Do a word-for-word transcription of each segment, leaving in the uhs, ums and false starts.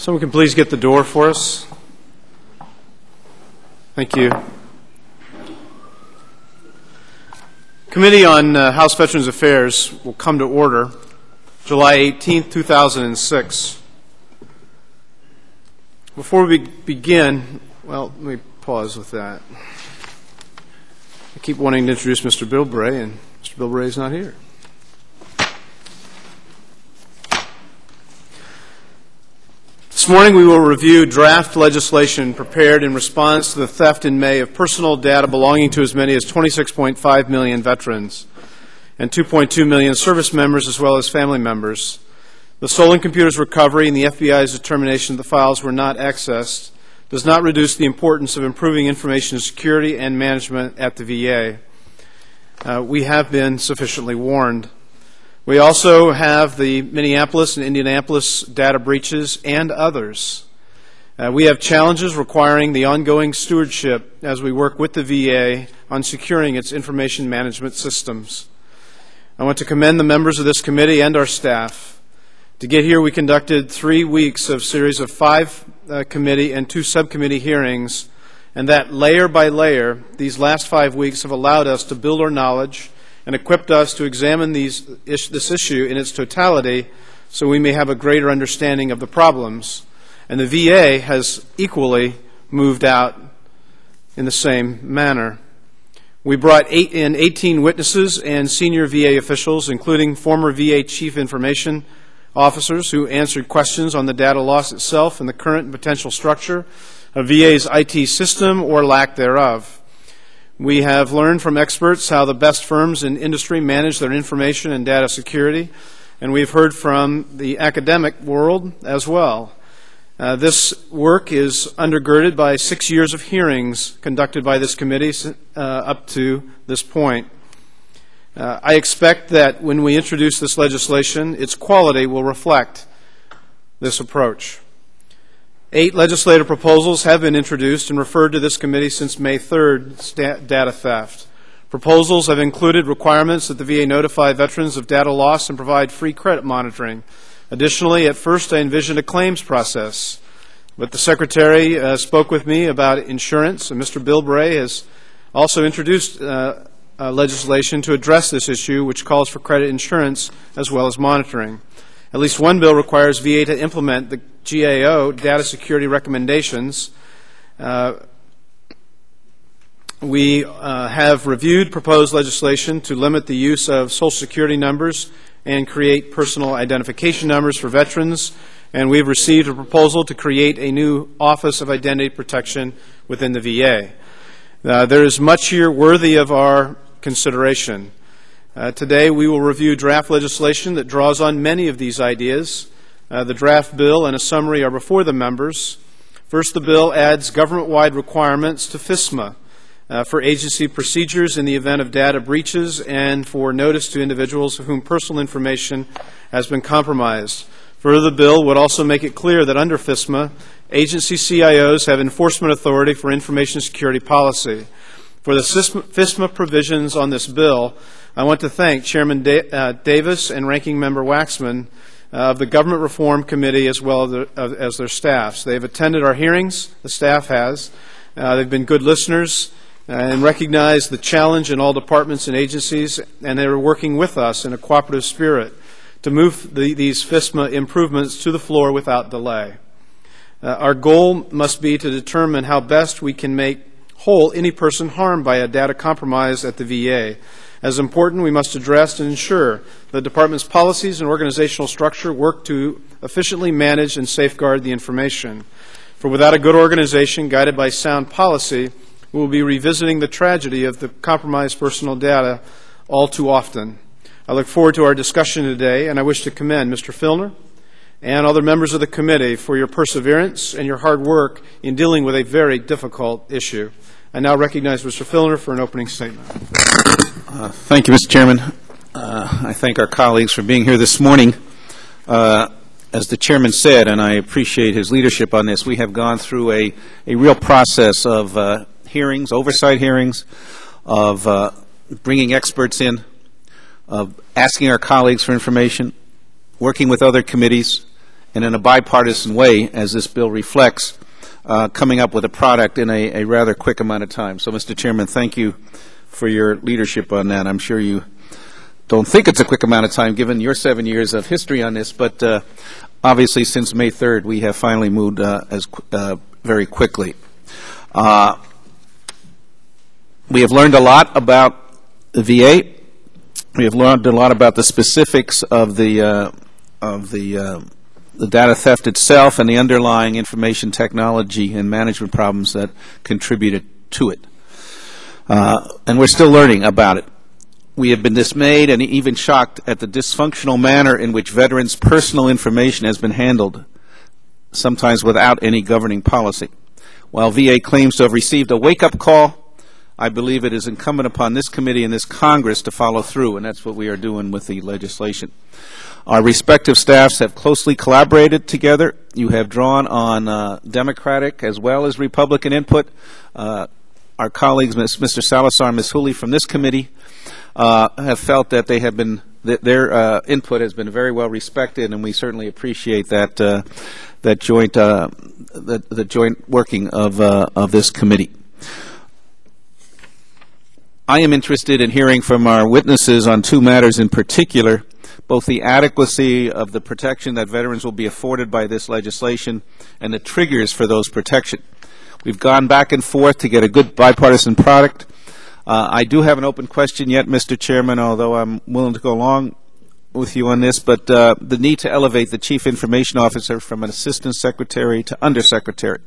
Someone can please get the door for us. Thank you. Committee on uh, House Veterans Affairs will come to order July eighteenth, two thousand six. Before we begin, well, let me pause with that. I keep wanting to introduce Mister Bilbray, and Mister Bilbray is not here. This morning we will review draft legislation prepared in response to the theft in May of personal data belonging to as many as twenty-six point five million veterans and two point two million service members as well as family members. The stolen computers recovery and the F B I's determination that the files were not accessed does not reduce the importance of improving information security and management at the V A. Uh, we have been sufficiently warned. We also have the Minneapolis and Indianapolis data breaches and others. Uh, we have challenges requiring the ongoing stewardship as we work with the V A on securing its information management systems. I want to commend the members of this committee and our staff. To get here, we conducted three weeks of series of five uh, committee and two subcommittee hearings, and that layer by layer, these last five weeks have allowed us to build our knowledge and equipped us to examine these, this issue in its totality so we may have a greater understanding of the problems. And the V A has equally moved out in the same manner. We brought eight, in eighteen witnesses and senior V A officials, including former V A chief information officers who answered questions on the data loss itself and the current and potential structure of V A's I T system or lack thereof. We have learned from experts how the best firms in industry manage their information and data security, and we've heard from the academic world as well. Uh, this work is undergirded by six years of hearings conducted by this committee uh, up to this point. Uh, I expect that when we introduce this legislation, its quality will reflect this approach. Eight legislative proposals have been introduced and referred to this committee since May third, data theft. Proposals have included requirements that the V A notify veterans of data loss and provide free credit monitoring. Additionally, at first I envisioned a claims process, but the Secretary uh, spoke with me about insurance, and Mister Bilbray has also introduced uh, uh, legislation to address this issue, which calls for credit insurance as well as monitoring. At least one bill requires V A to implement the G A O data security recommendations. Uh, we uh, have reviewed proposed legislation to limit the use of Social Security numbers and create personal identification numbers for veterans, and we've received a proposal to create a new Office of Identity Protection within the V A. Uh, there is much here worthy of our consideration. Uh, today we will review draft legislation that draws on many of these ideas. Uh, the draft bill and a summary are before the members. First, the bill adds government-wide requirements to FISMA uh, for agency procedures in the event of data breaches and for notice to individuals of whom personal information has been compromised. Further, the bill would also make it clear that under FISMA, agency C I Os have enforcement authority for information security policy. For the FISMA provisions on this bill, I want to thank Chairman da uh, Davis and Ranking Member Waxman uh, of the Government Reform Committee as well as their, uh, as their staffs. They have attended our hearings, the staff has. Uh, they've been good listeners uh, and recognized the challenge in all departments and agencies, and they are working with us in a cooperative spirit to move the, these FISMA improvements to the floor without delay. Uh, our goal must be to determine how best we can make whole any person harmed by a data compromise at the V A. As important, we must address and ensure the Department's policies and organizational structure work to efficiently manage and safeguard the information. For without a good organization guided by sound policy, we will be revisiting the tragedy of the compromised personal data all too often. I look forward to our discussion today, and I wish to commend Mister Filner and other members of the committee for your perseverance and your hard work in dealing with a very difficult issue. I now recognize Mister Filner for an opening statement. Uh, thank you, Mister Chairman. Uh, I thank our colleagues for being here this morning. Uh, as the Chairman said, and I appreciate his leadership on this, we have gone through a, a real process of uh, hearings, oversight hearings, of uh, bringing experts in, of asking our colleagues for information, working with other committees, and in a bipartisan way, as this bill reflects, uh, coming up with a product in a, a rather quick amount of time. So, Mister Chairman, thank you for your leadership on that. I'm sure you don't think it's a quick amount of time given your seven years of history on this, but uh, obviously since May third we have finally moved uh, as uh, very quickly. Uh, we have learned a lot about the V A. We have learned a lot about the specifics of the uh, of the uh, the data theft itself and the underlying information technology and management problems that contributed to it. Uh, and we're still learning about it. We have been dismayed and even shocked at the dysfunctional manner in which veterans' personal information has been handled, sometimes without any governing policy. While V A claims to have received a wake-up call, I believe it is incumbent upon this committee and this Congress to follow through, and that's what we are doing with the legislation. Our respective staffs have closely collaborated together. You have drawn on uh, Democratic as well as Republican input. Uh, our colleagues, Mister Salazar and Miz Hooley from this committee, uh, have felt that they have been th their uh, input has been very well respected, and we certainly appreciate that uh, that joint uh, the, the joint working of uh, of this committee. I am interested in hearing from our witnesses on two matters in particular, both the adequacy of the protection that veterans will be afforded by this legislation and the triggers for those protection. We've gone back and forth to get a good bipartisan product. Uh, I do have an open question yet, Mister Chairman, although I'm willing to go along with you on this, but uh, the need to elevate the Chief Information Officer from an Assistant Secretary to Undersecretary,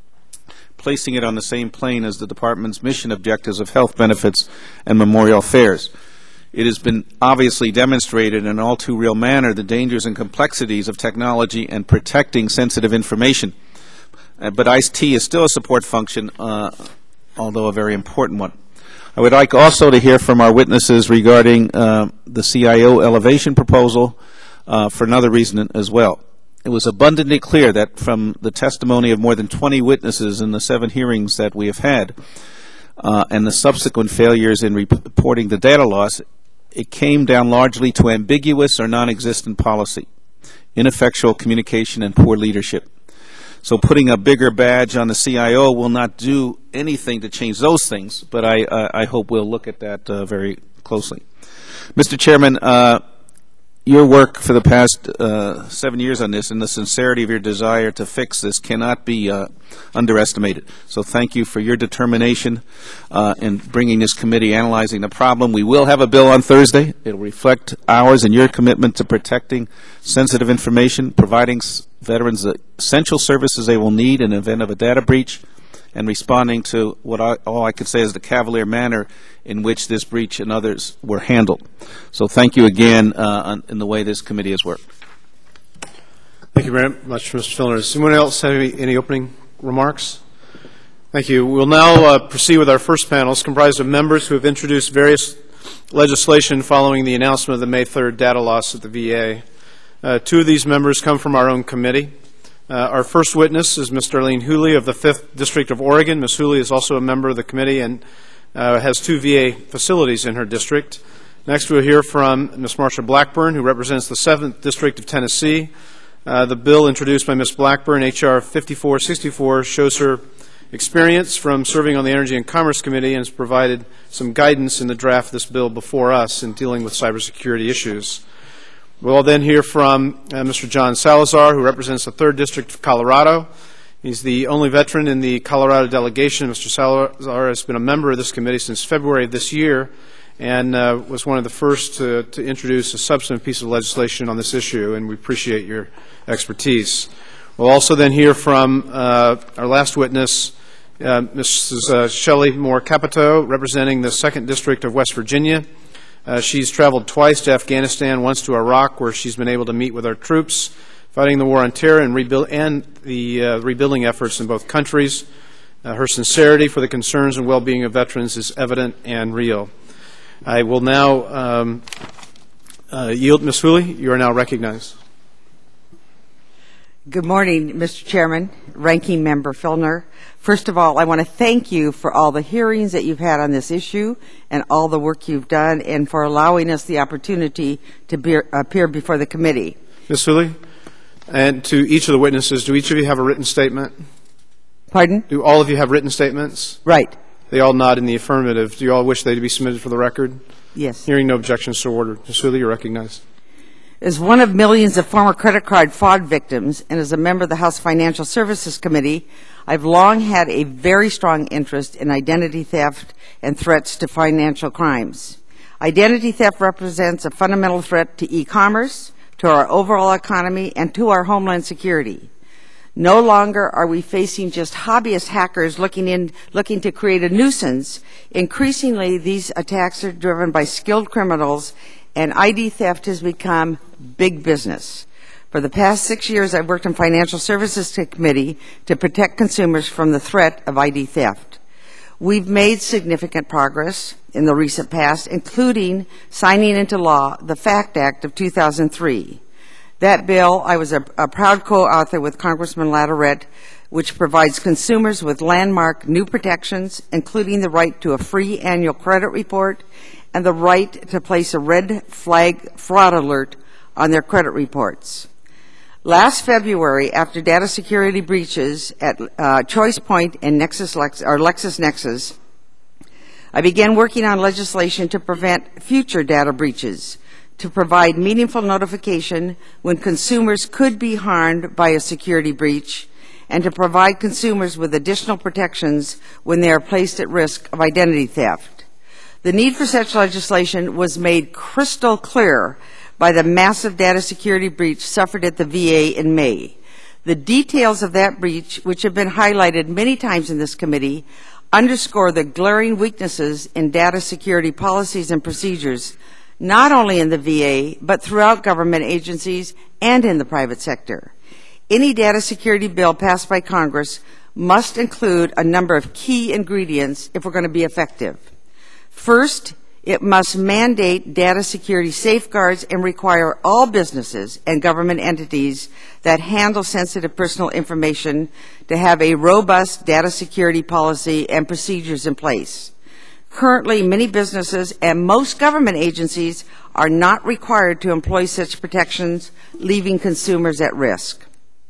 placing it on the same plane as the Department's mission objectives of health benefits and memorial affairs. It has been obviously demonstrated in an all too real manner the dangers and complexities of technology and protecting sensitive information. Uh, but I C T is still a support function, uh, although a very important one. I would like also to hear from our witnesses regarding uh, the C I O elevation proposal uh, for another reason as well. It was abundantly clear that from the testimony of more than twenty witnesses in the seven hearings that we have had uh, and the subsequent failures in reporting the data loss, it came down largely to ambiguous or non-existent policy, ineffectual communication, and poor leadership. So putting a bigger badge on the C I O will not do anything to change those things, but I, uh, I hope we'll look at that uh, very closely. Mister Chairman, uh, your work for the past uh, seven years on this and the sincerity of your desire to fix this cannot be uh, underestimated. So thank you for your determination uh, in bringing this committee, analyzing the problem. We will have a bill on Thursday. It will reflect ours and your commitment to protecting sensitive information, providing veterans the essential services they will need in the event of a data breach, and responding to what I, all I could say is the cavalier manner in which this breach and others were handled. So thank you again uh, on, in the way this committee has worked. Thank you very much, Mister Filner. Does anyone else have any, any opening remarks? Thank you. We'll now uh, proceed with our first panel. It's comprised of members who have introduced various legislation following the announcement of the May third data loss at the V A. Uh, two of these members come from our own committee. Uh, our first witness is Miz Darlene Hooley of the fifth District of Oregon. Miz Hooley is also a member of the committee and uh, has two V A facilities in her district. Next, we'll hear from Miz Marsha Blackburn, who represents the seventh District of Tennessee. Uh, the bill introduced by Miz Blackburn, H R fifty-four sixty-four, shows her experience from serving on the Energy and Commerce Committee and has provided some guidance in the draft of this bill before us in dealing with cybersecurity issues. We'll then hear from uh, Mister John Salazar, who represents the third District of Colorado. He's the only veteran in the Colorado delegation. Mister Salazar has been a member of this committee since February of this year and uh, was one of the first to, to introduce a substantive piece of legislation on this issue, and we appreciate your expertise. We'll also then hear from uh, our last witness, uh, Missus Uh, Shelley Moore Capito, representing the second District of West Virginia. Uh, she's traveled twice to Afghanistan, once to Iraq, where she's been able to meet with our troops fighting the war on terror and, rebuild, and the uh, rebuilding efforts in both countries. Uh, her sincerity for the concerns and well-being of veterans is evident and real. I will now um, uh, yield. Miz Hooley, you are now recognized. Good morning, Mister Chairman, Ranking Member Filner. First of all, I want to thank you for all the hearings that you've had on this issue and all the work you've done and for allowing us the opportunity to be, appear before the committee. Miz Hooley, And to each of the witnesses, do each of you have a written statement? Pardon? Do all of you have written statements? Right. They all nod in the affirmative. Do you all wish they to be submitted for the record? Yes. Hearing no objections to order. Miz Hooley, you're recognized. As one of millions of former credit card fraud victims and as a member of the House Financial Services Committee, I've long had a very strong interest in identity theft and threats to financial crimes. Identity theft represents a fundamental threat to e-commerce, to our overall economy, and to our homeland security. No longer are we facing just hobbyist hackers looking in, looking to create a nuisance. Increasingly, these attacks are driven by skilled criminals, and I D theft has become big business. For the past six years, I've worked in Financial Services Committee to protect consumers from the threat of I D theft. We've made significant progress in the recent past, including signing into law the FACT Act of two thousand three. That bill, I was a, a proud co-author with Congressman Latourette, which provides consumers with landmark new protections, including the right to a free annual credit report and the right to place a red flag fraud alert on their credit reports. Last February, after data security breaches at uh, Choice Point and Nexus Lex, or LexisNexis, I began working on legislation to prevent future data breaches, to provide meaningful notification when consumers could be harmed by a security breach, and to provide consumers with additional protections when they are placed at risk of identity theft. The need for such legislation was made crystal clear by the massive data security breach suffered at the V A in May. The details of that breach, which have been highlighted many times in this committee, underscore the glaring weaknesses in data security policies and procedures, not only in the V A, but throughout government agencies and in the private sector. Any data security bill passed by Congress must include a number of key ingredients if we're going to be effective. First, it must mandate data security safeguards and require all businesses and government entities that handle sensitive personal information to have a robust data security policy and procedures in place. Currently, many businesses and most government agencies are not required to employ such protections, leaving consumers at risk.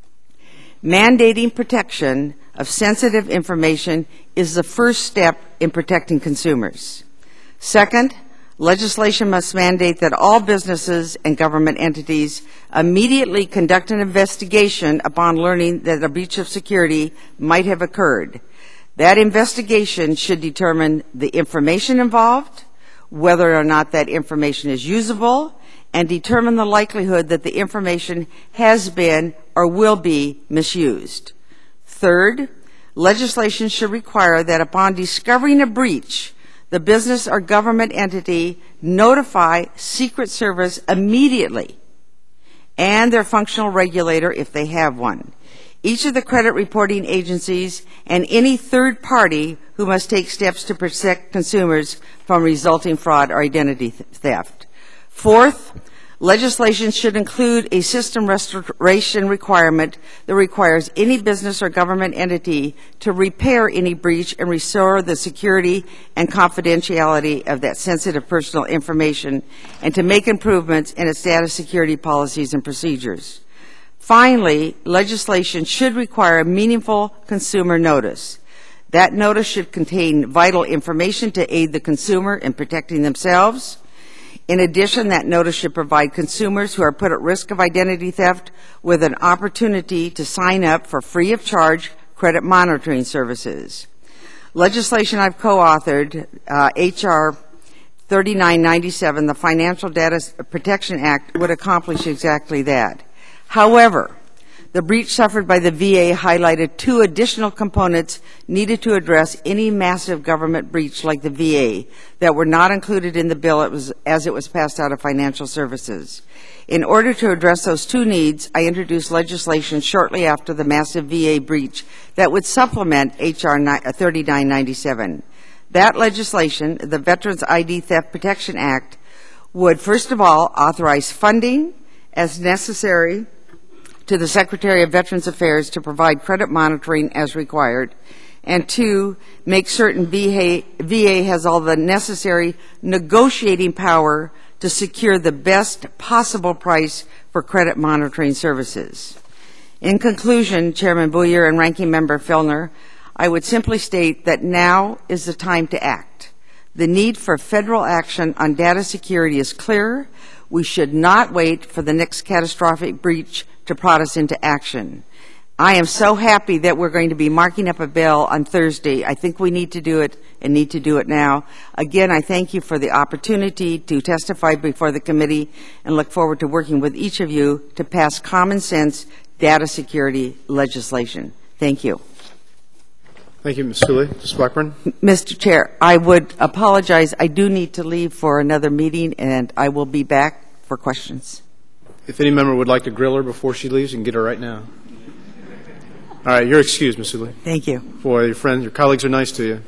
Mandating protection of sensitive information is the first step in protecting consumers. Second, legislation must mandate that all businesses and government entities immediately conduct an investigation upon learning that a breach of security might have occurred. That investigation should determine the information involved, whether or not that information is usable, and determine the likelihood that the information has been or will be misused. Third, legislation should require that upon discovering a breach, the business or government entity notify Secret Service immediately and their functional regulator if they have one, each of the credit reporting agencies, and any third party who must take steps to protect consumers from resulting fraud or identity theft. Fourth, legislation should include a system restoration requirement that requires any business or government entity to repair any breach and restore the security and confidentiality of that sensitive personal information, and to make improvements in its data security policies and procedures. Finally, legislation should require meaningful consumer notice. That notice should contain vital information to aid the consumer in protecting themselves. In addition, that notice should provide consumers who are put at risk of identity theft with an opportunity to sign up for free of charge credit monitoring services. Legislation I've co-authored, uh, H R thirty-nine ninety-seven, the Financial Data Protection Act, would accomplish exactly that. However, the breach suffered by the V A highlighted two additional components needed to address any massive government breach like the V A that were not included in the bill it was, as it was passed out of Financial Services. In order to address those two needs, I introduced legislation shortly after the massive V A breach that would supplement H R thirty-nine ninety-seven. That legislation, the Veterans I D Theft Protection Act, would first of all authorize funding as necessary to the Secretary of Veterans Affairs to provide credit monitoring as required, and two, make certain V A, V A has all the necessary negotiating power to secure the best possible price for credit monitoring services. In conclusion, Chairman Booyer and Ranking Member Filner, I would simply state that now is the time to act. The need for federal action on data security is clear. We should not wait for the next catastrophic breach to prod us into action. I am so happy that we're going to be marking up a bill on Thursday. I think we need to do it and need to do it now. Again, I thank you for the opportunity to testify before the committee and look forward to working with each of you to pass common sense data security legislation. Thank you. Thank you, Miz Suley. Miz Blackburn? Mister Chair, I would apologize. I do need to leave for another meeting, and I will be back for questions. If any member would like to grill her before she leaves, you can get her right now. All right, you're excused, Miz Suley. Thank you. Boy, your friends, your colleagues are nice to you.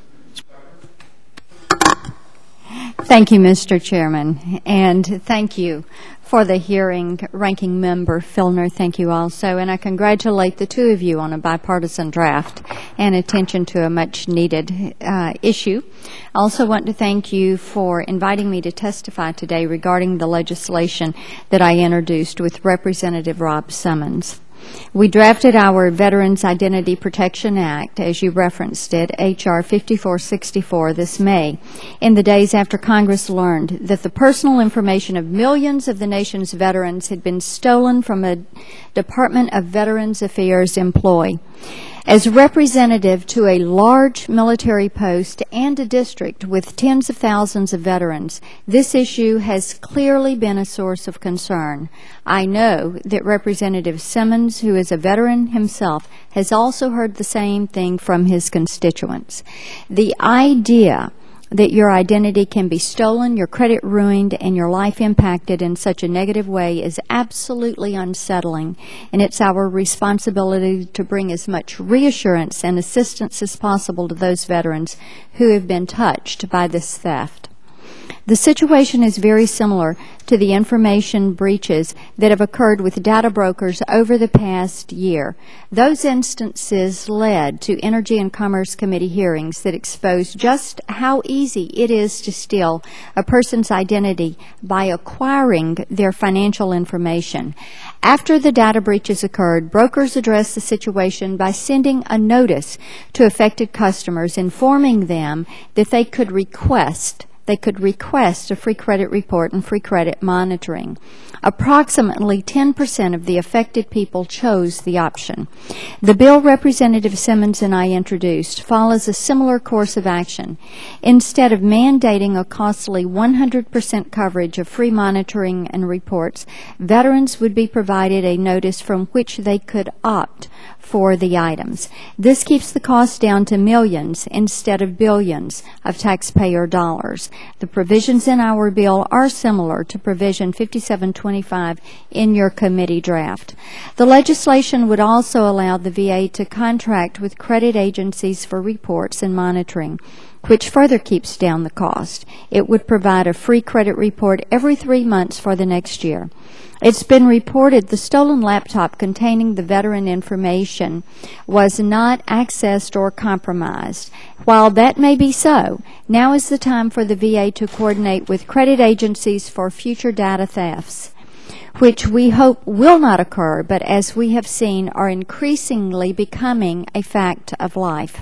Thank you, Mister Chairman, and thank you for the hearing, Ranking Member Filner. Thank you also, and I congratulate the two of you on a bipartisan draft and attention to a much-needed uh, issue. I also want to thank you for inviting me to testify today regarding the legislation that I introduced with Representative Rob Summons. We drafted our Veterans Identity Protection Act, as you referenced it, H R fifty-four sixty-four, this May, in the days after Congress learned that the personal information of millions of the nation's veterans had been stolen from a Department of Veterans Affairs employee. As representative to a large military post and a district with tens of thousands of veterans, this issue has clearly been a source of concern. I know that Representative Simmons, who is a veteran himself, has also heard the same thing from his constituents. The idea that your identity can be stolen, your credit ruined, and your life impacted in such a negative way is absolutely unsettling, and it's our responsibility to bring as much reassurance and assistance as possible to those veterans who have been touched by this theft. The situation is very similar to the information breaches that have occurred with data brokers over the past year. Those instances led to Energy and Commerce Committee hearings that exposed just how easy it is to steal a person's identity by acquiring their financial information. After the data breaches occurred, brokers addressed the situation by sending a notice to affected customers informing them that they could request They could request a free credit report and free credit monitoring. Approximately ten percent of the affected people chose the option. The bill Representative Simmons and I introduced follows a similar course of action. Instead of mandating a costly one hundred percent coverage of free monitoring and reports, veterans would be provided a notice from which they could opt for the items. This keeps the cost down to millions instead of billions of taxpayer dollars. The provisions in our bill are similar to provision fifty-seven twenty-five in your committee draft. The legislation would also allow the V A to contract with credit agencies for reports and monitoring, which further keeps down the cost. It would provide a free credit report every three months for the next year. It's been reported the stolen laptop containing the veteran information was not accessed or compromised. While that may be so, now is the time for the V A to coordinate with credit agencies for future data thefts, which we hope will not occur, but as we have seen are increasingly becoming a fact of life.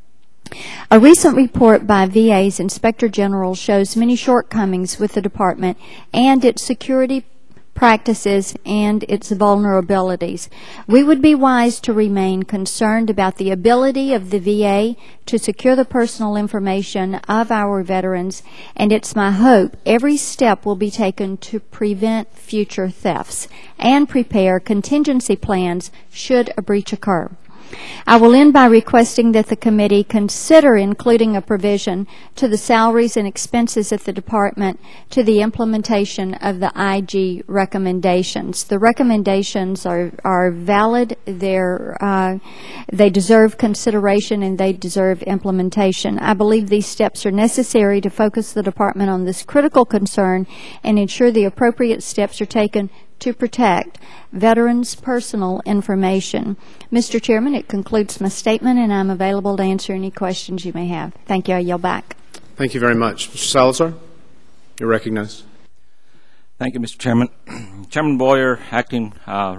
A recent report by V A's Inspector General shows many shortcomings with the department and its security practices and its vulnerabilities. We would be wise to remain concerned about the ability of the V A to secure the personal information of our veterans, and it's my hope every step will be taken to prevent future thefts and prepare contingency plans should a breach occur. I will end by requesting that the committee consider including a provision to the salaries and expenses at the department to the implementation of the I G recommendations. The recommendations are, are valid, They're, uh, they deserve consideration, and they deserve implementation. I believe these steps are necessary to focus the department on this critical concern and ensure the appropriate steps are taken to protect veterans' personal information. Mister Chairman, it concludes my statement, and I'm available to answer any questions you may have. Thank you. I yield back. Thank you very much. Mister Salazar, you're recognized. Thank you, Mister Chairman. Chairman Boyer, Acting uh, Re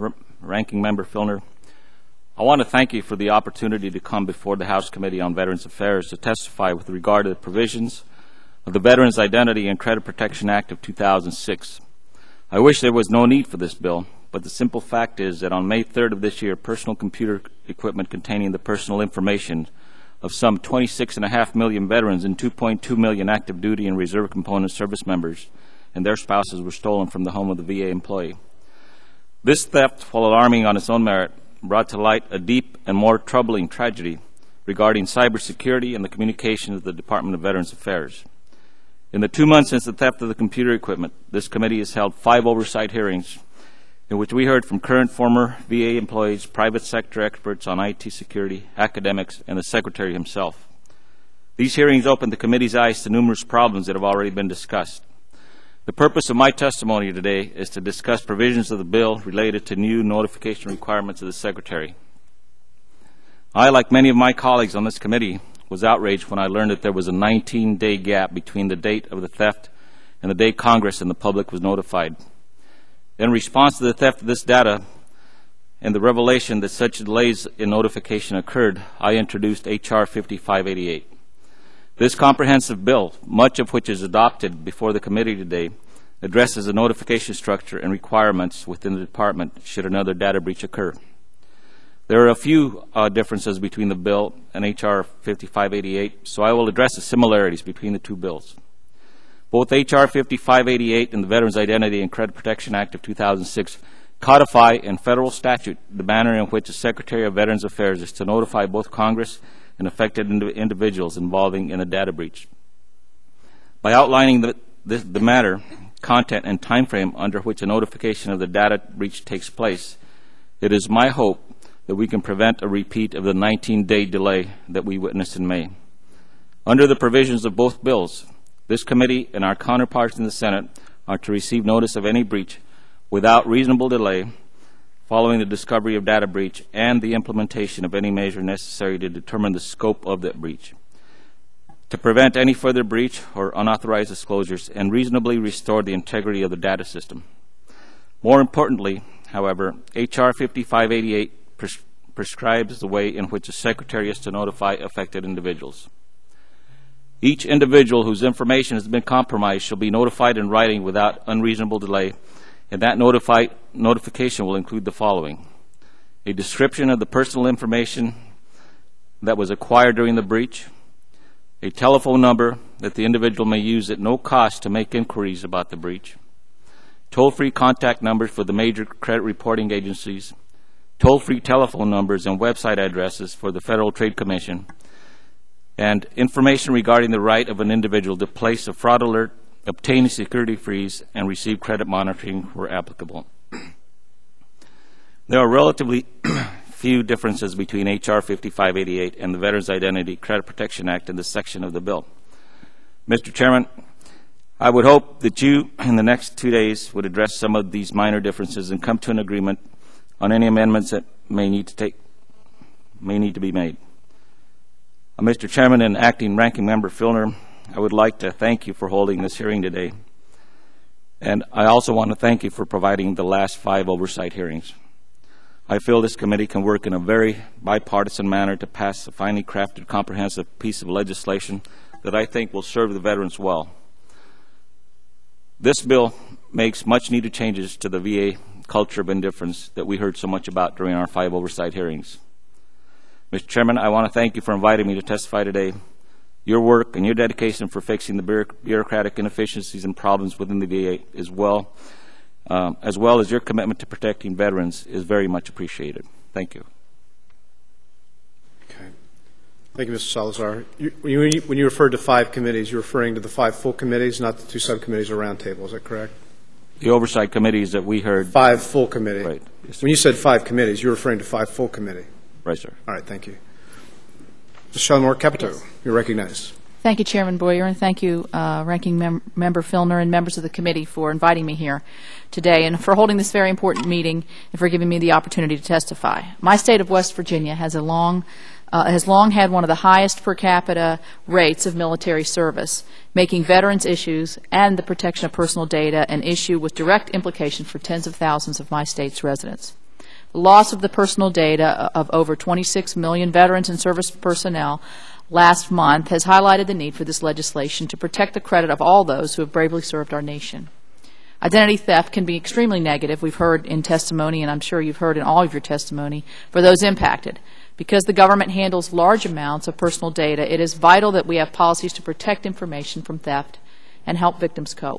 Ranking Member Filner, I want to thank you for the opportunity to come before the House Committee on Veterans Affairs to testify with regard to the provisions of the Veterans Identity and Credit Protection Act of two thousand six. I wish there was no need for this bill, but the simple fact is that on May third of this year, personal computer equipment containing the personal information of some twenty-six point five million veterans and two point two million active duty and reserve component service members and their spouses were stolen from the home of the V A employee. This theft, while alarming on its own merit, brought to light a deep and more troubling tragedy regarding cybersecurity and the communications of the Department of Veterans Affairs. In the two months since the theft of the computer equipment, this committee has held five oversight hearings in which we heard from current, former V A employees, private sector experts on I T security, academics, and the Secretary himself. These hearings opened the committee's eyes to numerous problems that have already been discussed. The purpose of my testimony today is to discuss provisions of the bill related to new notification requirements of the Secretary. I, like many of my colleagues on this committee, was outraged when I learned that there was a nineteen day gap between the date of the theft and the day Congress and the public was notified. In response to the theft of this data and the revelation that such delays in notification occurred, I introduced H R fifty-five eighty-eight. This comprehensive bill, much of which is adopted before the committee today, addresses the notification structure and requirements within the department should another data breach occur. There are a few uh, differences between the bill and H R fifty-five eighty-eight, so I will address the similarities between the two bills. Both H R fifty-five eighty-eight and the Veterans Identity and Credit Protection Act of two thousand six codify in federal statute the manner in which the Secretary of Veterans Affairs is to notify both Congress and affected ind individuals involving in a data breach. By outlining the, the, the matter, content, and time frame under which a notification of the data breach takes place, it is my hope that we can prevent a repeat of the nineteen day delay that we witnessed in May. Under the provisions of both bills, this committee and our counterparts in the Senate are to receive notice of any breach without reasonable delay following the discovery of data breach and the implementation of any measure necessary to determine the scope of that breach, to prevent any further breach or unauthorized disclosures and reasonably restore the integrity of the data system. More importantly, however, H R fifty-five eighty-eight pres prescribes the way in which the Secretary is to notify affected individuals. Each individual whose information has been compromised shall be notified in writing without unreasonable delay, and that notify, notification will include the following: a description of the personal information that was acquired during the breach, a telephone number that the individual may use at no cost to make inquiries about the breach, toll-free contact numbers for the major credit reporting agencies, toll-free telephone numbers and website addresses for the Federal Trade Commission, and information regarding the right of an individual to place a fraud alert, obtain a security freeze, and receive credit monitoring where applicable. There are relatively few differences between H R fifty-five eighty-eight and the Veterans Identity Credit Protection Act in this section of the bill. Mister Chairman, I would hope that you, in the next two days, would address some of these minor differences and come to an agreement on any amendments that may need to take, may need to be made. Uh, Mister Chairman and Acting Ranking Member Filner, I would like to thank you for holding this hearing today. And I also want to thank you for providing the last five oversight hearings. I feel this committee can work in a very bipartisan manner to pass a finely crafted, comprehensive piece of legislation that I think will serve the veterans well. This bill makes much needed changes to the V A culture of indifference that we heard so much about during our five oversight hearings. Mister Chairman, I want to thank you for inviting me to testify today. Your work and your dedication for fixing the bureaucratic inefficiencies and problems within the V A as well, um, as well as your commitment to protecting veterans is very much appreciated. Thank you. Okay. Thank you, Mister Salazar. You, when, you, when you referred to five committees, you're referring to the five full committees, not the two subcommittees or roundtable. Is that correct? The oversight committees that we heard. Five full committees. Right. Yes, when you said five committees, you're referring to five full committees. Right, sir. All right, thank you. Miz Shalimar Capito, Yes. you're recognized. Thank you, Chairman Boyer, and thank you, uh, Ranking Mem Member Filner and members of the committee for inviting me here today and for holding this very important meeting and for giving me the opportunity to testify. My state of West Virginia has a long uh, has long had one of the highest per capita rates of military service, making veterans issues and the protection of personal data an issue with direct implication for tens of thousands of my state's residents. The loss of the personal data of over twenty-six million veterans and service personnel last month has highlighted the need for this legislation to protect the credit of all those who have bravely served our nation. Identity theft can be extremely negative, we've heard in testimony, and I'm sure you've heard in all of your testimony, for those impacted. Because the government handles large amounts of personal data, it is vital that we have policies to protect information from theft and help victims cope.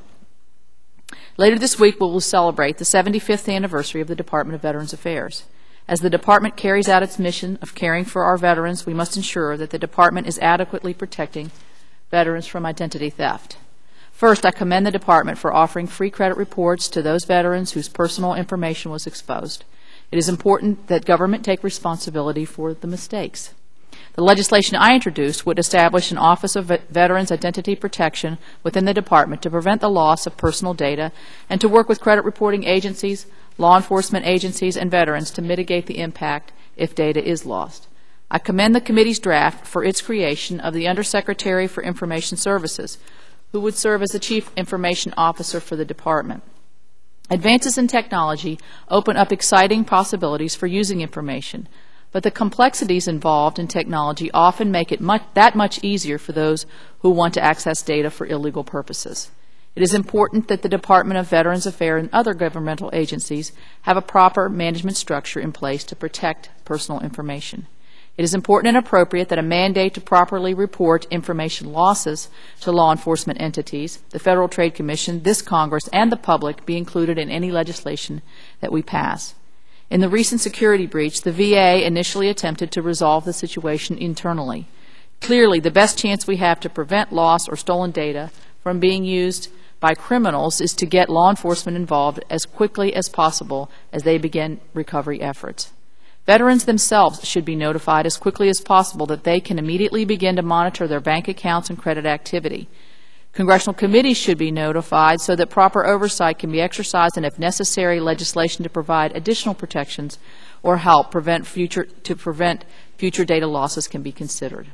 Later this week, we will celebrate the seventy-fifth anniversary of the Department of Veterans Affairs. As the Department carries out its mission of caring for our veterans, we must ensure that the Department is adequately protecting veterans from identity theft. First, I commend the Department for offering free credit reports to those veterans whose personal information was exposed. It is important that government take responsibility for the mistakes. The legislation I introduced would establish an Office of Veterans Identity Protection within the Department to prevent the loss of personal data and to work with credit reporting agencies, law enforcement agencies, and veterans to mitigate the impact if data is lost. I commend the committee's draft for its creation of the Undersecretary for Information Services, who would serve as the Chief Information Officer for the Department. Advances in technology open up exciting possibilities for using information, but the complexities involved in technology often make it much, that much easier for those who want to access data for illegal purposes. It is important that the Department of Veterans Affairs and other governmental agencies have a proper management structure in place to protect personal information. It is important and appropriate that a mandate to properly report information losses to law enforcement entities, the Federal Trade Commission, this Congress, and the public be included in any legislation that we pass. In the recent security breach, the V A initially attempted to resolve the situation internally. Clearly, the best chance we have to prevent loss or stolen data from being used by criminals is to get law enforcement involved as quickly as possible as they begin recovery efforts. Veterans themselves should be notified as quickly as possible that they can immediately begin to monitor their bank accounts and credit activity. Congressional committees should be notified so that proper oversight can be exercised and, if necessary, legislation to provide additional protections or help prevent future, to prevent future data losses can be considered.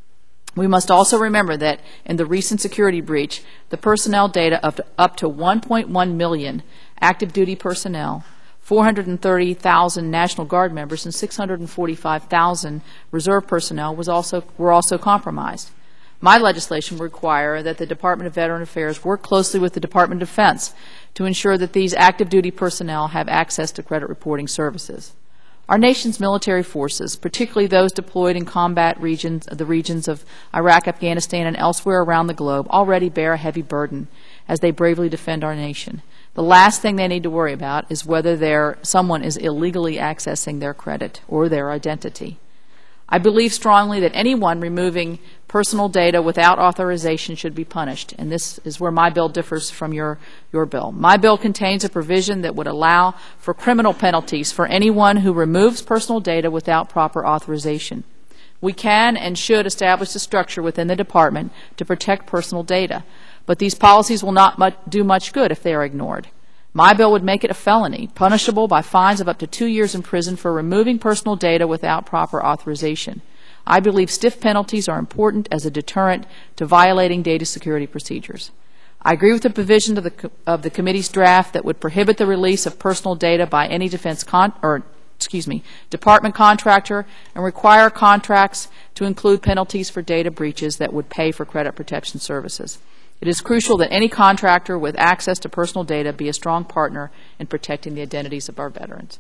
We must also remember that in the recent security breach, the personnel data of up to one point one million active duty personnel, four hundred thirty thousand National Guard members, and six hundred forty-five thousand reserve personnel was also, were also compromised. My legislation will require that the Department of Veteran Affairs work closely with the Department of Defense to ensure that these active duty personnel have access to credit reporting services. Our nation's military forces, particularly those deployed in combat regions, the regions of Iraq, Afghanistan, and elsewhere around the globe, already bear a heavy burden as they bravely defend our nation. The last thing they need to worry about is whether they're, someone is illegally accessing their credit or their identity. I believe strongly that anyone removing personal data without authorization should be punished, and this is where my bill differs from your, your bill. My bill contains a provision that would allow for criminal penalties for anyone who removes personal data without proper authorization. We can and should establish a structure within the Department to protect personal data, but these policies will not much, do much good if they are ignored. My bill would make it a felony, punishable by fines of up to two years in prison for removing personal data without proper authorization. I believe stiff penalties are important as a deterrent to violating data security procedures. I agree with the provision of the, of the committee's draft that would prohibit the release of personal data by any defense con or excuse me, department contractor and require contracts to include penalties for data breaches that would pay for credit protection services. It is crucial that any contractor with access to personal data be a strong partner in protecting the identities of our veterans.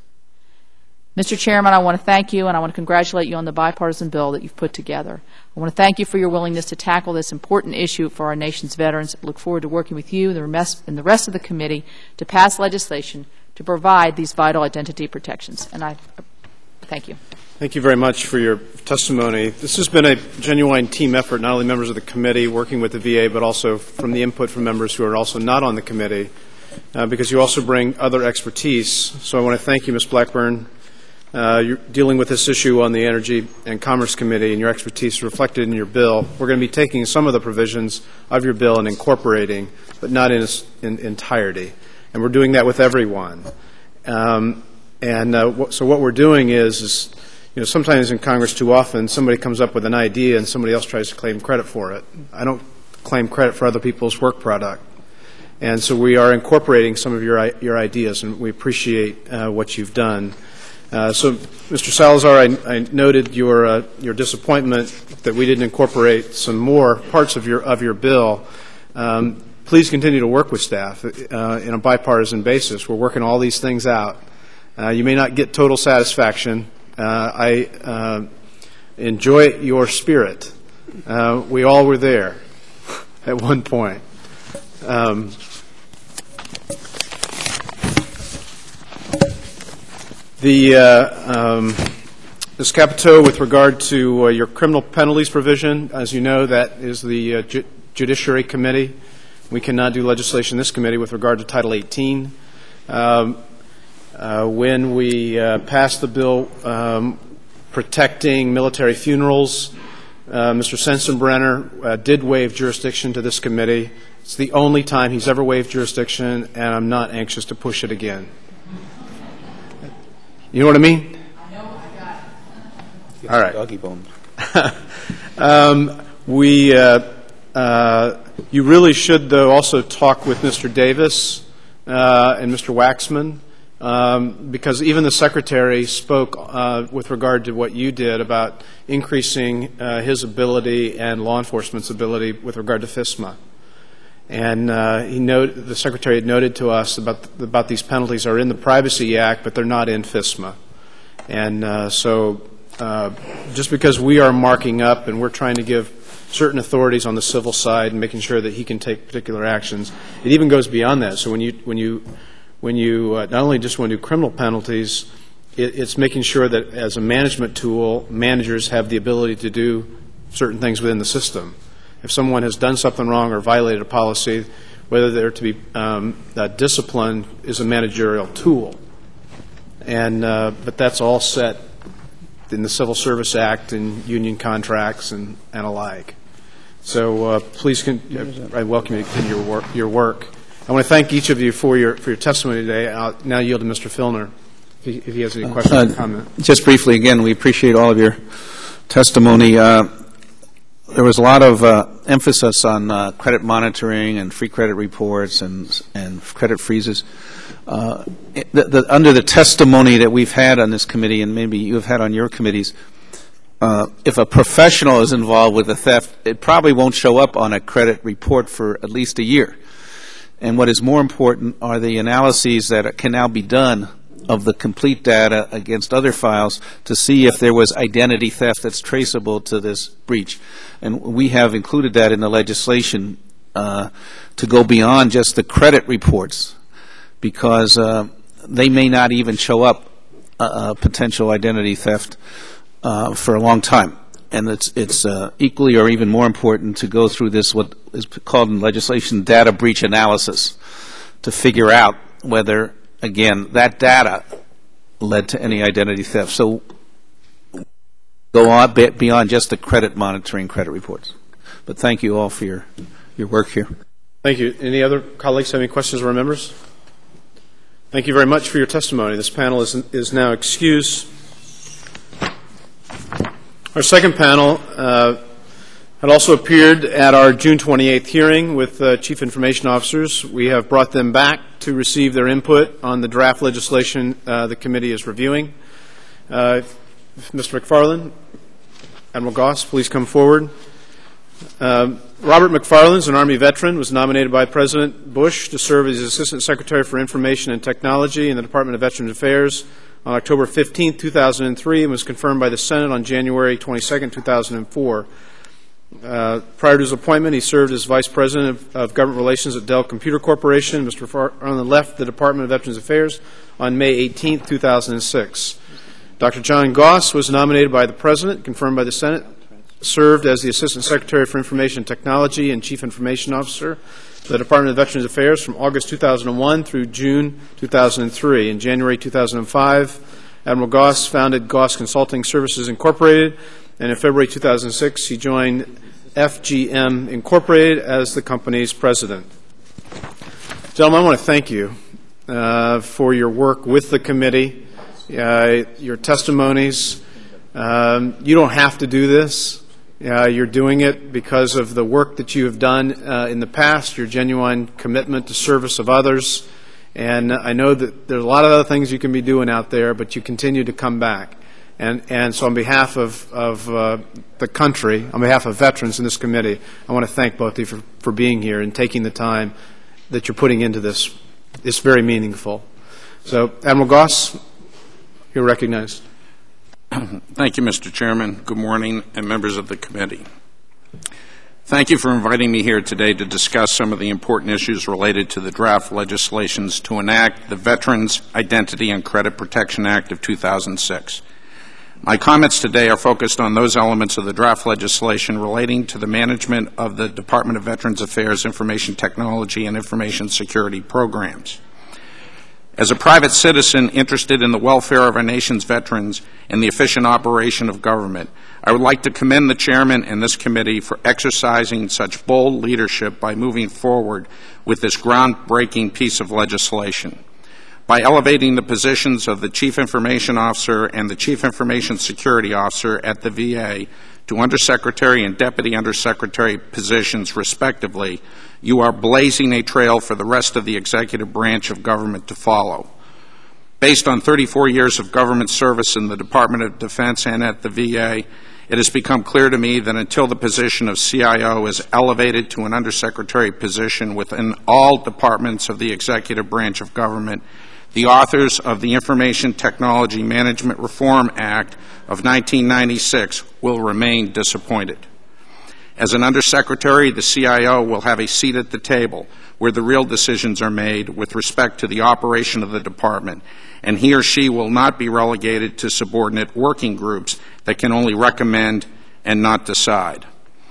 Mister Chairman, I want to thank you and I want to congratulate you on the bipartisan bill that you've put together. I want to thank you for your willingness to tackle this important issue for our nation's veterans. I look forward to working with you and the rest of the committee to pass legislation to provide these vital identity protections. And I thank you. Thank you very much for your testimony. This has been a genuine team effort, not only members of the committee working with the V A, but also from the input from members who are also not on the committee, uh, because you also bring other expertise. So I want to thank you, Miz Blackburn. Uh, you're dealing with this issue on the Energy and Commerce Committee, and your expertise reflected in your bill. We're going to be taking some of the provisions of your bill and incorporating, but not in its in entirety. And we're doing that with everyone. Um, and uh, wh so what we're doing is, is You know, sometimes in Congress too often somebody comes up with an idea and somebody else tries to claim credit for it. I don't claim credit for other people's work product. And so we are incorporating some of your, your ideas, and we appreciate uh, what you've done. Uh, so, Mister Salazar, I, I noted your uh, your disappointment that we didn't incorporate some more parts of your of your bill. Um, please continue to work with staff uh, in a bipartisan basis. We're working all these things out. Uh, you may not get total satisfaction. Uh, I uh, enjoy your spirit. Uh, we all were there at one point. Um, The, uh, um, Miz Capito, with regard to uh, your criminal penalties provision, as you know, that is the uh, Ju Judiciary Committee. We cannot do legislation in this committee with regard to Title eighteen. Um, uh, when we uh, passed the bill um, protecting military funerals, uh, Mister Sensenbrenner uh, did waive jurisdiction to this committee. It's the only time he's ever waived jurisdiction, and I'm not anxious to push it again. You know what I mean? I know, I got it. All right. Doggy bone. um, we, uh, uh, you really should, though, also talk with Mister Davis uh, and Mister Waxman, um, because even the Secretary spoke uh, with regard to what you did about increasing uh, his ability and law enforcement's ability with regard to FISMA. And uh, he noted, the Secretary had noted to us about, the, about these penalties are in the Privacy Act, but they're not in FISMA. And uh, so uh, just because we are marking up and we're trying to give certain authorities on the civil side and making sure that he can take particular actions, it even goes beyond that. So when you, when you, when you uh, not only just want to do criminal penalties, it, it's making sure that as a management tool, managers have the ability to do certain things within the system. If someone has done something wrong or violated a policy, whether they're to be um, uh, disciplined is a managerial tool. And uh, but that's all set in the Civil Service Act and union contracts and, and alike. So uh, please, con I welcome you to continue your work, your work. I want to thank each of you for your for your testimony today. I'll now yield to Mister Filner if he, if he has any questions Uh, or comment. Just briefly, again, we appreciate all of your testimony. Uh, There was a lot of uh, emphasis on uh, credit monitoring and free credit reports and and credit freezes. Uh, the, the, under the testimony that we've had on this committee, and maybe you've had on your committees, uh, if a professional is involved with a theft, it probably won't show up on a credit report for at least a year. And what is more important are the analyses that can now be done of the complete data against other files to see if there was identity theft that's traceable to this breach. And we have included that in the legislation uh, to go beyond just the credit reports, because uh, they may not even show up uh, uh, potential identity theft uh, for a long time. And it's, it's uh, equally or even more important to go through this, what is called in legislation, data breach analysis, to figure out whether, again, that data led to any identity theft. So go on beyond just the credit monitoring, credit reports. But thank you all for your, your work here. Thank you. Any other colleagues have any questions or members? Thank you very much for your testimony. This panel is, is now excused. Our second panel uh, had also appeared at our June twenty-eighth hearing with uh, Chief Information Officers. We have brought them back to receive their input on the draft legislation uh, the committee is reviewing. Uh, Mister McFarland, Admiral Goss, please come forward. Uh, Robert McFarland is an Army veteran, was nominated by President Bush to serve as Assistant Secretary for Information and Technology in the Department of Veterans Affairs on October fifteenth, two thousand three, and was confirmed by the Senate on January twenty-second, two thousand four. Uh, prior to his appointment, he served as Vice President of, of Government Relations at Dell Computer Corporation. Mister McFarland left the Department of Veterans Affairs on May eighteenth, two thousand six. Doctor John Goss was nominated by the President, confirmed by the Senate, served as the Assistant Secretary for Information Technology and Chief Information Officer for the Department of Veterans Affairs from August two thousand one through June two thousand three. In January two thousand five, Admiral Goss founded Goss Consulting Services Incorporated, and in February two thousand six, he joined F G M Incorporated as the company's president. Gentlemen, I want to thank you uh, for your work with the committee, uh, your testimonies. Um, you don't have to do this. Uh, you're doing it because of the work that you have done uh, in the past, your genuine commitment to service of others, And I know that there's a lot of other things you can be doing out there, but you continue to come back. And, and so on behalf of, of uh, the country, on behalf of veterans in this committee, I want to thank both of you for, for being here and taking the time that you're putting into this. It's very meaningful. So, Admiral Goss, you're recognized. Thank you, Mister Chairman. Good morning, and members of the committee. Thank you for inviting me here today to discuss some of the important issues related to the draft legislations to enact the Veterans Identity and Credit Protection Act of two thousand six. My comments today are focused on those elements of the draft legislation relating to the management of the Department of Veterans Affairs Information Technology and Information Security programs. As a private citizen interested in the welfare of our nation's veterans and the efficient operation of government, I would like to commend the Chairman and this committee for exercising such bold leadership by moving forward with this groundbreaking piece of legislation. By elevating the positions of the Chief Information Officer and the Chief Information Security Officer at the V A to Undersecretary and Deputy Undersecretary positions, respectively, you are blazing a trail for the rest of the executive branch of government to follow. Based on thirty-four years of government service in the Department of Defense and at the V A, it has become clear to me that until the position of C I O is elevated to an Undersecretary position within all departments of the executive branch of government, the authors of the Information Technology Management Reform Act of nineteen ninety-six will remain disappointed. As an Undersecretary, the C I O will have a seat at the table where the real decisions are made with respect to the operation of the department, and he or she will not be relegated to subordinate working groups that can only recommend and not decide.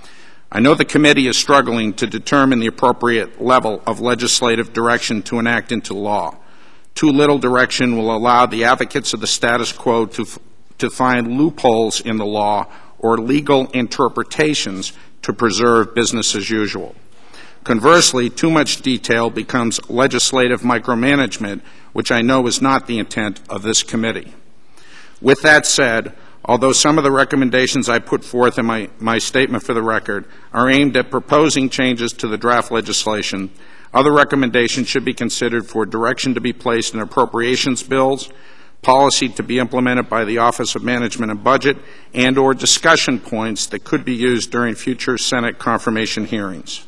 I know the committee is struggling to determine the appropriate level of legislative direction to enact into law. Too little direction will allow the advocates of the status quo to, to find loopholes in the law or legal interpretations to preserve business as usual. Conversely, too much detail becomes legislative micromanagement, which I know is not the intent of this committee. With that said, although some of the recommendations I put forth in my, my statement for the record are aimed at proposing changes to the draft legislation, other recommendations should be considered for direction to be placed in appropriations bills, policy to be implemented by the Office of Management and Budget, and or discussion points that could be used during future Senate confirmation hearings.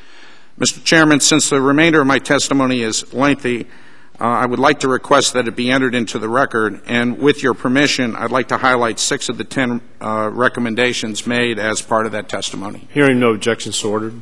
Mister Chairman, since the remainder of my testimony is lengthy, uh, I would like to request that it be entered into the record, and with your permission, I'd like to highlight six of the ten uh, recommendations made as part of that testimony. Hearing no objections, so ordered.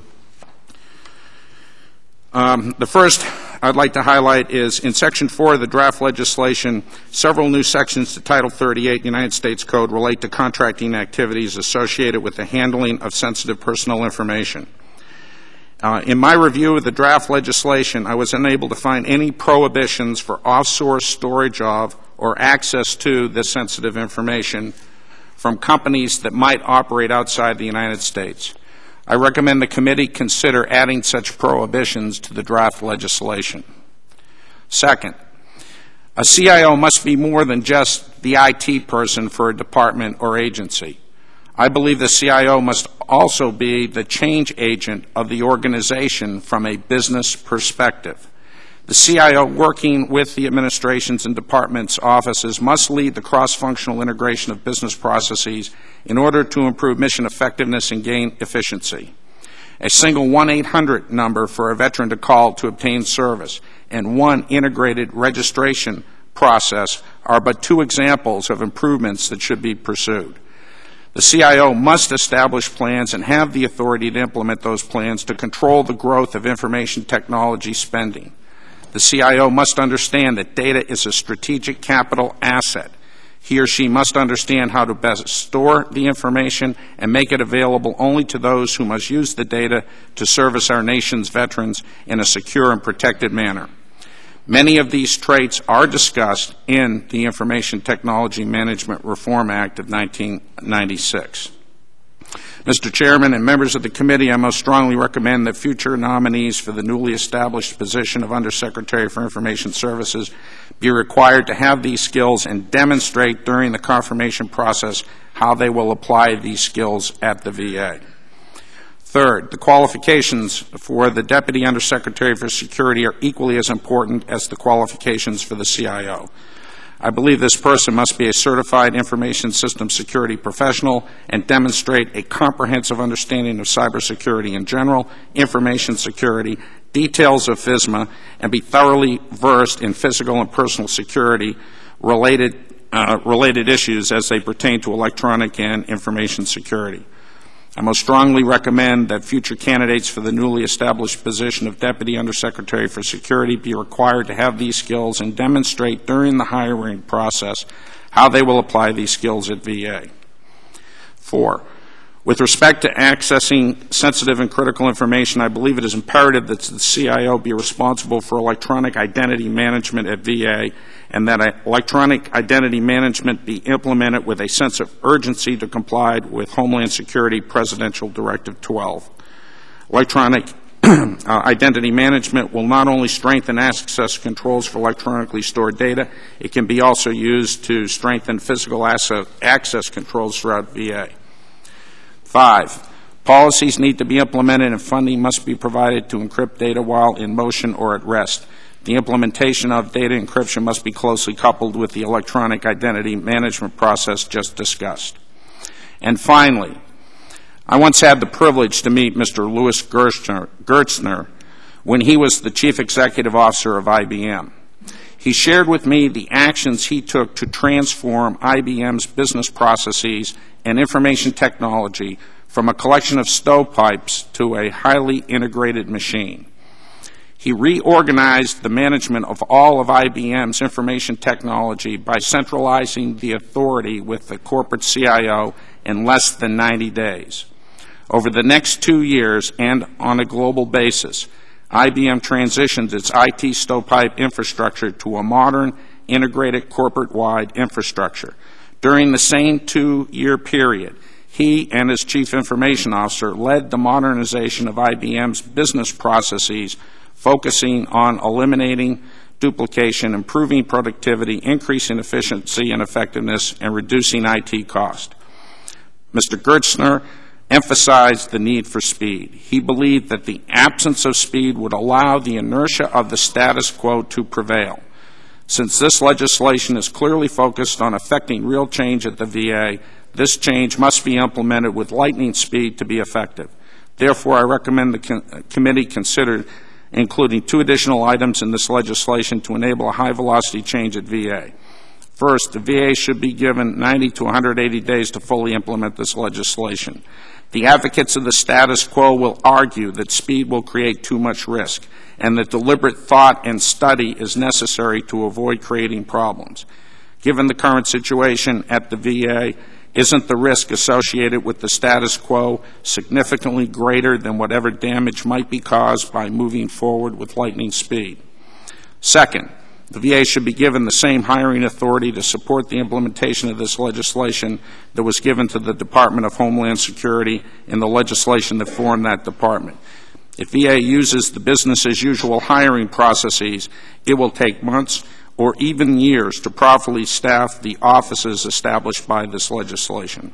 Um, the first I'd like to highlight is in Section four of the draft legislation, several new sections to Title thirty-eight United States Code relate to contracting activities associated with the handling of sensitive personal information. Uh, in my review of the draft legislation, I was unable to find any prohibitions for off-source storage of or access to this sensitive information from companies that might operate outside the United States. I recommend the committee consider adding such prohibitions to the draft legislation. Second, a C I O must be more than just the I T person for a department or agency. I believe the C I O must also be the change agent of the organization from a business perspective. The C I O, working with the administrations and departments' offices, must lead the cross-functional integration of business processes in order to improve mission effectiveness and gain efficiency. A single one eight hundred number for a veteran to call to obtain service and one integrated registration process are but two examples of improvements that should be pursued. The C I O must establish plans and have the authority to implement those plans to control the growth of information technology spending. The C I O must understand that data is a strategic capital asset. He or she must understand how to best store the information and make it available only to those who must use the data to service our nation's veterans in a secure and protected manner. Many of these traits are discussed in the Information Technology Management Reform Act of nineteen ninety-six. Mister Chairman and members of the committee, I most strongly recommend that future nominees for the newly established position of Undersecretary for Information Services be required to have these skills and demonstrate during the confirmation process how they will apply these skills at the V A. Third, the qualifications for the Deputy Undersecretary for Security are equally as important as the qualifications for the C I O. I believe this person must be a certified information system security professional and demonstrate a comprehensive understanding of cybersecurity in general, information security, details of FISMA, and be thoroughly versed in physical and personal security related, uh, related issues as they pertain to electronic and information security. I most strongly recommend that future candidates for the newly established position of Deputy Undersecretary for Security be required to have these skills and demonstrate during the hiring process how they will apply these skills at V A. Four, with respect to accessing sensitive and critical information, I believe it is imperative that the C I O be responsible for electronic identity management at V A and that electronic identity management be implemented with a sense of urgency to comply with Homeland Security Presidential Directive twelve. Electronic uh, identity management will not only strengthen access controls for electronically stored data, it can be also used to strengthen physical asset access controls throughout V A. Five, policies need to be implemented and funding must be provided to encrypt data while in motion or at rest. The implementation of data encryption must be closely coupled with the electronic identity management process just discussed. And finally, I once had the privilege to meet Mister Louis Gerstner when he was the Chief Executive Officer of I B M. He shared with me the actions he took to transform I B M's business processes and information technology from a collection of stovepipes to a highly integrated machine. He reorganized the management of all of I B M's information technology by centralizing the authority with the corporate C I O in less than ninety days. Over the next two years and on a global basis, I B M transitioned its I T stovepipe infrastructure to a modern, integrated corporate-wide infrastructure. During the same two-year period, he and his Chief Information Officer led the modernization of I B M's business processes, focusing on eliminating duplication, improving productivity, increasing efficiency and effectiveness, and reducing I T cost. Mister Gerstner emphasized the need for speed. He believed that the absence of speed would allow the inertia of the status quo to prevail. Since this legislation is clearly focused on effecting real change at the V A, this change must be implemented with lightning speed to be effective. Therefore, I recommend the con- committee consider including two additional items in this legislation to enable a high-velocity change at V A. First, the V A should be given ninety to one hundred eighty days to fully implement this legislation. The advocates of the status quo will argue that speed will create too much risk and that deliberate thought and study is necessary to avoid creating problems. Given the current situation at the V A, isn't the risk associated with the status quo significantly greater than whatever damage might be caused by moving forward with lightning speed? Second, the V A should be given the same hiring authority to support the implementation of this legislation that was given to the Department of Homeland Security in the legislation that formed that department. If V A uses the business-as-usual hiring processes, it will take months or even years to properly staff the offices established by this legislation.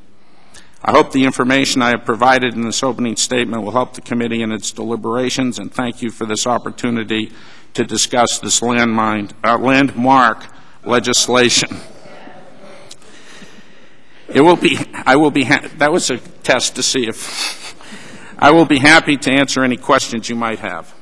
I hope the information I have provided in this opening statement will help the committee in its deliberations, and thank you for this opportunity to discuss this landmine, uh, landmark legislation. It will be, I will be, ha- that was a test to see if, I will be happy to answer any questions you might have.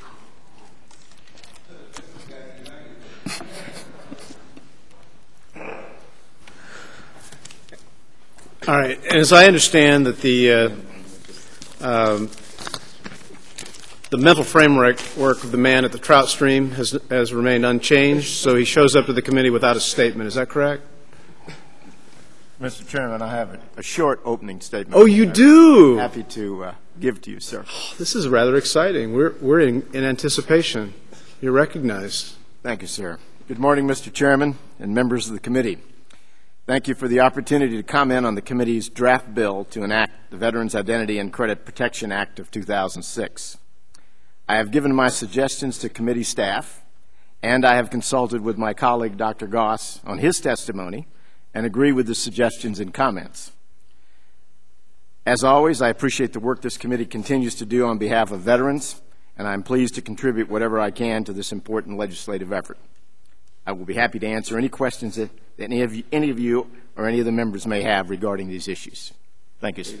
All right. As I understand that the uh, um, the mental framework work of the man at the trout stream has has remained unchanged, so he shows up to the committee without a statement. Is that correct? Mister Chairman, I have a, a short opening statement. Oh, you do? I'm happy to uh, give to you, sir. This is rather exciting. We're we're in, in anticipation. You're recognized. Thank you, sir. Good morning, Mister Chairman and members of the committee. Thank you for the opportunity to comment on the committee's draft bill to enact the Veterans Identity and Credit Protection Act of two thousand six. I have given my suggestions to committee staff, and I have consulted with my colleague, Doctor Goss, on his testimony and agree with the suggestions and comments. As always, I appreciate the work this committee continues to do on behalf of veterans, and I'm pleased to contribute whatever I can to this important legislative effort. I will be happy to answer any questions that any of you, any of you or any of the members may have regarding these issues. Thank you, sir.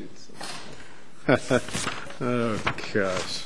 Oh, gosh.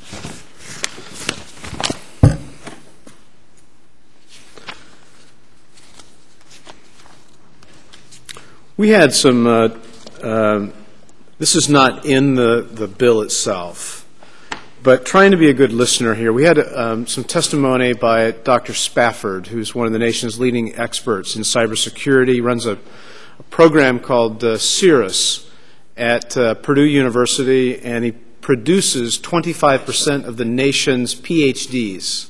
We had some, uh, uh, this is not in the, the bill itself, but trying to be a good listener here, we had um, some testimony by Doctor Spafford, who's one of the nation's leading experts in cybersecurity. He runs a, a program called uh, CIRRUS at uh, Purdue University, and he produces twenty-five percent of the nation's P H Ds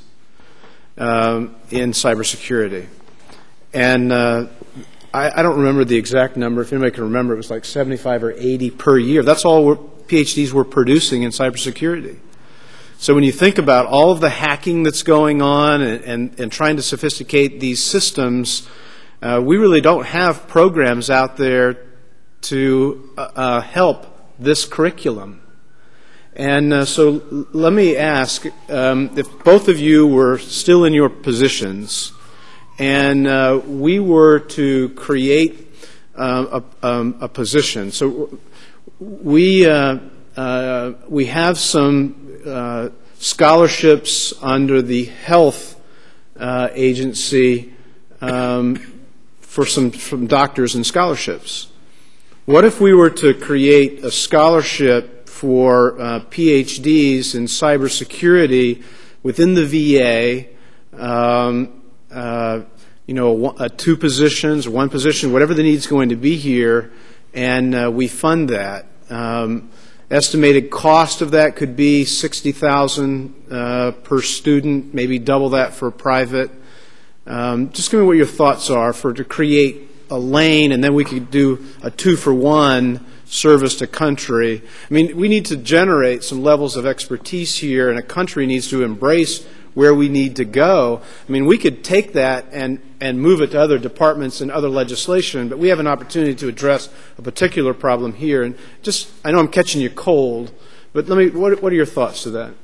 um, in cybersecurity. And uh, I, I don't remember the exact number. If anybody can remember, it was like seventy-five or eighty per year. That's all we're, P H Ds we're producing in cybersecurity. So when you think about all of the hacking that's going on and, and, and trying to sophisticate these systems, uh, we really don't have programs out there to uh, uh, help this curriculum. And uh, so l- let me ask, um, if both of you were still in your positions and uh, we were to create uh, a, um, a position, so we, uh, uh, we have some uh, scholarships under the health uh, agency um, for some from doctors and scholarships. What if we were to create a scholarship for uh, P H Ds in cybersecurity within the V A, um, uh, you know, uh, two positions or one position, whatever the need's going to be here, and uh, we fund that? Um, estimated cost of that could be sixty thousand dollars uh, per student, maybe double that for private. Um, just give me what your thoughts are for to create a lane, and then we could do a two-for-one service to country. I mean, we need to generate some levels of expertise here, and a country needs to embrace where we need to go. I mean, we could take that and, and move it to other departments and other legislation, but we have an opportunity to address a particular problem here. And just, I know I'm catching you cold, but let me, what, what are your thoughts to that?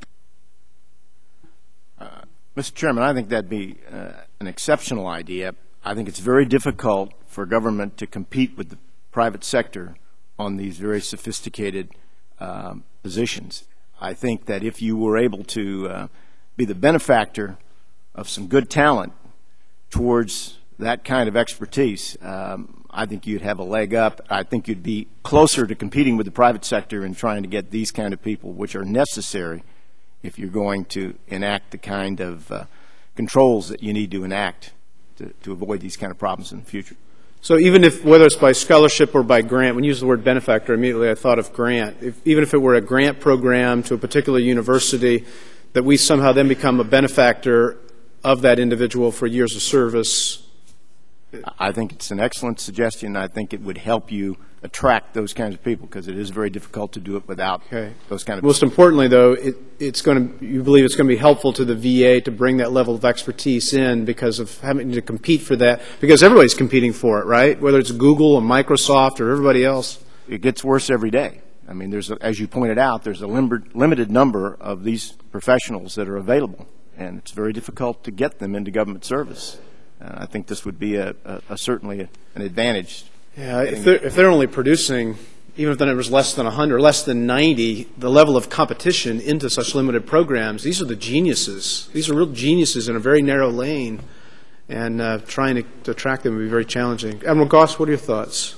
Uh, Mister Chairman, I think that'd be uh, an exceptional idea. I think it's very difficult for government to compete with the private sector on these very sophisticated um, positions. I think that if you were able to uh, be the benefactor of some good talent towards that kind of expertise, um, I think you'd have a leg up. I think you'd be closer to competing with the private sector in trying to get these kind of people, which are necessary if you're going to enact the kind of uh, controls that you need to enact To, to avoid these kind of problems in the future. So even if, whether it's by scholarship or by grant, when you use the word benefactor, immediately I thought of grant. If, even if it were a grant program to a particular university, that we somehow then become a benefactor of that individual for years of service. I think it's an excellent suggestion. I think it would help you attract those kinds of people, because it is very difficult to do it without okay. those kind of Most people. importantly, though, it, it's going to, you believe it's going to be helpful to the V A to bring that level of expertise in because of having to compete for that, because everybody's competing for it, right? Whether it's Google or Microsoft or everybody else. It gets worse every day. I mean, there's, a, as you pointed out, there's a lim- limited number of these professionals that are available, and it's very difficult to get them into government service. Uh, I think this would be a, a, a certainly a, an advantage. Yeah, if they're, if they're only producing, even if the number is less than one hundred, less than ninety, the level of competition into such limited programs, these are the geniuses. These are real geniuses in a very narrow lane, and uh, trying to, to attract them would be very challenging. Admiral Goss, what are your thoughts?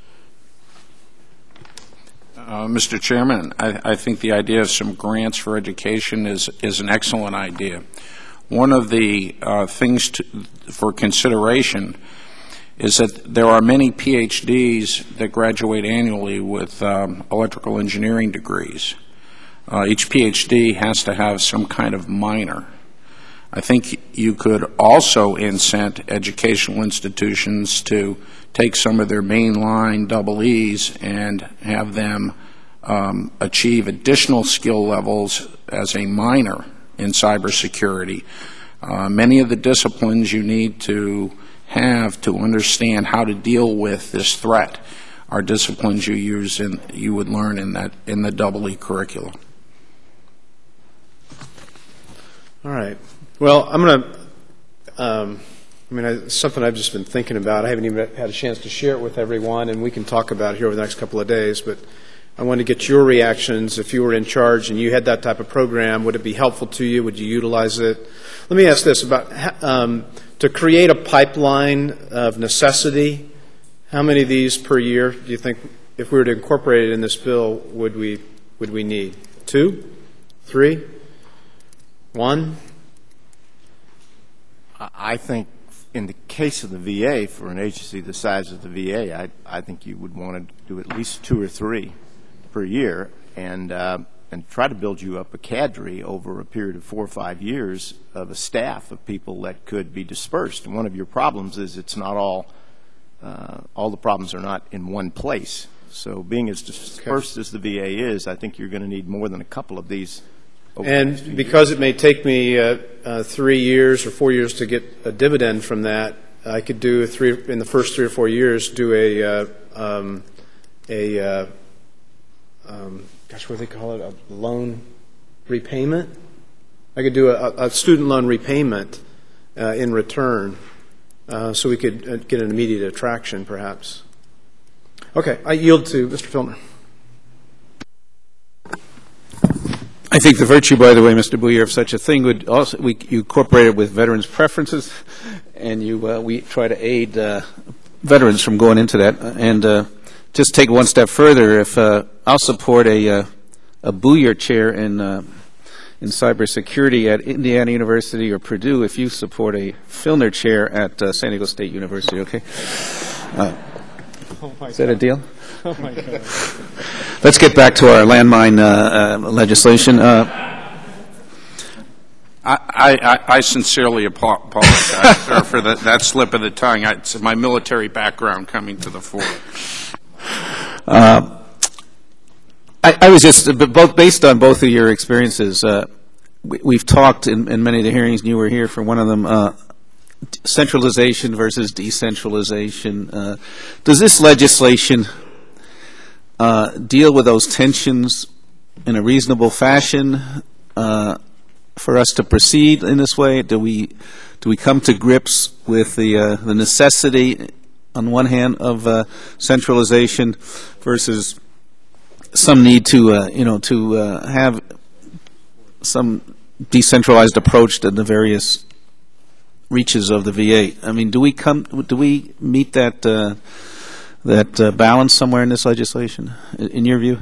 Uh, Mister Chairman, I, I think the idea of some grants for education is, is an excellent idea. One of the uh, things to, for consideration is that there are many P H Ds that graduate annually with um, electrical engineering degrees. Uh, each P H D has to have some kind of minor. I think you could also incent educational institutions to take some of their mainline double E's and have them um, achieve additional skill levels as a minor in cybersecurity. Uh, many of the disciplines you need to have to understand how to deal with this threat are disciplines you use in, you would learn in that, in the double E curriculum. All right. Well, I'm going to, um, I mean, it's something I've just been thinking about. I haven't even had a chance to share it with everyone, and we can talk about it here over the next couple of days, but I want to get your reactions. If you were in charge and you had that type of program, would it be helpful to you? Would you utilize it? Let me ask this about um, to create a pipeline of necessity. How many of these per year do you think, if we were to incorporate it in this bill, would we would we need? Two, three, one? I think in the case of the V A, for an agency the size of the V A, I, I think you would want to do at least two or three per year, and uh, and try to build you up a cadre over a period of four or five years of a staff of people that could be dispersed. And one of your problems is it's not all, uh, all the problems are not in one place. So being as dispersed okay. as the V A is, I think you're going to need more than a couple of these. And because it may take me uh, uh, three years or four years to get a dividend from that, I could do a three in the first three or four years do a uh, um, a uh, um, gosh, what do they call it? A loan repayment. I could do a, a student loan repayment uh, in return, uh, so we could uh, get an immediate attraction, perhaps. Okay, I yield to Mister Filner. I think the virtue, by the way, Mister Bouyer, of such a thing would also, we, you incorporate it with veterans' preferences, and you, uh, we try to aid uh, veterans from going into that. And uh, just take one step further, if uh, I'll support a, uh, a Bouyer chair in, uh, in cybersecurity at Indiana University or Purdue, if you support a Filner chair at uh, San Diego State University, okay? Uh, oh is that a deal? Oh my God. Let's get back to our landmine uh, uh, legislation. Uh, I, I, I sincerely apologize, sir, for the, that slip of the tongue. I, it's my military background coming to the fore. Uh, I, I was just, but both based on both of your experiences, uh, we, we've talked in, in many of the hearings, and you were here for one of them, uh, centralization versus decentralization. Uh, does this legislation Uh, deal with those tensions in a reasonable fashion uh, for us to proceed in this way? Do we do we come to grips with the uh, the necessity, on one hand, of uh, centralization versus some need to uh, you know to uh, have some decentralized approach to the various reaches of the V A? I mean, do we come do we meet that? Uh, that uh, balance somewhere in this legislation, in your view?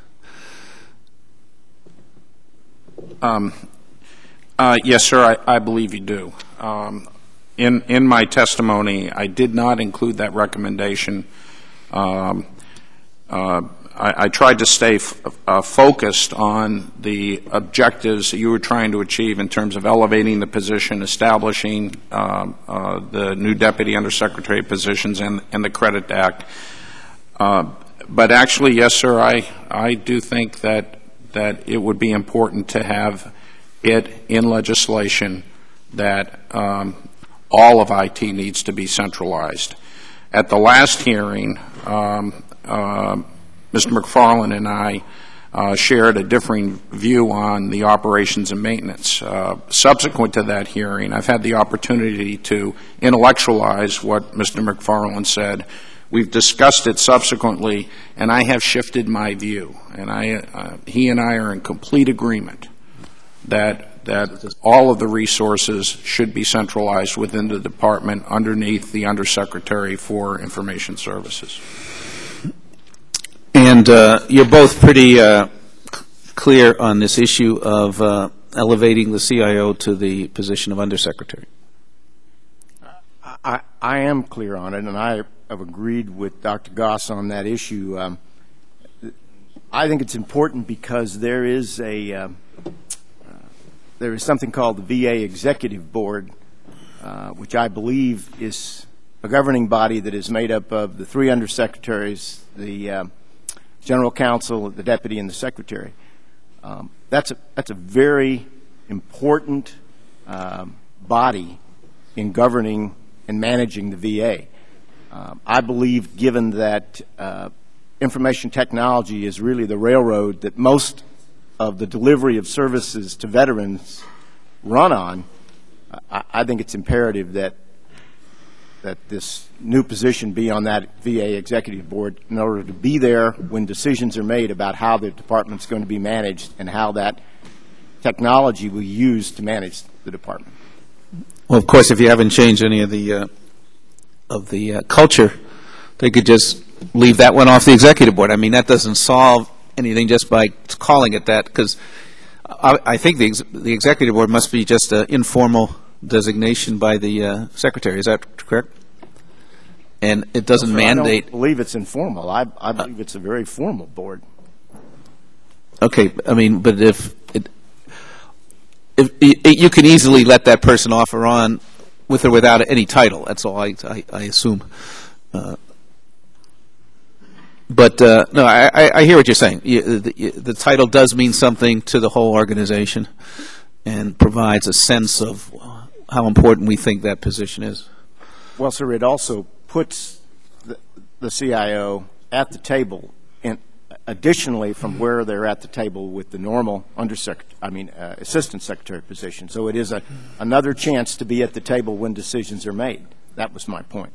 Um, uh, yes, sir, I, I believe you do. Um, in, in my testimony, I did not include that recommendation. Um, uh, I, I tried to stay f uh, focused on the objectives that you were trying to achieve in terms of elevating the position, establishing uh, uh, the new Deputy Undersecretary positions and, and the Credit Act. Uh, but actually, yes, sir, I, I do think that, that it would be important to have it in legislation that um, all of I T needs to be centralized. At the last hearing, um, uh, Mister McFarland and I uh, shared a differing view on the operations and maintenance. Uh, subsequent to that hearing, I've had the opportunity to intellectualize what Mister McFarland said. We've discussed it subsequently, and I have shifted my view. And I, uh, he and I are in complete agreement that, that all of the resources should be centralized within the department underneath the Undersecretary for Information Services. And uh, you're both pretty uh, clear on this issue of uh, elevating the C I O to the position of Undersecretary. I, I am clear on it, and I have agreed with Doctor Goss on that issue. Um, I think it's important because there is a uh, uh, there is something called the V A Executive Board, uh, which I believe is a governing body that is made up of the three undersecretaries, the uh, General Counsel, the Deputy, and the Secretary. Um, that's a that's a very important um, body in governing and managing the V A. Um, I believe, given that uh, information technology is really the railroad that most of the delivery of services to veterans run on, I, I think it's imperative that that this new position be on that V A Executive Board in order to be there when decisions are made about how the department's going to be managed and how that technology will use to manage the department. Well, of course, if you haven't changed any of the uh, of the uh, culture, they could just leave that one off the executive board. I mean, that doesn't solve anything just by calling it that, because I, I think the ex the executive board must be just an informal designation by the uh, secretary. Is that correct? And it doesn't So mandate. I don't believe it's informal. I, I believe it's a very formal board. Okay, I mean, but if it, if it, you can easily let that person off or on with or without any title. That's all I I, I assume. Uh, but uh, no, I, I I hear what you're saying. You, the, the title does mean something to the whole organization, and provides a sense of how important we think that position is. Well, sir, it also puts the, the C I O at the table, in, additionally from where they're at the table with the normal undersecretary, I mean, uh, assistant secretary position. So it is a, another chance to be at the table when decisions are made. That was my point.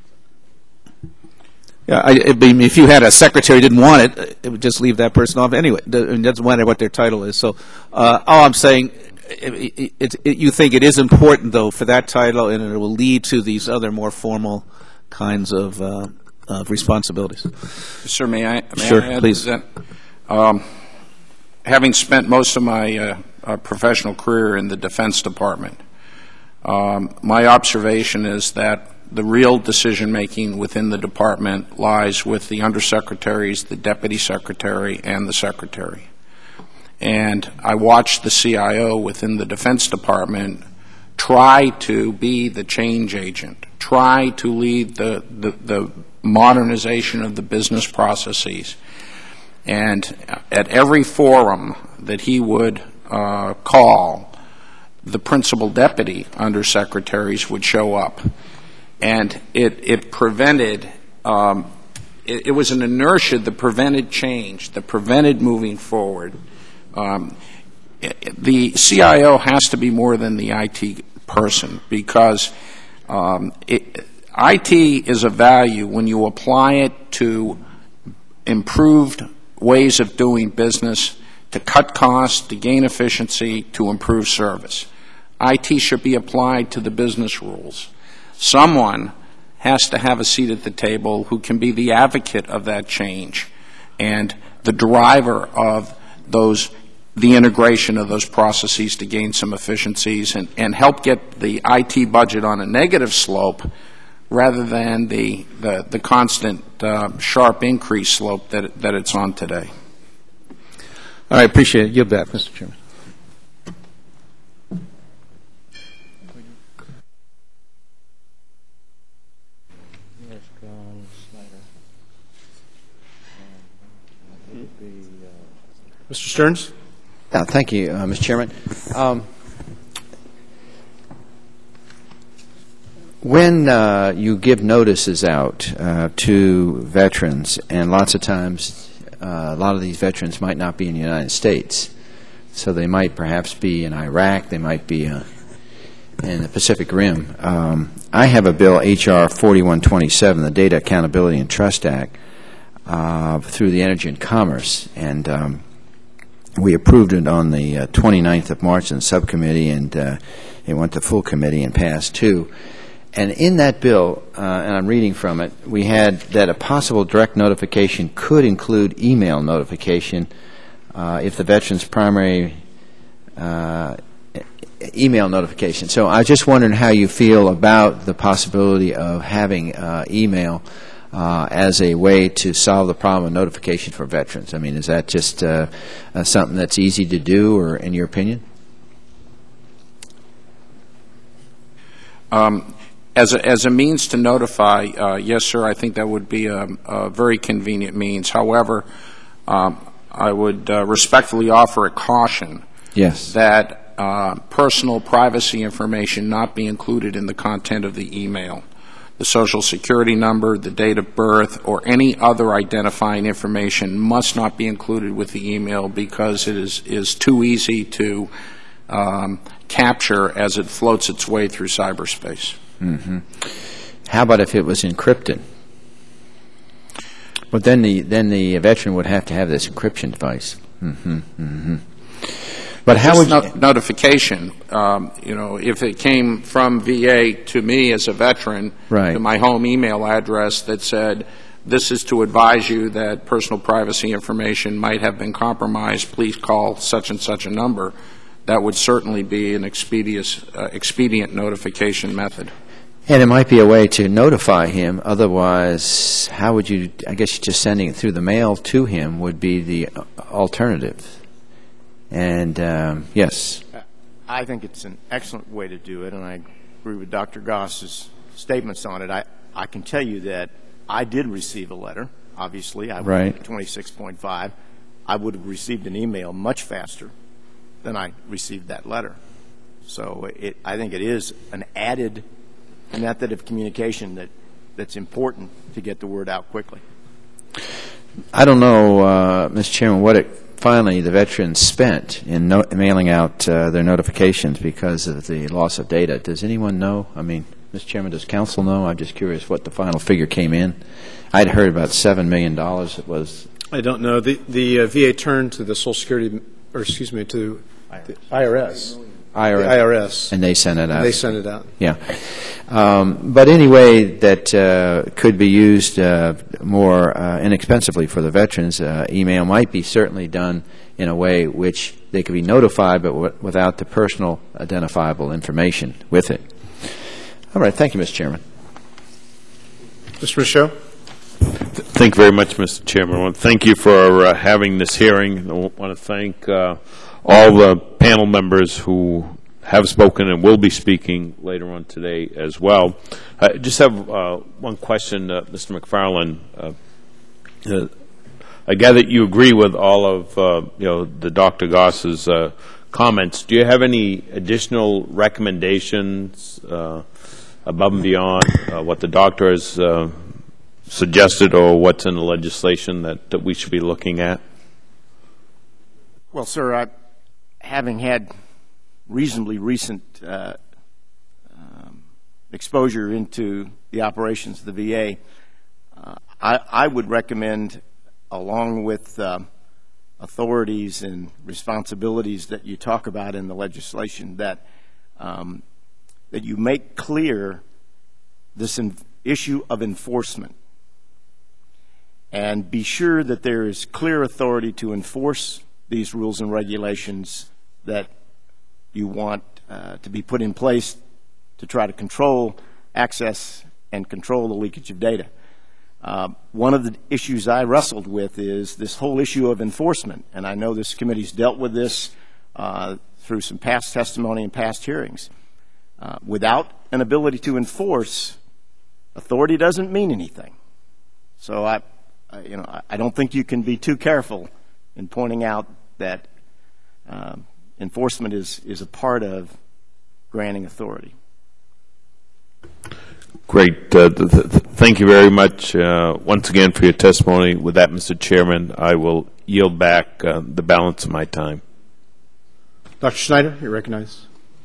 Yeah, I, I mean, if you had a secretary who didn't want it, it would just leave that person off anyway. It doesn't matter what their title is. So uh, all I'm saying, It, it, it, it, you think it is important, though, for that title, and it will lead to these other more formal kinds of, uh, of responsibilities. Sir, may I, may sure, I add please. to that? Um, having spent most of my uh, uh, professional career in the Defense Department, um, my observation is that the real decision-making within the department lies with the undersecretaries, the deputy secretary, and the secretary. And I watched the C I O within the Defense Department try to be the change agent, try to lead the, the, the modernization of the business processes. And at every forum that he would uh, call, the principal deputy undersecretaries would show up. And it, it prevented, um, it, it was an inertia that prevented change, that prevented moving forward. Um, the C I O has to be more than the I T person, because um, it, I T is a value when you apply it to improved ways of doing business, to cut costs, to gain efficiency, to improve service. I T should be applied to the business rules. Someone has to have a seat at the table who can be the advocate of that change and the driver of those the integration of those processes to gain some efficiencies and, and help get the I T budget on a negative slope rather than the, the, the constant uh, sharp increase slope that, that it's on today. All right, appreciate it. Yield back, Mister Chairman. Mister Stearns? Uh, thank you, uh, Mister Chairman. Um, when uh, you give notices out uh, to veterans, and lots of times uh, a lot of these veterans might not be in the United States, so they might perhaps be in Iraq, they might be uh, in the Pacific Rim. Um, I have a bill, H R forty-one twenty-seven, the Data Accountability and Trust Act, uh, through the Energy and Commerce, and um, we approved it on the uh, twenty-ninth of March in the subcommittee, and uh, it went to full committee and passed too. And in that bill, uh, and I'm reading from it, we had that a possible direct notification could include email notification uh, if the veteran's primary uh, email notification. So I was just wondering how you feel about the possibility of having uh, email Uh, as a way to solve the problem of notification for veterans. I mean, is that just uh, uh, something that's easy to do, or in your opinion? Um, as, a, as a means to notify, uh, yes, sir, I think that would be a, a very convenient means. However, um, I would uh, respectfully offer a caution Yes. that uh, personal privacy information not be included in the content of the email. The Social Security number, the date of birth, or any other identifying information must not be included with the email because it is, is too easy to um, capture as it floats its way through cyberspace. Mm-hmm. How about if it was encrypted? But then the then the veteran would have to have this encryption device. Mm-hmm. Mm-hmm. But how would you... notification, um, you know, if it came from V A to me as a veteran, right. to my home email address that said, this is to advise you that personal privacy information might have been compromised, please call such and such a number, that would certainly be an expedient, uh, expedient notification method. And it might be a way to notify him. Otherwise, how would you, I guess just sending it through the mail to him would be the alternative. And, um, yes. I think it's an excellent way to do it, and I agree with Doctor Goss's statements on it. I, I can tell you that I did receive a letter, obviously. I right. was twenty-six point five. I would have received an email much faster than I received that letter. So it, I think it is an added method of communication that, that's important to get the word out quickly. I don't know, uh, Mister Chairman, what it finally the veterans spent in no mailing out uh, their notifications because of the loss of data. Does anyone know? I mean, Mister Chairman, does council know? I'm just curious what the final figure came in. I'd heard about seven million dollars. It was. I don't know. The, the uh, V A turned to the Social Security, or excuse me, to the I R S. I R S. The I R S. And they sent it out. They sent it out. Yeah. Um, but anyway, that uh, could be used uh, more uh, inexpensively for the veterans. Uh, email might be certainly done in a way which they could be notified, but w without the personal identifiable information with it. All right. Thank you, Mister Chairman. Mister Michaud? Thank you very much, Mister Chairman. I want to thank you for uh, having this hearing. I want to thank uh, all the panel members who have spoken and will be speaking later on today as well. I just have uh, one question, uh, Mister McFarland. Uh, uh, I gather you agree with all of uh, you know the Doctor Goss's uh, comments. Do you have any additional recommendations uh, above and beyond uh, what the doctor has uh, suggested or what's in the legislation that, that we should be looking at? Well, sir, I, having had reasonably recent uh, um, exposure into the operations of the V A, uh, I, I would recommend, along with uh, authorities and responsibilities that you talk about in the legislation, that um, that you make clear this issue of enforcement, and be sure that there is clear authority to enforce these rules and regulations that you want uh, to be put in place to try to control access and control the leakage of data. Uh, one of the issues I wrestled with is this whole issue of enforcement, and I know this committee's dealt with this uh, through some past testimony and past hearings. Uh, without an ability to enforce, authority doesn't mean anything. So I, I you know, I, I don't think you can be too careful in pointing out that um, enforcement is, is a part of granting authority. Great. Uh, th th thank you very much uh, once again for your testimony. With that, Mister Chairman, I will yield back uh, the balance of my time. Doctor Schneider, you're recognized.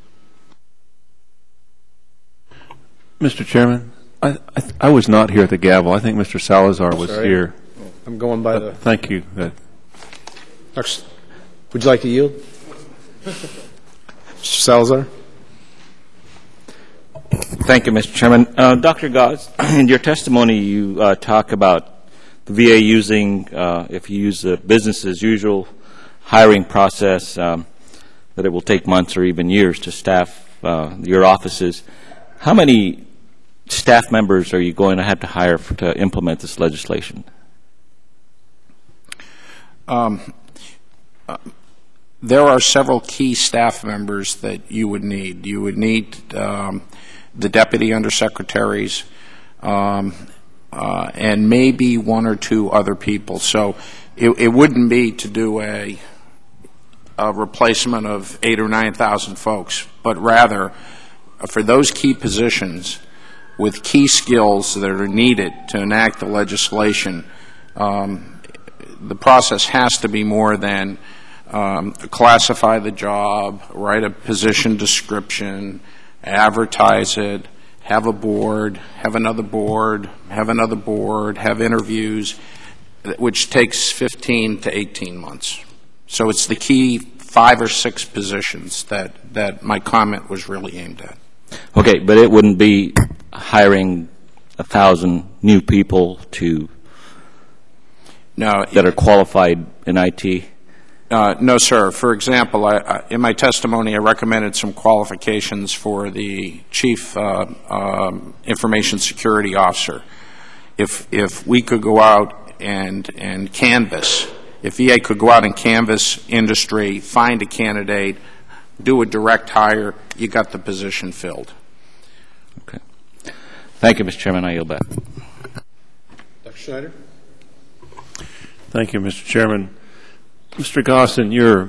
Mister Chairman, I, I, I was not here at the gavel. I think Mister Salazar was Sorry. here. I'm going by uh, the... Thank you. Uh, Doctor, would you like to yield? Mister Salazar? Thank you, Mister Chairman. Uh, Doctor Goss, in your testimony, you uh, talk about the V A using, uh, if you use the business as usual hiring process, um, that it will take months or even years to staff uh, your offices. How many staff members are you going to have to hire for, to implement this legislation? Um, uh, there are several key staff members that you would need. You would need um, the deputy undersecretaries um, uh, and maybe one or two other people. So it, it wouldn't be to do a, a replacement of eight or nine thousand folks, but rather uh, for those key positions, with key skills that are needed to enact the legislation, um, the process has to be more than um, classify the job, write a position description, advertise it, have a board, have another board, have another board, have interviews, which takes fifteen to eighteen months. So it's the key five or six positions that, that my comment was really aimed at. Okay, but it wouldn't be hiring a thousand new people to No, that are qualified in I T? Uh, no, sir. For example, I, I, in my testimony, I recommended some qualifications for the Chief uh, um, Information Security Officer. If, if we could go out and, and canvass, if V A could go out and canvass industry, find a candidate, do a direct hire, you got the position filled. Okay. Thank you, Mister Chairman. I yield back. Doctor Schneider? Thank you, Mister Chairman. Mister Gostin, your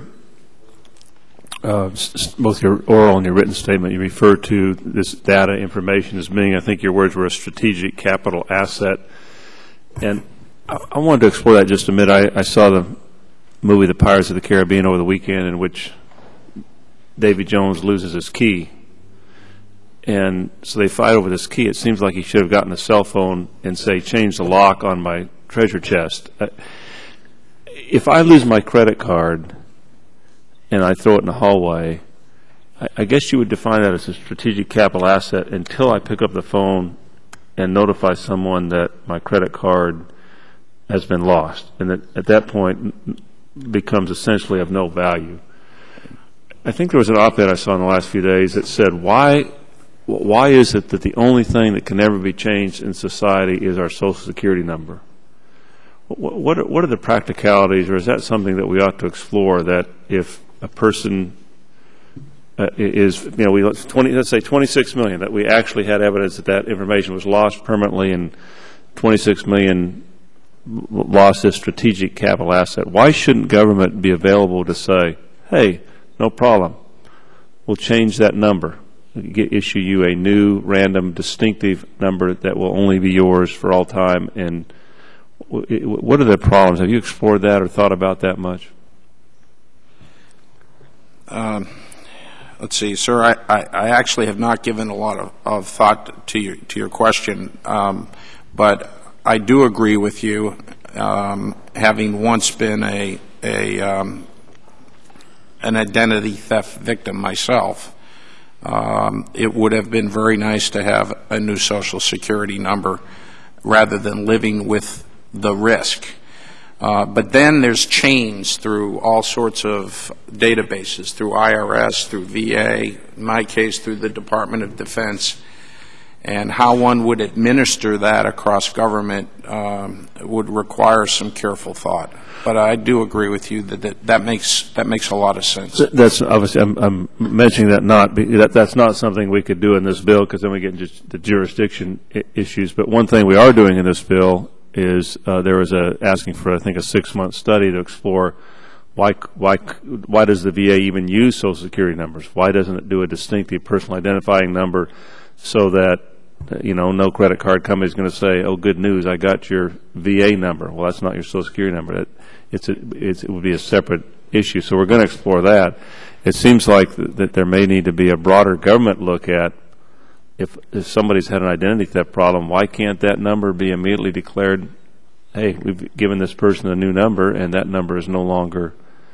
uh, s both your oral and your written statement, you refer to this data information as being, I think your words were, a strategic capital asset. And I, I wanted to explore that just a minute. I, I saw the movie The Pirates of the Caribbean over the weekend, in which Davy Jones loses his key. And so they fight over this key. It seems like he should have gotten a cell phone and say, change the lock on my treasure chest. Uh, If I lose my credit card and I throw it in the hallway, I, I guess you would define that as a strategic capital asset until I pick up the phone and notify someone that my credit card has been lost, and that at that point becomes essentially of no value. I think there was an op-ed I saw in the last few days that said, why, why is it that the only thing that can never be changed in society is our Social Security number? What are, what are the practicalities, or is that something that we ought to explore, that if a person uh, is, you know, we let's, twenty, let's say twenty-six million, that we actually had evidence that that information was lost permanently, and twenty-six million lost this strategic capital asset, why shouldn't government be available to say, hey, no problem, we'll change that number, Get, issue you a new random distinctive number that will only be yours for all time? And what are the problems? Have you explored that or thought about that much? Um, let's see, sir. I, I, I actually have not given a lot of, of thought to your to your question, um, but I do agree with you. Um, having once been a a um, an identity theft victim myself, um, it would have been very nice to have a new Social Security number rather than living with the risk. Uh, but then there's chains through all sorts of databases, through I R S, through V A, in my case through the Department of Defense, and how one would administer that across government um, would require some careful thought. But I do agree with you that that, that makes that makes a lot of sense. That's obviously, I'm, I'm mentioning that not that that's not something we could do in this bill, because then we get into the jurisdiction I issues. But one thing we are doing in this bill is uh, there was a asking for, I think, a six-month study to explore why why why does the V A even use Social Security numbers? Why doesn't it do a distinctive personal identifying number so that, you know, no credit card company is going to say, oh, good news, I got your V A number. Well, that's not your Social Security number. It, it's a, it's, it would be a separate issue. So we're going to explore that. It seems like th that there may need to be a broader government look at If, if somebody's had an identity theft problem, why can't that number be immediately declared, hey, we've given this person a new number, and that number is no longer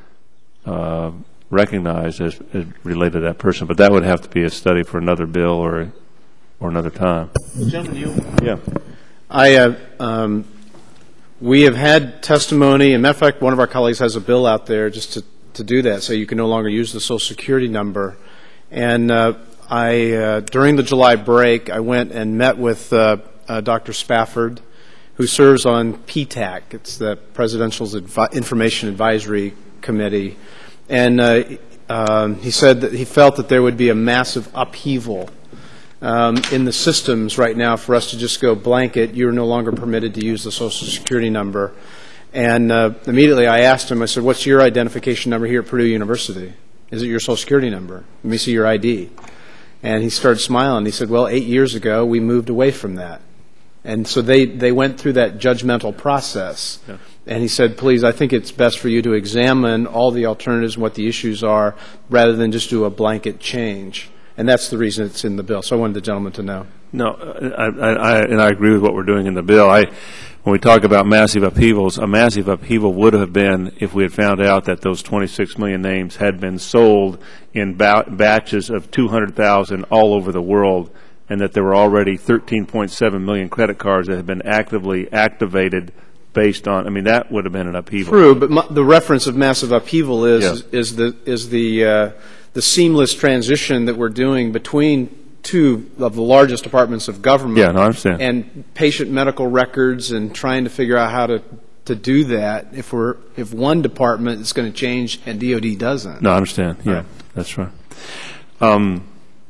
uh, recognized as, as related to that person? But that would have to be a study for another bill or or another time. Gentlemen, you. Yeah. I, uh, um, we have had testimony, and matter of fact, one of our colleagues has a bill out there just to, to do that, so you can no longer use the Social Security number. And uh, I, uh, during the July break, I went and met with uh, uh, Doctor Spafford, who serves on P TAC. It's the Presidential Advi Information Advisory Committee. And uh, um, he said that he felt that there would be a massive upheaval um, in the systems right now for us to just go blanket, you're no longer permitted to use the Social Security number. And uh, immediately I asked him, I said, what's your identification number here at Purdue University? Is it your Social Security number? Let me see your I D. And he started smiling. He said, well, eight years ago, we moved away from that. And so they, they went through that judgmental process. Yeah. And he said, please, I think it's best for you to examine all the alternatives and what the issues are rather than just do a blanket change. And that's the reason it's in the bill. So I wanted the gentleman to know. No, I, I, I, and I agree with what we're doing in the bill. I, when we talk about massive upheavals, a massive upheaval would have been if we had found out that those twenty-six million names had been sold in ba batches of two hundred thousand all over the world, and that there were already thirteen point seven million credit cards that had been actively activated based on, I mean, that would have been an upheaval. True, but my, the reference of massive upheaval is, Yeah. is the, is the, uh, the seamless transition that we're doing between two of the largest departments of government. Yeah, no, I understand. And patient medical records and trying to figure out how to, to do that if we're, if one department is going to change and D O D doesn't. No, I understand. Yeah, Right. that's right. Um,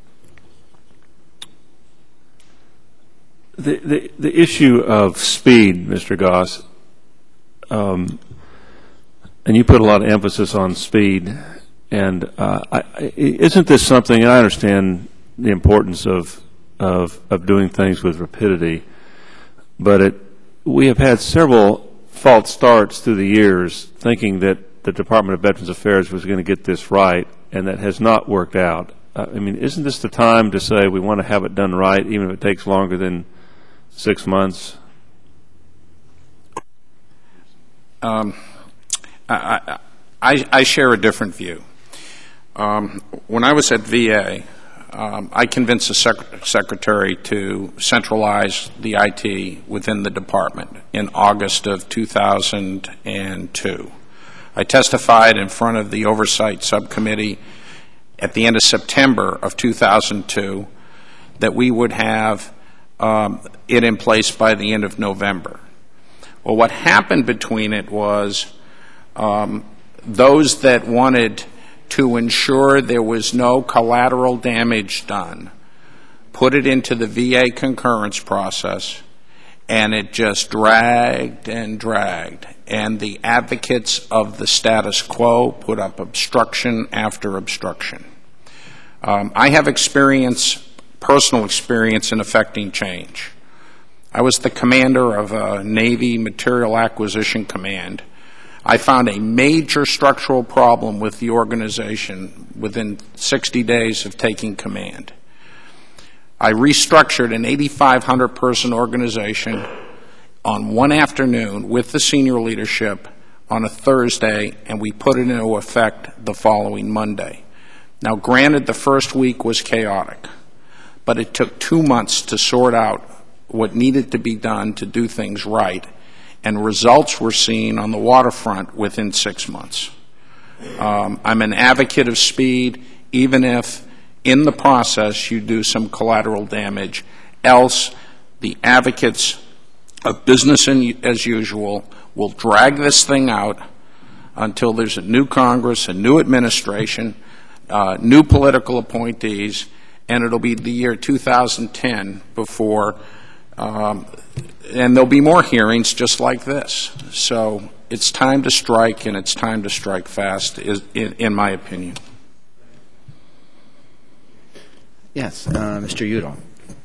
the, the, the issue of speed, Mister Goss, um, and you put a lot of emphasis on speed, and uh, I, I- isn't this something, and I understand the importance of, of, of doing things with rapidity, but it, we have had several false starts through the years thinking that the Department of Veterans Affairs was going to get this right, and that has not worked out. Uh, I mean, isn't this the time to say we want to have it done right, even if it takes longer than six months? Um, I, I, I share a different view. Um, when I was at V A, um, I convinced the sec secretary to centralize the I T within the department in August of two thousand two. I testified in front of the Oversight Subcommittee at the end of September of two thousand two that we would have um, it in place by the end of November. Well, what happened between it was um, those that wanted to ensure there was no collateral damage done put it into the V A concurrence process, and it just dragged and dragged. And the advocates of the status quo put up obstruction after obstruction. Um, I have experience, personal experience in effecting change. I was the commander of a Navy Material Acquisition Command. I found a major structural problem with the organization within sixty days of taking command. I restructured an eighty-five hundred person organization on one afternoon with the senior leadership on a Thursday, and we put it into effect the following Monday. Now, granted, the first week was chaotic, but it took two months to sort out what needed to be done to do things right, and results were seen on the waterfront within six months. Um, I'm an advocate of speed, even if in the process you do some collateral damage, else the advocates of business in, as usual will drag this thing out until there's a new Congress, a new administration, uh, new political appointees, and it'll be the year two thousand ten before Um, and there'll be more hearings just like this. So it's time to strike, and it's time to strike fast, is, in, in my opinion. Yes, uh, Mister Udall.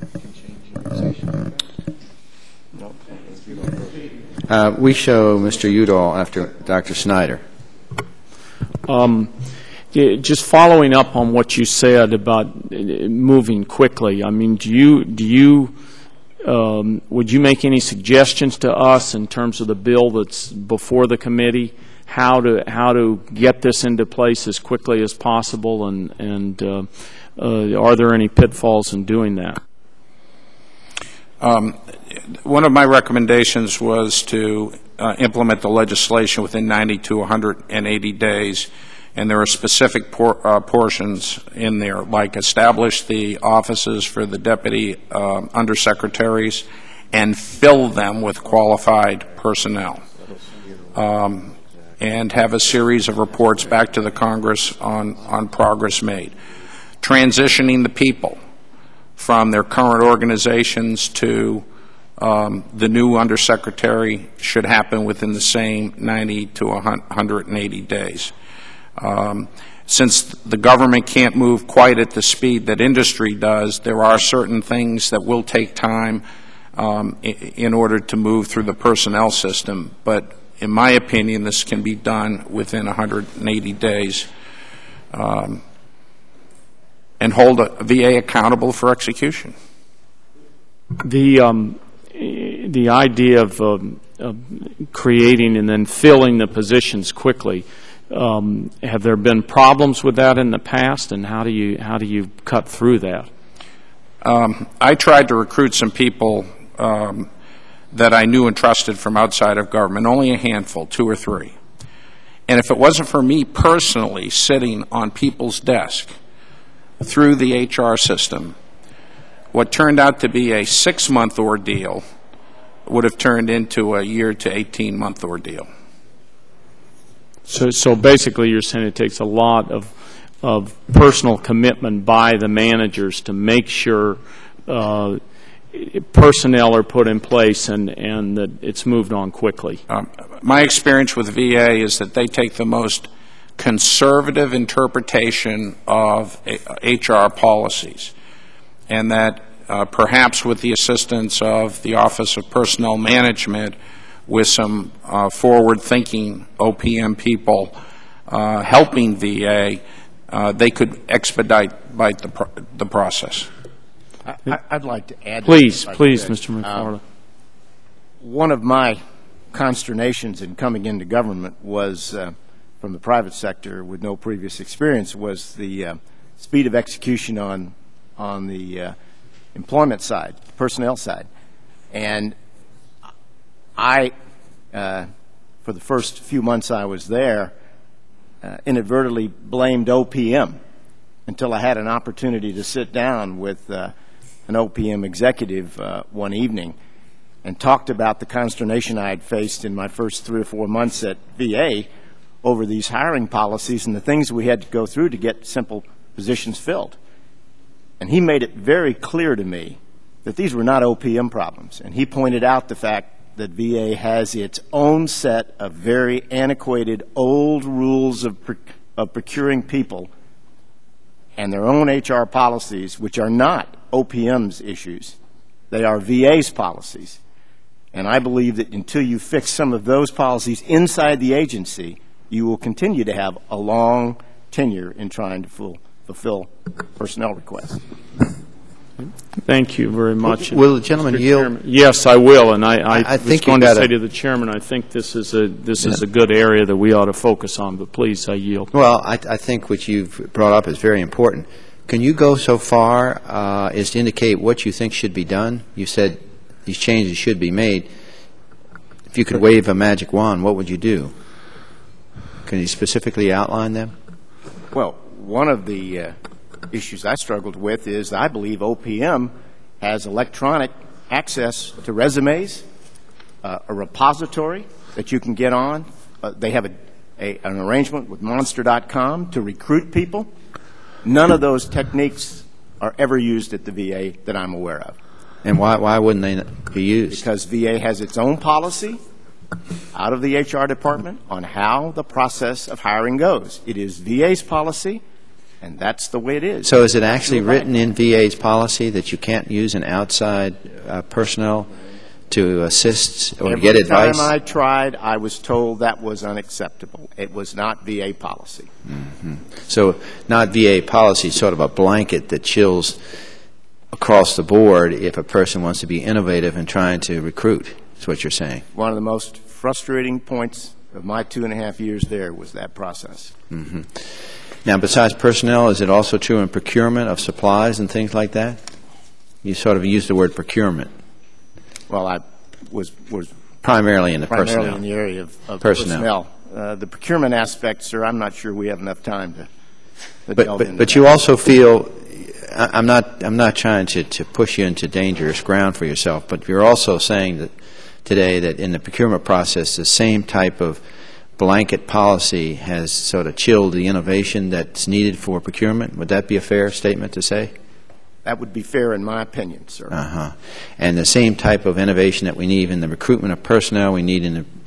Uh, we show Mister Udall after Doctor Snyder. Um, yeah, just following up on what you said about uh, moving quickly. I mean, do you do you um, would you make any suggestions to us in terms of the bill that's before the committee, how to how to get this into place as quickly as possible, and and uh, uh, are there any pitfalls in doing that? Um, one of my recommendations was to uh, implement the legislation within ninety to one hundred eighty days, and there are specific por uh, portions in there, like establish the offices for the deputy uh, undersecretaries and fill them with qualified personnel, um, and have a series of reports back to the Congress on, on progress made. Transitioning the people from their current organizations to um, the new undersecretary should happen within the same ninety to one hundred eighty days. Um, since the government can't move quite at the speed that industry does, there are certain things that will take time um, in order to move through the personnel system. But in my opinion, this can be done within one hundred eighty days um, and hold a V A accountable for execution. The um, the idea of, um, of creating and then filling the positions quickly, um, have there been problems with that in the past, and how do you how do you cut through that? Um, I tried to recruit some people um, that I knew and trusted from outside of government, only a handful, two or three. And if it wasn't for me personally sitting on people's desk through the H R system, what turned out to be a six-month ordeal would have turned into a year to eighteen-month ordeal. So, so basically, you're saying it takes a lot of of personal commitment by the managers to make sure uh, personnel are put in place and and that it's moved on quickly. Um, my experience with V A is that they take the most conservative interpretation of H R policies, and that uh, perhaps with the assistance of the Office of Personnel Management, with some uh, forward-thinking O P M people uh, helping V A, uh, they could expedite bite the, pro the process. I, I'd like to add. Please, to please, could. Mister McFarland. Um, one of my consternations in coming into government was, uh, from the private sector with no previous experience, was the uh, speed of execution on on the uh, employment side, personnel side, and I, uh, for the first few months I was there, uh, inadvertently blamed O P M until I had an opportunity to sit down with uh, an O P M executive uh, one evening and talked about the consternation I had faced in my first three or four months at V A over these hiring policies and the things we had to go through to get simple positions filled. And he made it very clear to me that these were not O P M problems. And he pointed out the fact that V A has its own set of very antiquated, old rules of, pr of procuring people and their own H R policies, which are not O P M's issues. They are V A's policies. And I believe that until you fix some of those policies inside the agency, you will continue to have a long tenure in trying to full, fulfill personnel requests. Thank you very much. Will the gentleman Mister yield? Chairman. Yes, I will, and I, I, I was think going you to gotta- say to the chairman, I think this is a this is a good area that we ought to focus on. But please, I yield. Well, I, I think what you've brought up is very important. Can you go so far uh, as to indicate what you think should be done? You said these changes should be made. If you could wave a magic wand, what would you do? Can you specifically outline them? Well, one of the uh, issues I struggled with is I believe O P M has electronic access to resumes, uh, a repository that you can get on. Uh, they have a, a, an arrangement with monster dot com to recruit people. None of those techniques are ever used at the V A that I'm aware of. And why, why wouldn't they be used? Because V A has its own policy out of the H R department on how the process of hiring goes. It is V A's policy, and that's the way it is. So is it actually written in V A's policy that you can't use an outside uh, personnel to assist or Every get advice? time I tried, I was told that was unacceptable. It was not V A policy. Mm-hmm. So not V A policy, sort of a blanket that chills across the board if a person wants to be innovative in trying to recruit, is what you're saying. One of the most frustrating points of my two and a half years there was that process. Mm-hmm. Now, besides personnel, is it also true in procurement of supplies and things like that? You sort of used the word procurement. Well, I was, was primarily in the primarily personnel. in the area of, of personnel. personnel. Uh, the procurement aspect, sir, I'm not sure we have enough time to, to But, delve but, into but that. you also feel, I- I'm not, I'm not trying to, to push you into dangerous ground for yourself, but you're also saying that today that in the procurement process, the same type of blanket policy has sort of chilled the innovation that's needed for procurement. Would that be a fair statement to say? That would be fair in my opinion, sir. Uh-huh. And the same type of innovation that we need in the recruitment of personnel, we need in the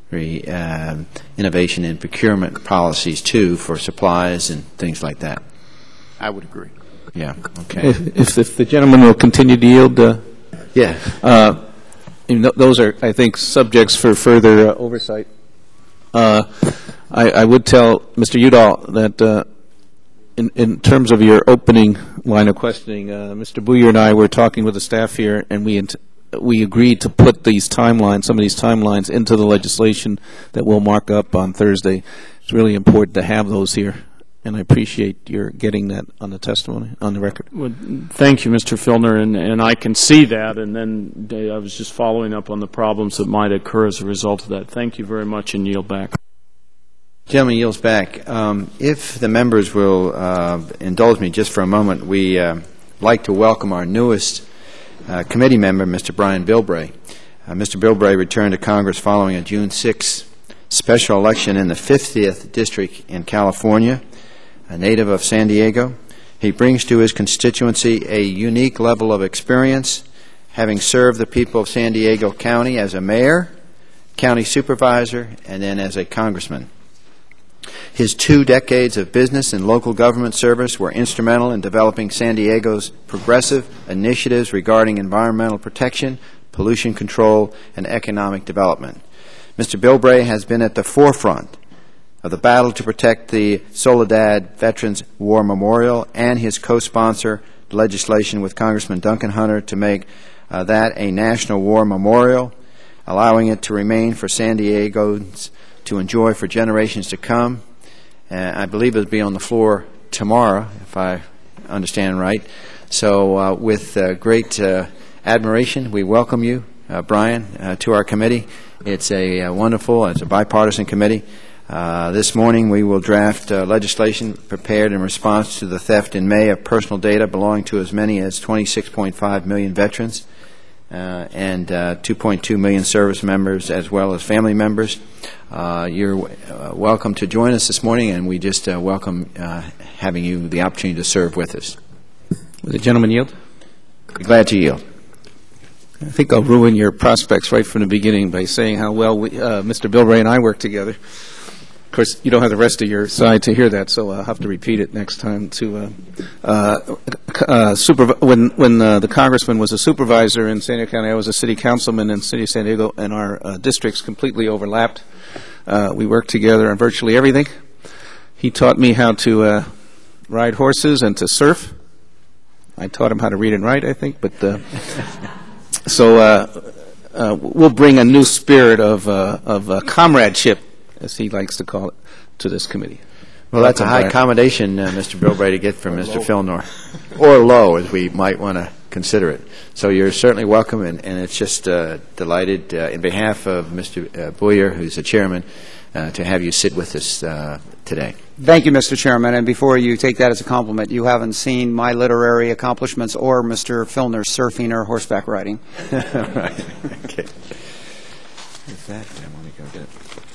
re, um, innovation in procurement policies too for supplies and things like that. I would agree. Yeah. Okay. If, if, if the gentleman will continue to yield, uh, Yeah. uh, and th- those are, I think, subjects for further uh, oversight. Uh, I, I would tell Mister Udall that uh, in, in terms of your opening line of questioning, uh, Mister Booyer and I were talking with the staff here, and we int- we agreed to put these timelines, some of these timelines, into the legislation that we'll mark up on Thursday. It's really important to have those here, and I appreciate your getting that on the testimony, on the record. Well, thank you, Mister Filner, and, and I can see that, and then uh, I was just following up on the problems that might occur as a result of that. Thank you very much, and yield back. Gentleman yields back. Um, if the members will uh, indulge me just for a moment, we uh, like to welcome our newest uh, committee member, Mister Brian Bilbray. Uh, Mister Bilbray returned to Congress following a June sixth special election in the fiftieth District in California. A native of San Diego, he brings to his constituency a unique level of experience, having served the people of San Diego County as a mayor, county supervisor, and then as a congressman. His two decades of business and local government service were instrumental in developing San Diego's progressive initiatives regarding environmental protection, pollution control, and economic development. Mister Bilbray has been at the forefront of the battle to protect the Soledad Veterans War Memorial, and his co-sponsor legislation with Congressman Duncan Hunter to make uh, that a national war memorial, allowing it to remain for San Diegans to enjoy for generations to come. Uh, I believe it'll be on the floor tomorrow, if I understand right. So uh, with uh, great uh, admiration, we welcome you, uh, Brian, uh, to our committee. It's a uh, wonderful, it's a bipartisan committee. Uh, this morning we will draft uh, legislation prepared in response to the theft in May of personal data belonging to as many as twenty-six point five million veterans uh, and uh, two point two million service members as well as family members. Uh, you're uh, welcome to join us this morning, and we just uh, welcome uh, having you the opportunity to serve with us. Will the gentleman yield? Be glad to yield. I think I'll ruin your prospects right from the beginning by saying how well we, uh, Mister Bilbray and I work together. Of course, you don't have the rest of your side to hear that, so I'll have to repeat it next time. To uh, uh, uh, superv- when when uh, the congressman was a supervisor in San Diego County, I was a city councilman in the city of San Diego, and our uh, districts completely overlapped. Uh, we worked together on virtually everything. He taught me how to uh, ride horses and to surf. I taught him how to read and write, I think. But uh, so uh, uh, we'll bring a new spirit of uh, of uh, comradeship, as he likes to call it, to this committee. Well, that's a high accommodation, uh, Mister Bilbray, to get from Mister Filnor, or low, as we might want to consider it. So you're certainly welcome, and, and it's just uh, delighted, uh, in behalf of Mister Uh, Booyer, who's the chairman, uh, to have you sit with us uh, today. Thank you, Mister Chairman. And before you take that as a compliment, you haven't seen my literary accomplishments or Mister Filner's surfing or horseback riding. Right. Okay. With that, I want to go get it.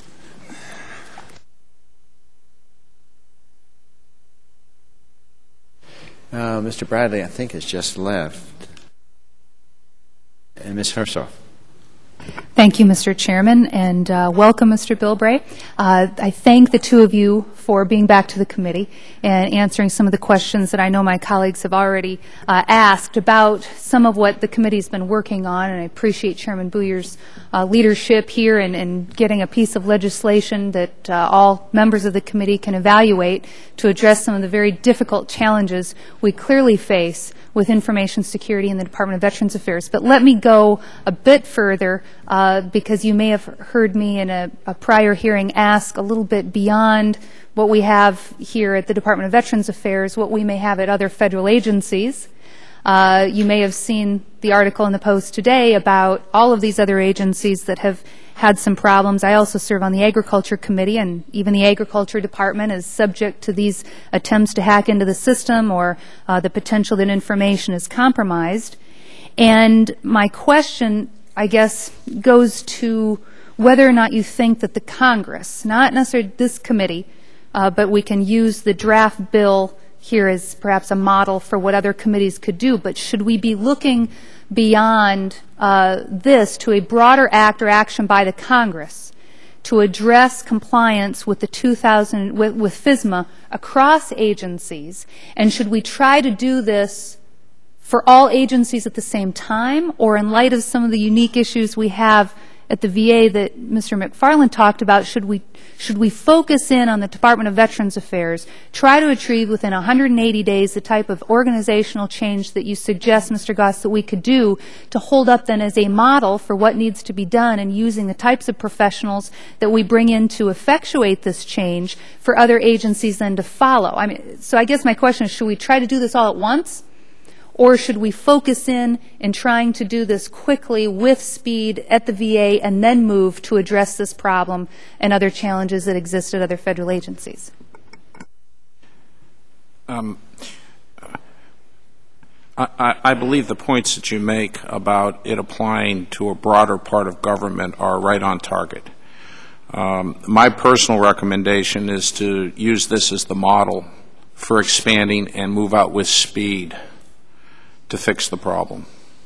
Uh, Mister Bradley, I think, has just left. And Miz Hersoff. Thank you, Mister Chairman, and uh, welcome, Mister Bilbray. Uh, I thank the two of you for being back to the committee and answering some of the questions that I know my colleagues have already uh, asked about some of what the committee's been working on, and I appreciate Chairman Booyer's uh, leadership here in, in getting a piece of legislation that uh, all members of the committee can evaluate to address some of the very difficult challenges we clearly face with information security in the Department of Veterans Affairs. But let me go a bit further uh, because you may have heard me in a, a prior hearing ask a little bit beyond what we have here at the Department of Veterans Affairs, what we may have at other federal agencies. Uh, you may have seen the article in the Post today about all of these other agencies that have had some problems. I also serve on the Agriculture Committee, and even the Agriculture Department is subject to these attempts to hack into the system or uh, the potential that information is compromised. And my question, I guess, goes to whether or not you think that the Congress, not necessarily this committee, uh, but we can use the draft bill here as perhaps a model for what other committees could do, but should we be looking beyond uh, this to a broader act or action by the Congress to address compliance with the two thousand with, with FSMA across agencies? And should we try to do this for all agencies at the same time, or in light of some of the unique issues we have at the V A that Mister McFarland talked about, should we should we focus in on the Department of Veterans Affairs, try to achieve within one hundred eighty days the type of organizational change that you suggest, Mister Goss, that we could do to hold up then as a model for what needs to be done, and using the types of professionals that we bring in to effectuate this change for other agencies then to follow? I mean, so I guess my question is, should we try to do this all at once? Or should we focus in in trying to do this quickly with speed at the V A and then move to address this problem and other challenges that exist at other federal agencies? Um, I, I believe the points that you make about it applying to a broader part of government are right on target. Um, my personal recommendation is to use this as the model for expanding and move out with speed to fix the problem.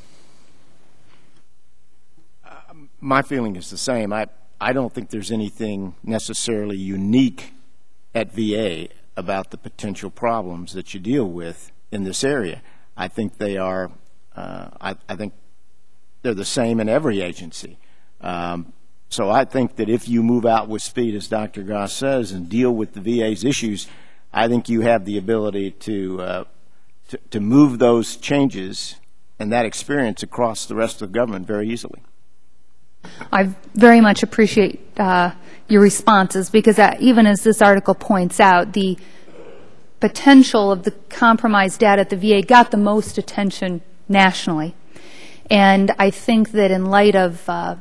Uh, my feeling is the same. I, I don't think there's anything necessarily unique at V A about the potential problems that you deal with in this area. I think they are, uh, I, I think they're the same in every agency. Um, so I think that if you move out with speed, as Doctor Goss says, and deal with the V A's issues, I think you have the ability to uh, To, to move those changes and that experience across the rest of the government very easily. I very much appreciate uh, your responses, because uh, even as this article points out, the potential of the compromised data at the V A got the most attention nationally. And I think that in light of uh,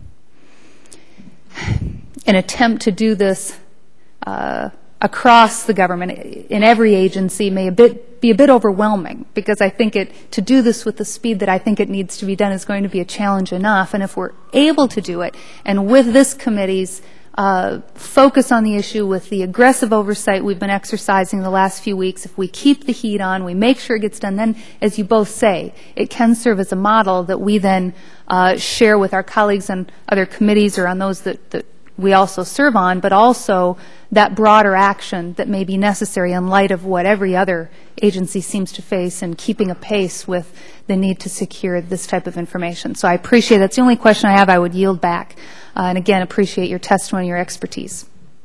an attempt to do this uh, across the government in every agency may a bit be a bit overwhelming, because I think it to do this with the speed that I think it needs to be done is going to be a challenge enough. And if we're able to do it, and with this committee's uh, focus on the issue, with the aggressive oversight we've been exercising the last few weeks, if we keep the heat on, we make sure it gets done, then, as you both say, it can serve as a model that we then uh, share with our colleagues on other committees or on those that, that we also serve on, but also that broader action that may be necessary in light of what every other agency seems to face, and keeping a pace with the need to secure this type of information. So I appreciate that's the only question I have. I would yield back. Uh, and again, appreciate your testimony, your expertise.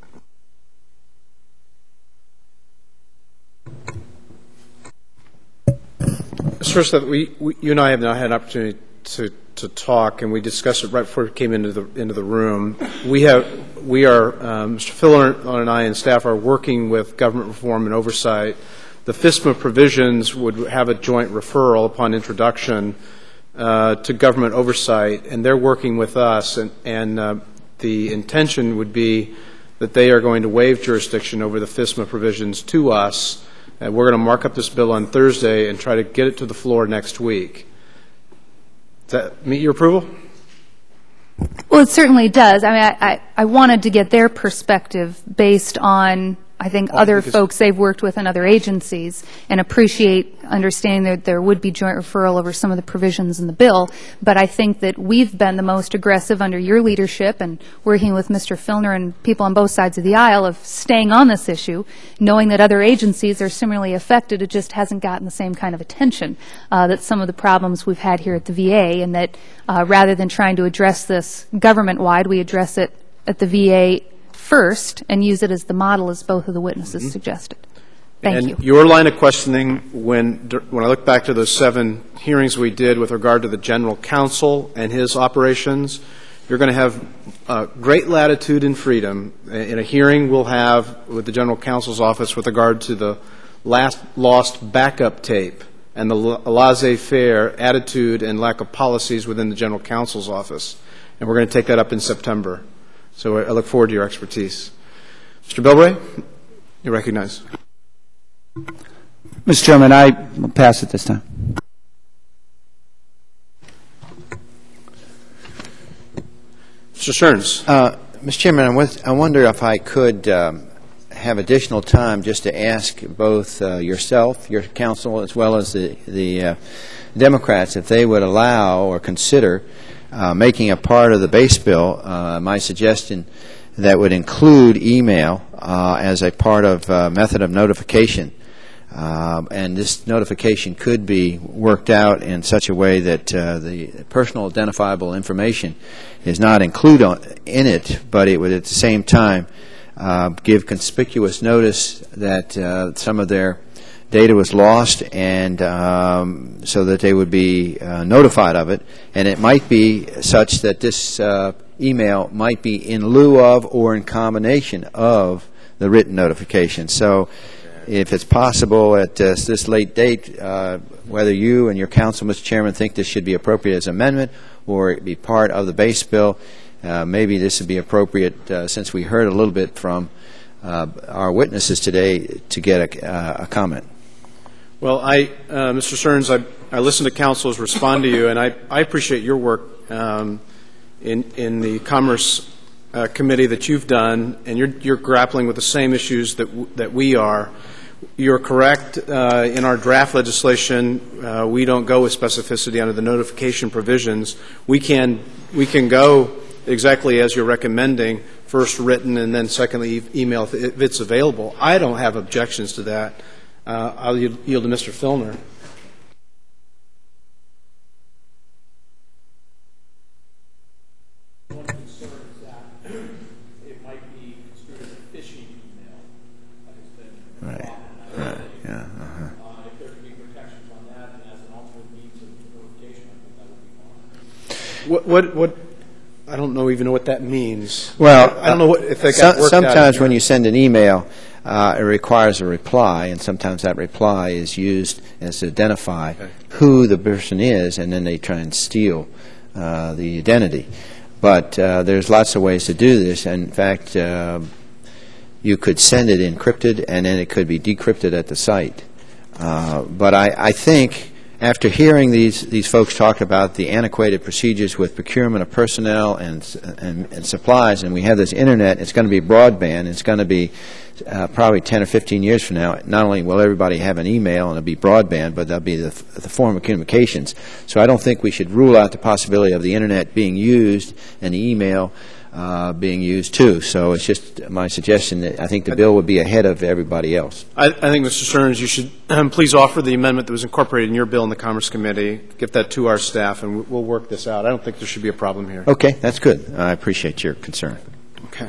Mister Smith, we, we, you and I have now had an opportunity to to talk, and we discussed it right before we came into the into the room. We have we are um, Mister Filler and I and staff are working with government reform and oversight. The FSMA provisions would have a joint referral upon introduction uh, to government oversight, and they're working with us. And, and uh, the intention would be that they are going to waive jurisdiction over the FSMA provisions to us. And we're going to mark up this bill on Thursday and try to get it to the floor next week. Does that meet your approval? Well, it certainly does. I mean, I, I, I wanted to get their perspective based on, I think, Oh, other because- folks they've worked with in other agencies, and appreciate understanding that there would be joint referral over some of the provisions in the bill. But I think that we've been the most aggressive under your leadership, and working with Mister Filner and people on both sides of the aisle, of staying on this issue, knowing that other agencies are similarly affected. It just hasn't gotten the same kind of attention uh, that some of the problems we've had here at the V A, and that uh, rather than trying to address this government-wide, we address it at the V A first and use it as the model, as both of the witnesses Mm-hmm. suggested. Thank and you. your line of questioning, when when I look back to those seven hearings we did with regard to the general counsel and his operations, you're going to have uh, great latitude and freedom. In a hearing we'll have with the general counsel's office with regard to the last lost backup tape and the laissez-faire attitude and lack of policies within the general counsel's office. And we're going to take that up in September. So I look forward to your expertise. Mister Bilbray, you recognize. Mister Chairman, I will pass it this time. Mister Stearns. Uh, Mister Chairman, I, was, I wonder if I could um, have additional time just to ask both uh, yourself, your counsel, as well as the, the uh, Democrats, if they would allow or consider uh, making a part of the base bill uh, my suggestion that would include email uh, as a part of uh, method of notification. Uh, and this notification could be worked out in such a way that uh, the personal identifiable information is not included on, in it, but it would at the same time uh, give conspicuous notice that uh, some of their data was lost, and um, so that they would be uh, notified of it. And it might be such that this uh, email might be in lieu of or in combination of the written notification. So if it's possible at uh, this late date, uh, whether you and your council, Mister Chairman, think this should be appropriate as amendment or it be part of the base bill, uh, maybe this would be appropriate, uh, since we heard a little bit from uh, our witnesses today, to get a, uh, a comment. Well, I, uh, Mister Stearns, I, I listened to council's respond to you, and I, I appreciate your work um, in, in the Commerce uh, Committee that you've done, and you're, you're grappling with the same issues that, w that we are. You're correct. Uh, in our draft legislation, uh, we don't go with specificity under the notification provisions. We can, we can go exactly as you're recommending, first written and then secondly e email if, if it's available. I don't have objections to that. Uh, I'll yield, yield to Mister Filner. One concern is that it might be construed as a phishing email that has been right. Right. Yeah. Uh-huh. Uh, if there could be protections on that, and as an alternate means of notification, I think that would be fine. What? What? What? I don't know even know what that means. Well, I don't know what, if that so, got worked sometimes out when you send an email, uh, it requires a reply, and sometimes that reply is used as to identify okay. who the person is, and then they try and steal uh, the identity. But uh, there's lots of ways to do this. And in fact, uh, you could send it encrypted, and then it could be decrypted at the site. Uh, but I, I think, after hearing these these folks talk about the antiquated procedures with procurement of personnel and and, and supplies, and we have this internet, it's going to be broadband. It's going to be uh, probably ten or fifteen years from now. Not only will everybody have an email and it'll be broadband, but that'll be the, the form of communications. So I don't think we should rule out the possibility of the internet being used and the email Uh, being used too. So it's just my suggestion that I think the bill would be ahead of everybody else. I, I think, Mister Stearns, you should um, please offer the amendment that was incorporated in your bill in the Commerce Committee. Give that to our staff, and we'll work this out. I don't think there should be a problem here. Okay, that's good. I appreciate your concern. Okay.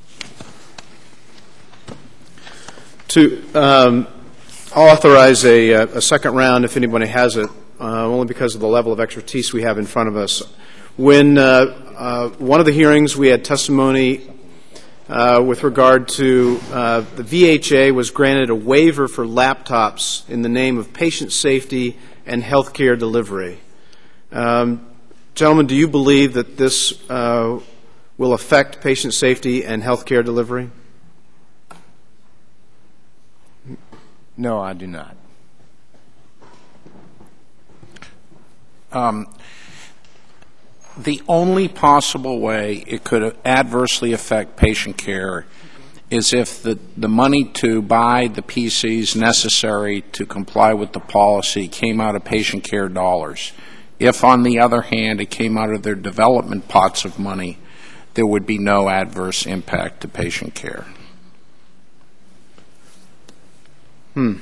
To um, authorize a, a second round, if anybody has it, uh, only because of the level of expertise we have in front of us. When uh, uh, one of the hearings, we had testimony uh, with regard to uh, the V H A was granted a waiver for laptops in the name of patient safety and health care delivery. Um, gentlemen, do you believe that this uh, will affect patient safety and health care delivery? No, I do not. Um, The only possible way it could adversely affect patient care is if the, the money to buy the P Cs necessary to comply with the policy came out of patient care dollars. If, on the other hand, it came out of their development pots of money, there would be no adverse impact to patient care. Hmm.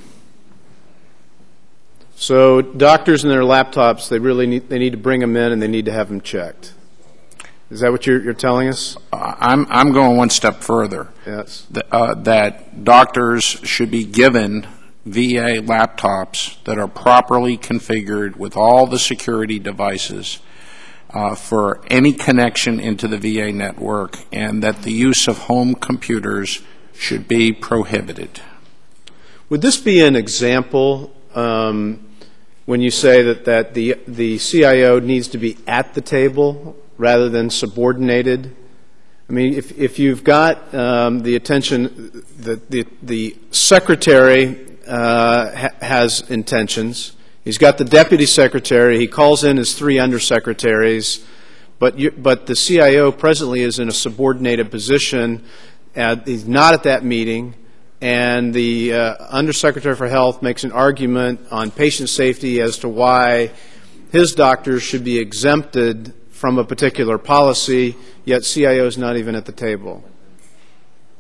So doctors and their laptops, they really need, they need to bring them in and they need to have them checked. Is that what you're, you're telling us? Uh, I'm, I'm going one step further. Yes. Th uh, that doctors should be given V A laptops that are properly configured with all the security devices uh, for any connection into the V A network, and that the use of home computers should be prohibited. Would this be an example um, when you say that, that the, the C I O needs to be at the table rather than subordinated? I mean, if, if you've got um, the attention, the, the, the secretary uh, ha has intentions, he's got the deputy secretary, he calls in his three undersecretaries, but, you, but the C I O presently is in a subordinated position, at, he's not at that meeting, and the uh, Undersecretary for Health makes an argument on patient safety as to why his doctors should be exempted from a particular policy, yet C I O is not even at the table.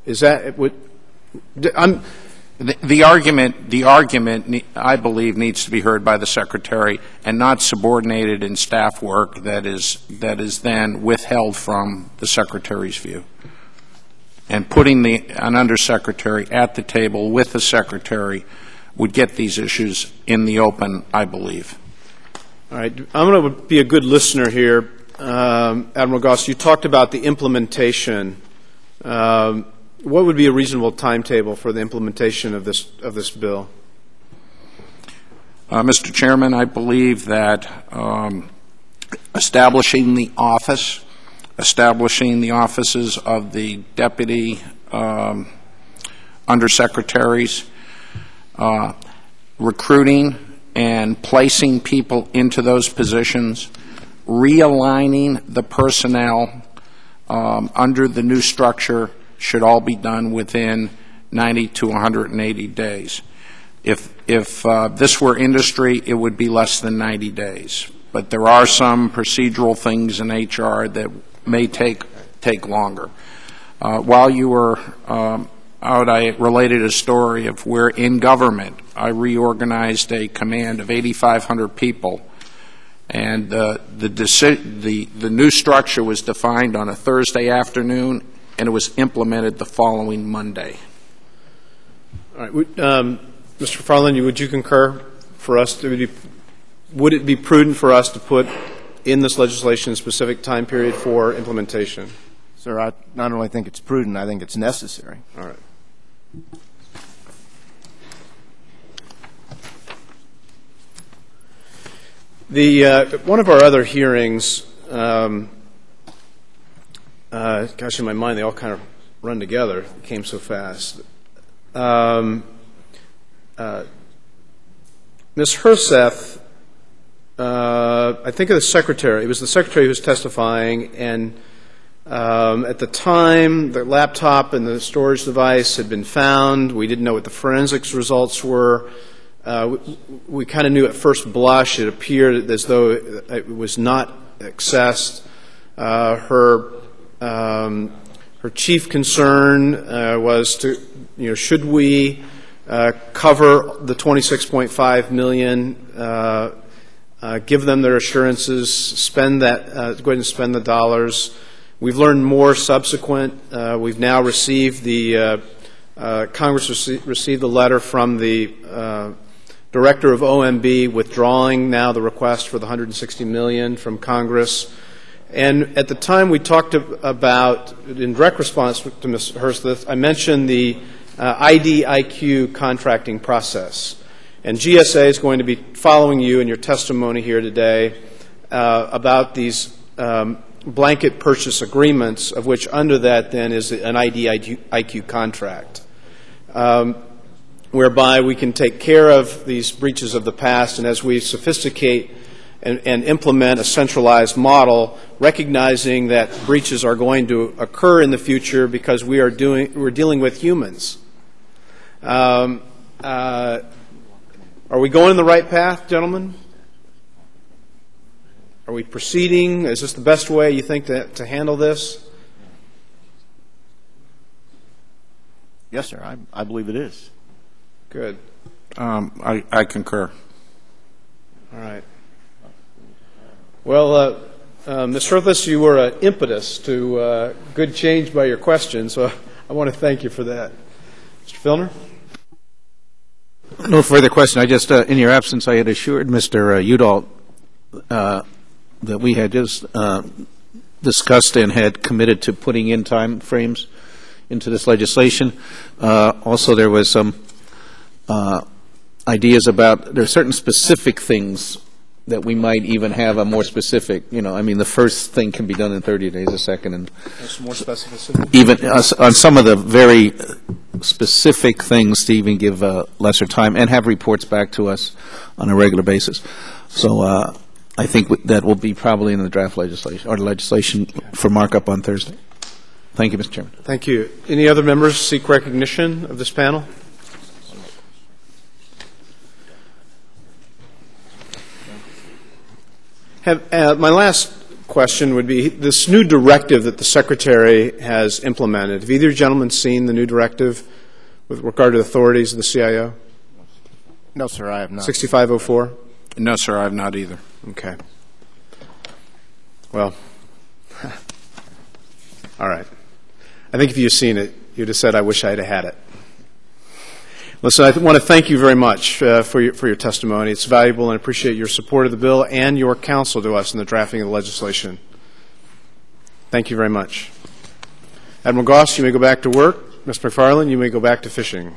Is that, would, I'm, The, the argument, the argument, ne- I believe, needs to be heard by the Secretary and not subordinated in staff work that is, that is then withheld from the Secretary's view. And putting the, an Undersecretary at the table with the Secretary would get these issues in the open, I believe. all right, I'm going to be a good listener here. Um, Admiral Goss, you talked about the implementation. Um, what would be a reasonable timetable for the implementation of this, of this bill? Uh, Mister Chairman, I believe that um, establishing the office, establishing the offices of the deputy um, undersecretaries, uh, recruiting and placing people into those positions, realigning the personnel um, under the new structure should all be done within ninety to one hundred eighty days. If, if uh, this were industry, it would be less than ninety days. But there are some procedural things in H R that may take, take longer. Uh, while you were um, out, I related a story of where in government I reorganized a command of eighty-five hundred people, and uh, the, deci- the, the new structure was defined on a Thursday afternoon, and it was implemented the following Monday. All right, would, um, Mister Farland, would you concur for us to be, would it be prudent for us to put in this legislation a specific time period for implementation? Sir, I not only think it's prudent, I think it's necessary. All right. The uh, one of our other hearings, um, uh, gosh, in my mind, they all kind of run together. It came so fast. Um, uh, Miz Herseth, uh, I think of the secretary. It was the secretary who was testifying, and um, at the time, the laptop and the storage device had been found. We didn't know what the forensics results were. Uh, we we kind of knew at first blush it appeared as though it was not accessed. Uh, her um, her chief concern uh, was to, you know, should we uh, cover the twenty-six point five million, uh, uh, give them their assurances, spend that, uh, go ahead and spend the dollars. We've learned more subsequent. Uh, we've now received the uh, uh, Congress rece- received the letter from the uh, Director of O M B withdrawing now the request for the one hundred sixty million dollars from Congress. And at the time we talked about, in direct response to Miz Herseth, I mentioned the uh, I D I Q contracting process. And G S A is going to be following you in your testimony here today uh, about these um, blanket purchase agreements, of which under that then is an I D I Q contract. Um, whereby we can take care of these breaches of the past, and as we sophisticate and, and implement a centralized model, recognizing that breaches are going to occur in the future because we are doing, we're dealing with humans. Um, uh, are we going in the right path, gentlemen? Are we proceeding? Is this the best way you think to, to handle this? Yes, sir. I, I believe it is. Good. Um, I, I concur. All right. Well, uh, uh, Miz Herseth, you were an impetus to uh, good change by your question, so I want to thank you for that. Mister Filner? No further question. I just, uh, in your absence, I had assured Mister Udall uh, that we had just uh, discussed and had committed to putting in time frames into this legislation. Uh, also, there was some Uh, ideas about, there are certain specific things that we might even have a more specific, you know, I mean, the first thing can be done in thirty days, a second, and There's more specificity. even uh, on some of the very specific things to even give uh, lesser time and have reports back to us on a regular basis. So uh, I think that will be probably in the draft legislation, or the legislation for markup on Thursday. Thank you, Mister Chairman. Thank you. Any other members seek recognition of this panel? Have, uh, my last question would be this new directive that the Secretary has implemented. Have either gentlemen seen the new directive with regard to authorities of the C I O? No, sir, I have not. sixty-five oh four? No, sir, I have not either. Okay. Well, all right. I think if you'd seen it, you'd have said, I wish I had had it. Listen, I th- want to thank you very much uh, for, your, for your testimony. It's valuable, and I appreciate your support of the bill and your counsel to us in the drafting of the legislation. Thank you very much. Admiral Goss, you may go back to work. Mister McFarland, you may go back to fishing.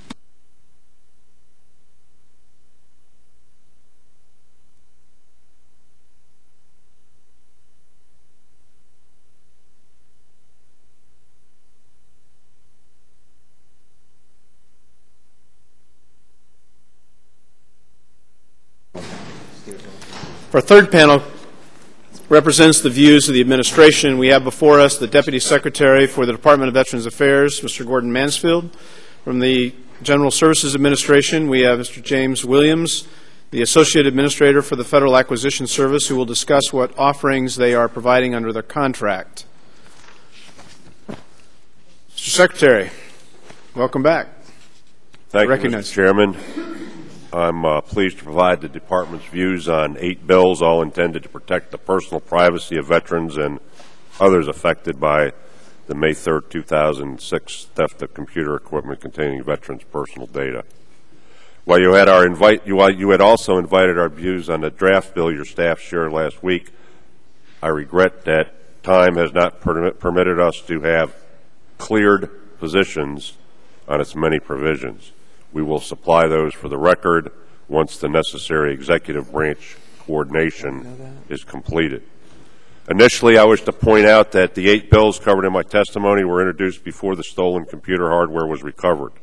Our third panel represents the views of the administration. We have before us the Deputy Secretary for the Department of Veterans Affairs, Mister Gordon Mansfield. From the General Services Administration, we have Mister James Williams, the Associate Administrator for the Federal Acquisition Service, who will discuss what offerings they are providing under their contract. Mister Secretary, welcome back. Thank you, Mister Chairman. I'm uh, pleased to provide the Department's views on eight bills, all intended to protect the personal privacy of veterans and others affected by the May third, two thousand six theft of computer equipment containing veterans' personal data. While you had our invite, you, you had also invited our views on the draft bill your staff shared last week. I regret that time has not per permitted us to have cleared positions on its many provisions. We will supply those for the record once the necessary executive branch coordination is completed. Initially, I wish to point out that the eight bills covered in my testimony were introduced before the stolen computer hardware was recovered.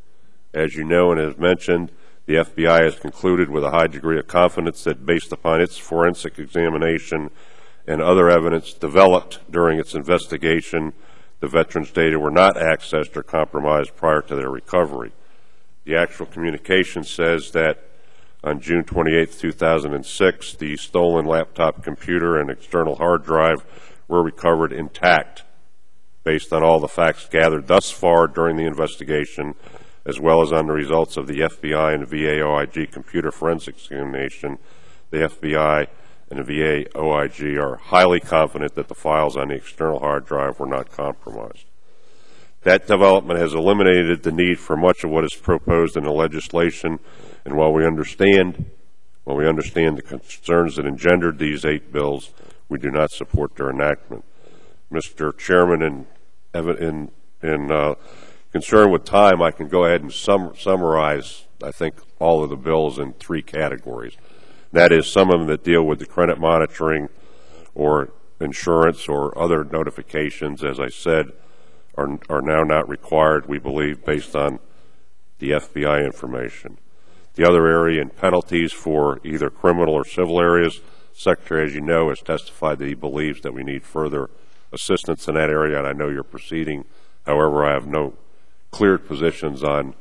As you know and as mentioned, the F B I has concluded with a high degree of confidence that based upon its forensic examination and other evidence developed during its investigation, the veterans' data were not accessed or compromised prior to their recovery. The actual communication says that on June twenty-eighth, two thousand six, the stolen laptop computer and external hard drive were recovered intact based on all the facts gathered thus far during the investigation, as well as on the results of the F B I and V A O I G computer forensics examination. The F B I and the V A O I G are highly confident that the files on the external hard drive were not compromised. That development has eliminated the need for much of what is proposed in the legislation, and while we understand, while we understand the concerns that engendered these eight bills, we do not support their enactment. Mister Chairman, in, in, in uh, concern with time, I can go ahead and sum, summarize, I think, all of the bills in three categories. That is, some of them that deal with the credit monitoring or insurance or other notifications, as I said, Are, are now not required, we believe, based on the F B I information. The other area in penalties for either criminal or civil areas, the Secretary, as you know, has testified that he believes that we need further assistance in that area, and I know you're proceeding. However, I have no cleared positions on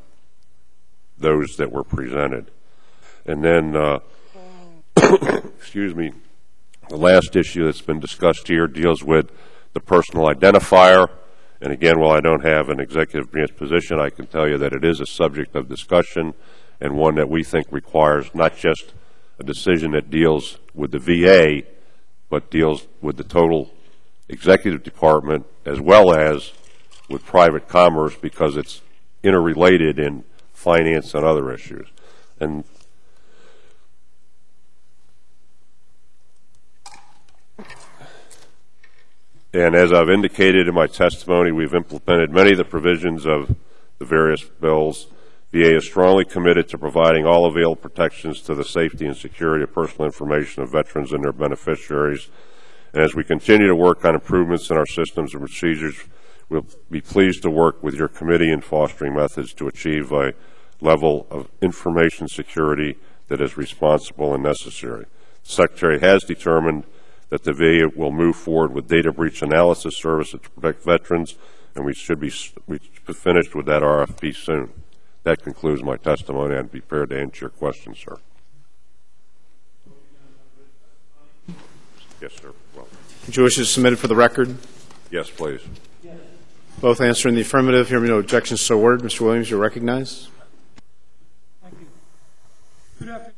those that were presented. And then, uh, excuse me, the last issue that's been discussed here deals with the personal identifier. And again, while I don't have an executive branch position, I can tell you that it is a subject of discussion and one that we think requires not just a decision that deals with the V A, but deals with the total executive department as well as with private commerce, because it's interrelated in finance and other issues. And And as I've indicated in my testimony, we've implemented many of the provisions of the various bills. V A is strongly committed to providing all available protections to the safety and security of personal information of veterans and their beneficiaries. And as we continue to work on improvements in our systems and procedures, we'll be pleased to work with your committee in fostering methods to achieve a level of information security that is responsible and necessary. The Secretary has determined that the V A will move forward with data breach analysis services to protect veterans, and we should be we should be finished with that R F P soon. That concludes my testimony. I'd be prepared to answer your questions, sir. Yes, sir. Well. Would you wish to submit it for the record? Yes, please. Both answer in the affirmative. Hearing no objections, so ordered. Mister Williams, you're recognized. Thank you. Good afternoon.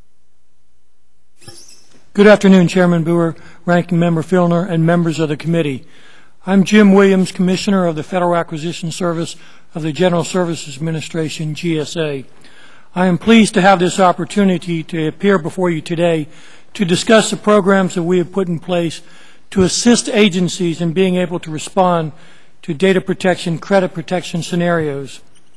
Good afternoon, Chairman Boer, Ranking Member Filner, and members of the committee. I'm Jim Williams, Commissioner of the Federal Acquisition Service of the General Services Administration, G S A. I am pleased to have this opportunity to appear before you today to discuss the programs that we have put in place to assist agencies in being able to respond to data protection, credit protection scenarios.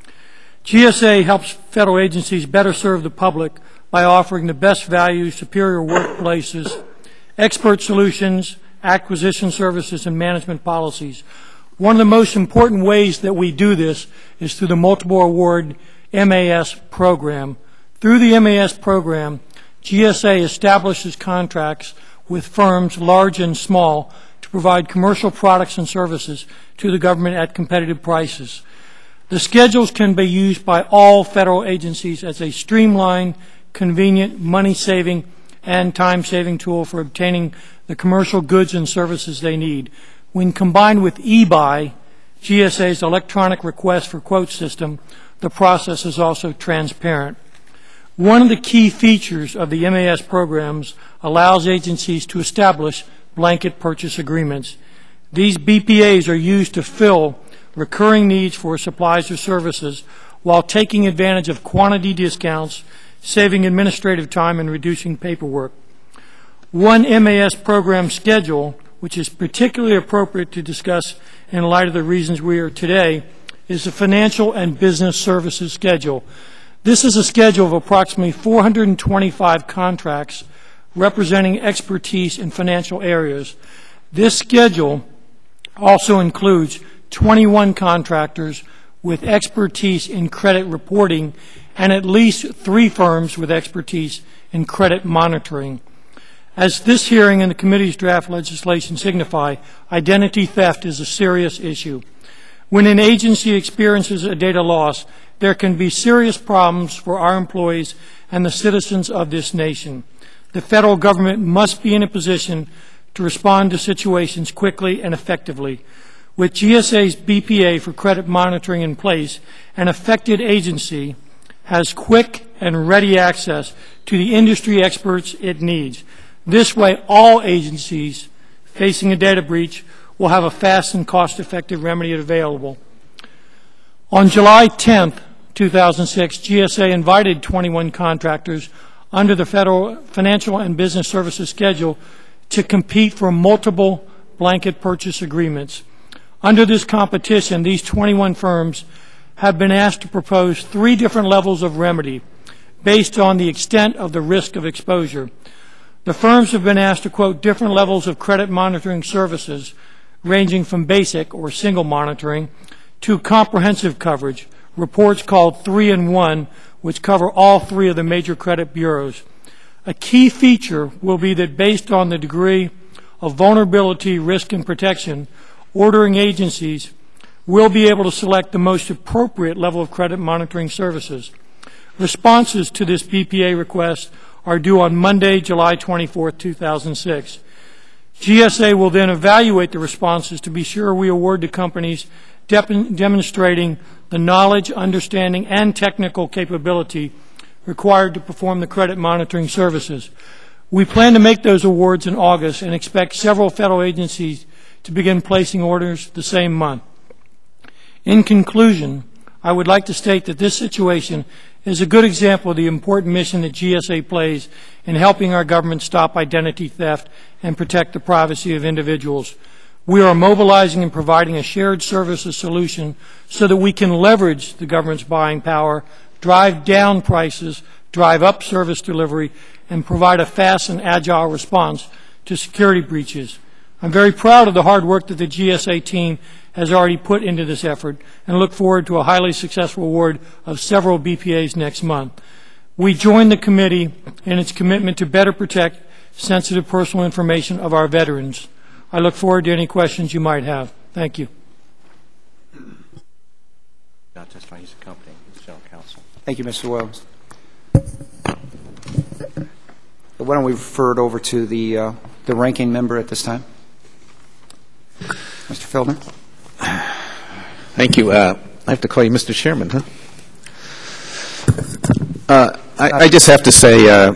G S A helps federal agencies better serve the public by offering the best value, superior workplaces, expert solutions, acquisition services, and management policies. One of the most important ways that we do this is through the multiple award M A S program. Through the M A S program, G S A establishes contracts with firms large and small to provide commercial products and services to the government at competitive prices. The schedules can be used by all federal agencies as a streamlined, convenient, money-saving, and time-saving tool for obtaining the commercial goods and services they need. When combined with eBuy, G S A's electronic request for quote system, the process is also transparent. One of the key features of the M A S programs allows agencies to establish blanket purchase agreements. These B P As are used to fill recurring needs for supplies or services while taking advantage of quantity discounts, saving administrative time and reducing paperwork. One M A S program schedule, which is particularly appropriate to discuss in light of the reasons we are today, is the Financial and Business Services Schedule. This is a schedule of approximately four hundred twenty-five contracts representing expertise in financial areas. This schedule also includes twenty-one contractors with expertise in credit reporting and at least three firms with expertise in credit monitoring. As this hearing and the committee's draft legislation signify, identity theft is a serious issue. When an agency experiences a data loss, there can be serious problems for our employees and the citizens of this nation. The federal government must be in a position to respond to situations quickly and effectively. With G S A's B P A for credit monitoring in place, an affected agency has quick and ready access to the industry experts it needs. This way, all agencies facing a data breach will have a fast and cost-effective remedy available. On July tenth, two thousand six, G S A invited twenty-one contractors under the Federal Financial and Business Services Schedule to compete for multiple blanket purchase agreements. Under this competition, these twenty-one firms have been asked to propose three different levels of remedy based on the extent of the risk of exposure. The firms have been asked to quote different levels of credit monitoring services, ranging from basic or single monitoring to comprehensive coverage, reports called three in one, which cover all three of the major credit bureaus. A key feature will be that based on the degree of vulnerability, risk, and protection, ordering agencies will be able to select the most appropriate level of credit monitoring services. Responses to this B P A request are due on Monday, July twenty-fourth, two thousand six. G S A will then evaluate the responses to be sure we award to companies demonstrating the knowledge, understanding, and technical capability required to perform the credit monitoring services. We plan to make those awards in August and expect several federal agencies to begin placing orders the same month. In conclusion, I would like to state that this situation is a good example of the important mission that G S A plays in helping our government stop identity theft and protect the privacy of individuals. We are mobilizing and providing a shared services solution so that we can leverage the government's buying power, drive down prices, drive up service delivery, and provide a fast and agile response to security breaches. I'm very proud of the hard work that the G S A team has already put into this effort and look forward to a highly successful award of several B P As next month. We join the committee in its commitment to better protect sensitive personal information of our veterans. I look forward to any questions you might have. Thank you. Not testifying, he's accompanying his general counsel. Thank you, Mister Williams. Why don't we refer it over to the, uh, the ranking member at this time? Mister Filner. Thank you. Uh, I have to call you Mister Chairman, huh? Uh, I, I just have to say, uh,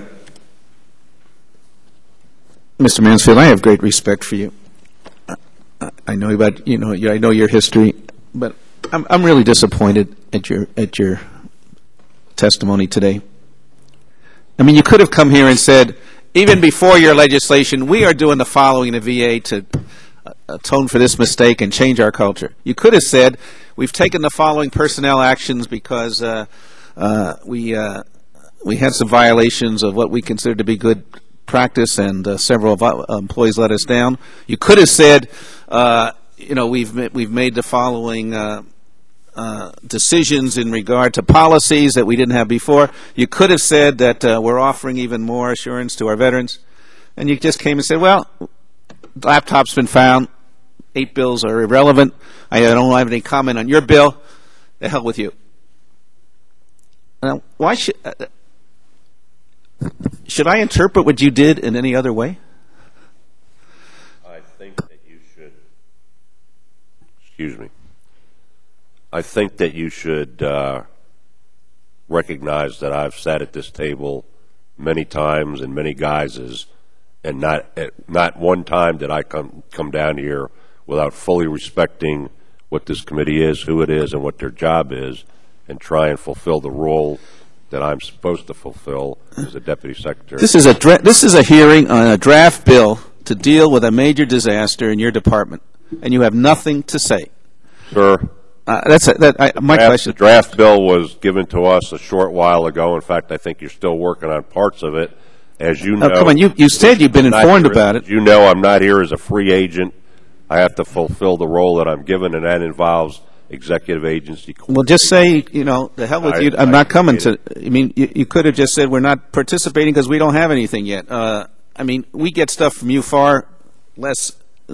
Mister Mansfield, I have great respect for you. I, I know about you know I know your history, but I'm I'm really disappointed at your at your testimony today. I mean, you could have come here and said, even before your legislation, we are doing the following in the V A to atone for this mistake and change our culture. You could have said, we've taken the following personnel actions because uh, uh, we uh, we had some violations of what we consider to be good practice, and uh, several of our employees let us down. You could have said, uh, you know, we've we've made the following uh, uh, decisions in regard to policies that we didn't have before. You could have said that uh, we're offering even more assurance to our veterans, and you just came and said, well, laptop's been found. Eight bills are irrelevant. I don't have any comment on your bill. The hell with you. Now, why should uh, should I interpret what you did in any other way? I think that you should. Excuse me. I think that you should uh, recognize that I've sat at this table many times in many guises, and not not one time did I come come down here without fully respecting what this committee is, who it is, and what their job is, and try and fulfill the role that I'm supposed to fulfill as a deputy secretary. This is a dra this is a hearing on a draft bill to deal with a major disaster in your department, and you have nothing to say. Sir, uh, that's a, that. I, my draft, question. The draft bill was given to us a short while ago. In fact, I think you're still working on parts of it. As you know, oh, come on, you you said you've been informed here, about it. You know, I'm not here as a free agent. I have to fulfill the role that I'm given, and that involves executive agency. Well, just say, you know, the hell with I, you. I'm I not coming to. it. I mean, you, you could have just said we're not participating because we don't have anything yet. Uh, I mean, we get stuff from you far less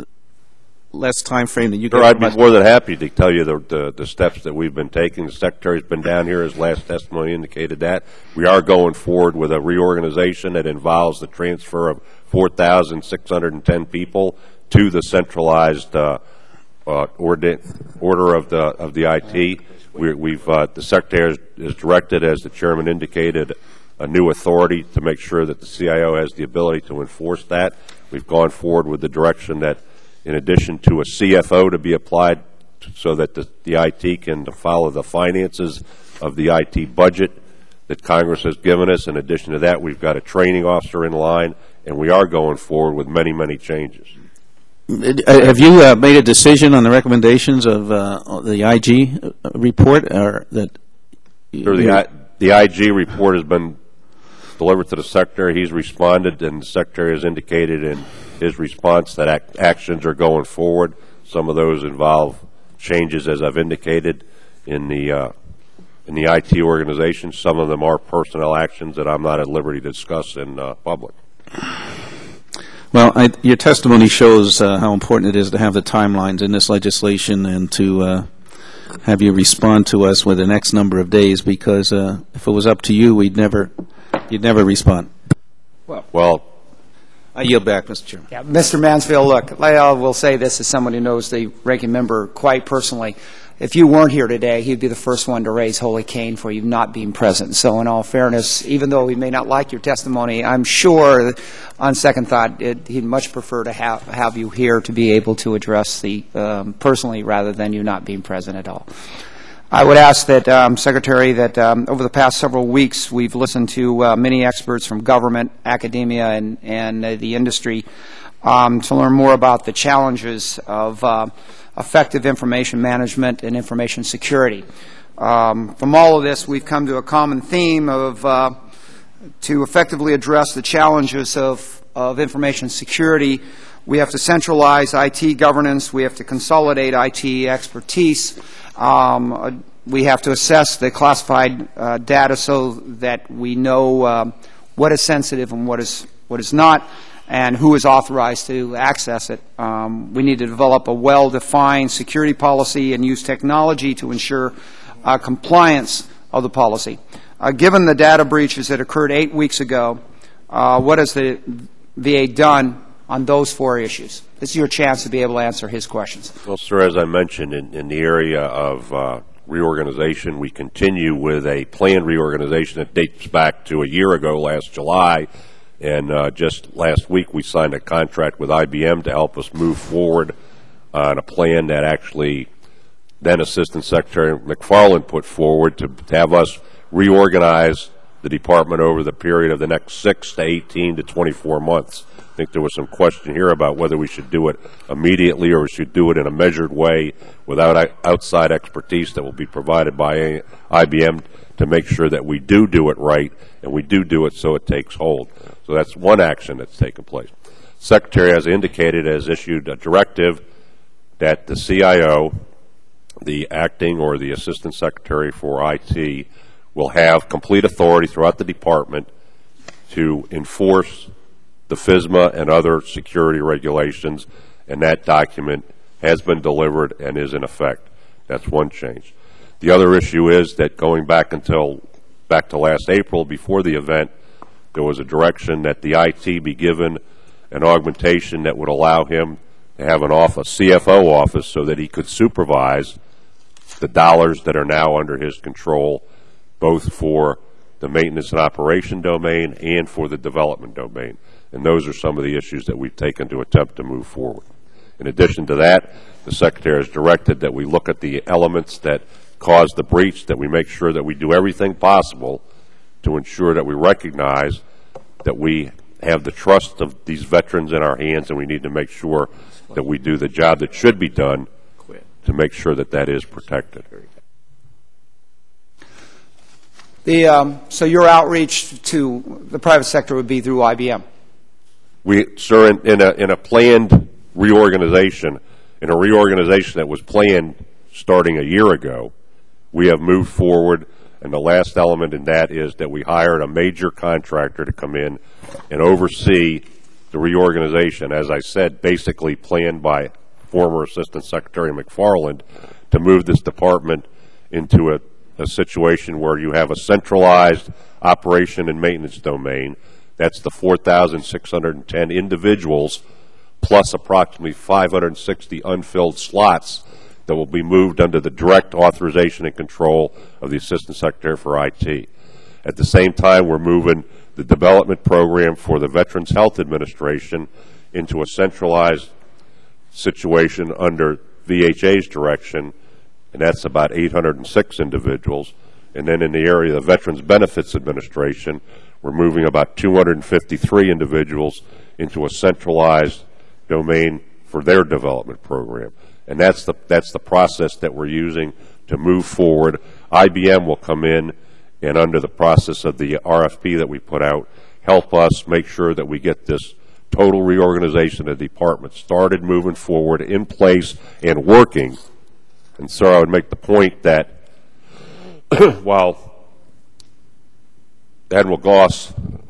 less time frame than you Sure, get. I'd be more than happy to tell you the, the the steps that we've been taking. The Secretary's been down here. His last testimony indicated that. We are going forward with a reorganization that involves the transfer of four thousand six hundred ten people to the centralized uh, uh, order, order of the of the I T. We, we've uh, the Secretary has, has directed, as the Chairman indicated, a new authority to make sure that the C I O has the ability to enforce that. We've gone forward with the direction that, in addition to a C F O to be applied so that the, the I T can follow the finances of the I T budget that Congress has given us. In addition to that, we've got a training officer in line, and we are going forward with many, many changes. Have you uh, made a decision on the recommendations of uh, the I G report, or that? Sure, the, I, the I G report has been delivered to the Secretary. He's responded, and the Secretary has indicated in his response that ac actions are going forward. Some of those involve changes, as I've indicated, in the uh, in the I T organization. Some of them are personnel actions that I'm not at liberty to discuss in uh, public. Well, I, your testimony shows uh, how important it is to have the timelines in this legislation and to uh, have you respond to us within the next number of days, because uh, if it was up to you, we'd never, you'd never respond. Well, well I yield back, Mister Chairman. Yeah, Mister Mansfield, look, I will say this as someone who knows the ranking member quite personally. If you weren't here today, he'd be the first one to raise holy Cain for you not being present. So in all fairness, even though he may not like your testimony, I'm sure on second thought it, he'd much prefer to have, have you here to be able to address the um, personally rather than you not being present at all. I would ask that, um, Secretary, that um, over the past several weeks we've listened to uh, many experts from government, academia, and, and uh, the industry um, to learn more about the challenges of uh, effective information management and information security. Um, from all of this, we've come to a common theme of uh, to effectively address the challenges of, of information security. We have to centralize I T governance. We have to consolidate I T expertise. Um, uh, we have to assess the classified uh, data so that we know uh, what is sensitive and what is what is not, and who is authorized to access it. Um, we need to develop a well-defined security policy and use technology to ensure uh, compliance of the policy. Uh, given the data breaches that occurred eight weeks ago, uh, what has the V A done on those four issues. This is your chance to be able to answer his questions. Well, sir, as I mentioned, in, in the area of uh, reorganization, we continue with a planned reorganization that dates back to a year ago, last July, and uh, just last week we signed a contract with I B M to help us move forward on a plan that actually then Assistant Secretary McFarland put forward to, to have us reorganize the department over the period of the next six to eighteen to twenty-four months. I think there was some question here about whether we should do it immediately or we should do it in a measured way without outside expertise that will be provided by I B M to make sure that we do do it right and we do do it so it takes hold. So that's one action that's taken place. Secretary, as indicated, has issued a directive that the C I O, the acting or the Assistant Secretary for I T, will have complete authority throughout the department to enforce the FISMA and other security regulations, and that document has been delivered and is in effect. That's one change. The other issue is that going back until back to last April, before the event, there was a direction that the I T be given an augmentation that would allow him to have an office, C F O office, so that he could supervise the dollars that are now under his control, both for the maintenance and operation domain and for the development domain. And those are some of the issues that we've taken to attempt to move forward. In addition to that, the Secretary has directed that we look at the elements that caused the breach, that we make sure that we do everything possible to ensure that we recognize that we have the trust of these veterans in our hands, and we need to make sure that we do the job that should be done to make sure that that is protected. The, um, so your outreach to the private sector would be through I B M? We, sir, in, in, a, in a planned reorganization, in a reorganization that was planned starting a year ago, we have moved forward, and the last element in that is that we hired a major contractor to come in and oversee the reorganization, as I said, basically planned by former Assistant Secretary McFarland, to move this department into a, a situation where you have a centralized operation and maintenance domain. That's the four thousand six hundred ten individuals plus approximately five hundred sixty unfilled slots that will be moved under the direct authorization and control of the Assistant Secretary for I T. At the same time, we're moving the development program for the Veterans Health Administration into a centralized situation under V H A's direction, and that's about eight hundred six individuals. And then in the area of the Veterans Benefits Administration, we're moving about two hundred fifty-three individuals into a centralized domain for their development program. And that's the, that's the process that we're using to move forward. I B M will come in and, under the process of the R F P that we put out, help us make sure that we get this total reorganization of the department started, moving forward, in place, and working. And so I would make the point that while Admiral Goss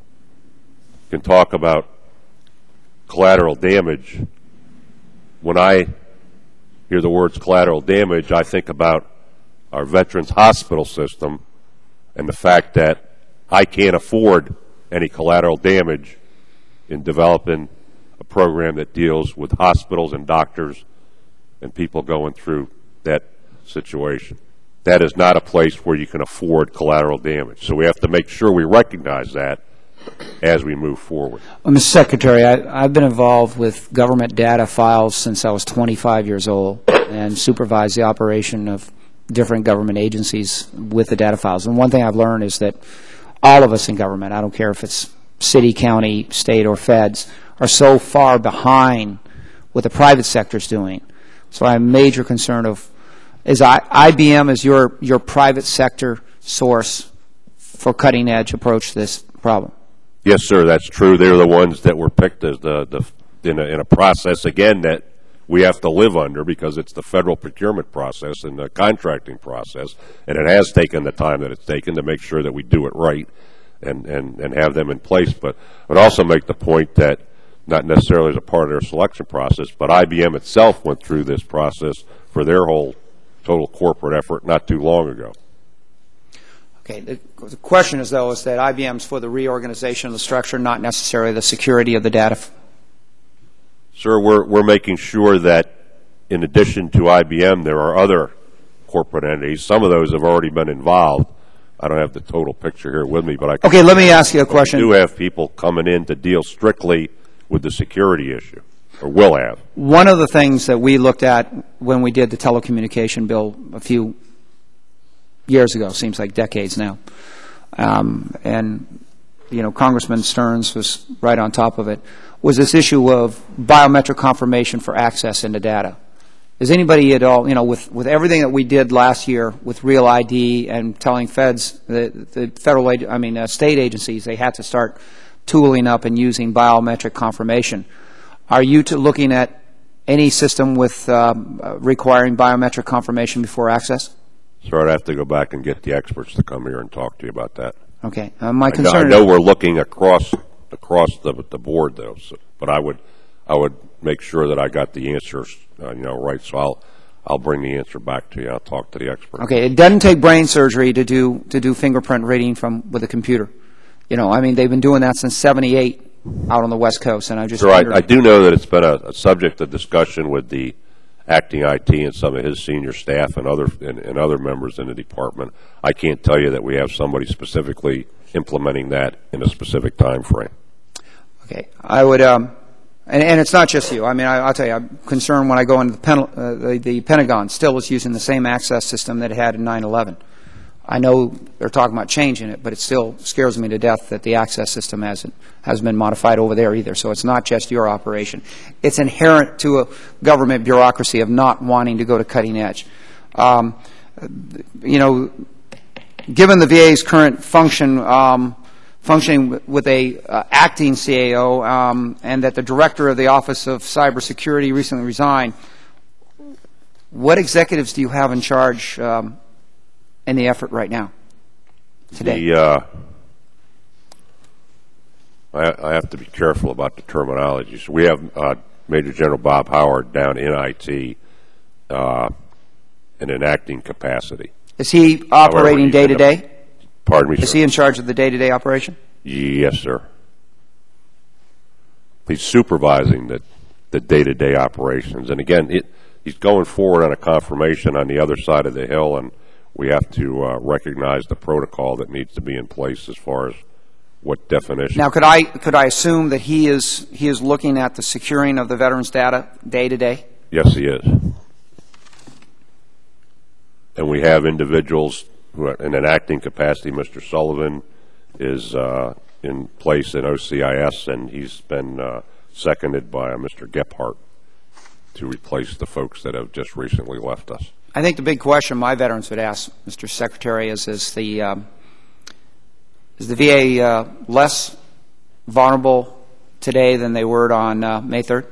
can talk about collateral damage, when I hear the words collateral damage, I think about our veterans hospital system and the fact that I can't afford any collateral damage in developing a program that deals with hospitals and doctors and people going through that situation. That is not a place where you can afford collateral damage. So we have to make sure we recognize that as we move forward. Well, Mister Secretary, I, I've been involved with government data files since I was twenty-five years old and supervised the operation of different government agencies with the data files. And one thing I've learned is that all of us in government, I don't care if it's city, county, state, or feds, are so far behind what the private sector is doing. So I have major concern of, is I, I B M is your, your private sector source for cutting-edge approach to this problem? Yes, sir, that's true. They're the ones that were picked as the, the in, a, in a process, again, that we have to live under because it's the federal procurement process and the contracting process, and it has taken the time that it's taken to make sure that we do it right and, and, and have them in place. But I would also make the point that, not necessarily as a part of their selection process, but I B M itself went through this process for their whole total corporate effort not too long ago. Okay. The, the question is, though, is that I B M's for the reorganization of the structure, not necessarily the security of the data. Sir, we're, we're making sure that in addition to I B M, there are other corporate entities. Some of those have already been involved. I don't have the total picture here with me, but I can Okay, let me ask you a question. We do have people coming in to deal strictly with the security issue, or will have. One of the things that we looked at when we did the telecommunication bill a few years ago, seems like decades now, um, and you know, Congressman Stearns was right on top of it, was this issue of biometric confirmation for access into data. Is anybody at all, you know, with, with everything that we did last year with Real I D and telling feds, the, the federal, I mean, uh, state agencies, they had to start tooling up and using biometric confirmation. Are you to looking at any system with um, uh, requiring biometric confirmation before access? Sir, I'd have to go back and get the experts to come here and talk to you about that. Okay. Uh, my I know, concern. I know we're looking across across the the board, though. So, but I would I would make sure that I got the answers, uh, you know, right. So I'll I'll bring the answer back to you. I'll talk to the expert. Okay. It doesn't take brain surgery to do to do fingerprint reading from with a computer. You know, I mean, they've been doing that since seventy-eight out on the West Coast, and I just. Sir, I, I do know that it's been a, a subject of discussion with the acting I T and some of his senior staff and other and, and other members in the department. I can't tell you that we have somebody specifically implementing that in a specific time frame. Okay, I would, um, and, and it's not just you. I mean, I, I'll tell you, I'm concerned when I go into the, pen, uh, the, the Pentagon. Still is using the same access system that it had in nine eleven. I know they're talking about changing it, but it still scares me to death that the access system hasn't has been modified over there either. So it's not just your operation. It's inherent to a government bureaucracy of not wanting to go to cutting edge. Um, you know, given the V A's current function, um, functioning with a uh, acting C A O, um, and that the director of the Office of Cybersecurity recently resigned, what executives do you have in charge um, in the effort right now, today? The, uh, I, I have to be careful about the terminology. So we have uh, Major General Bob Howard down in I T uh, in an acting capacity. Is he operating day to day? Pardon me, sir? Is he in charge of the day to day operation? Yes, sir. He's supervising the the day to day operations, and again, it, he's going forward on a confirmation on the other side of the hill, and we have to uh, recognize the protocol that needs to be in place as far as what definition. Now, could I could I assume that he is he is looking at the securing of the veterans' data day to day? Yes, he is. And we have individuals who are in an acting capacity. Mister Sullivan is uh, in place in O C I S, and he's been uh, seconded by uh, Mister Gephardt to replace the folks that have just recently left us. I think the big question my veterans would ask, Mister Secretary, is is the um, is the V A uh, less vulnerable today than they were on uh, May third?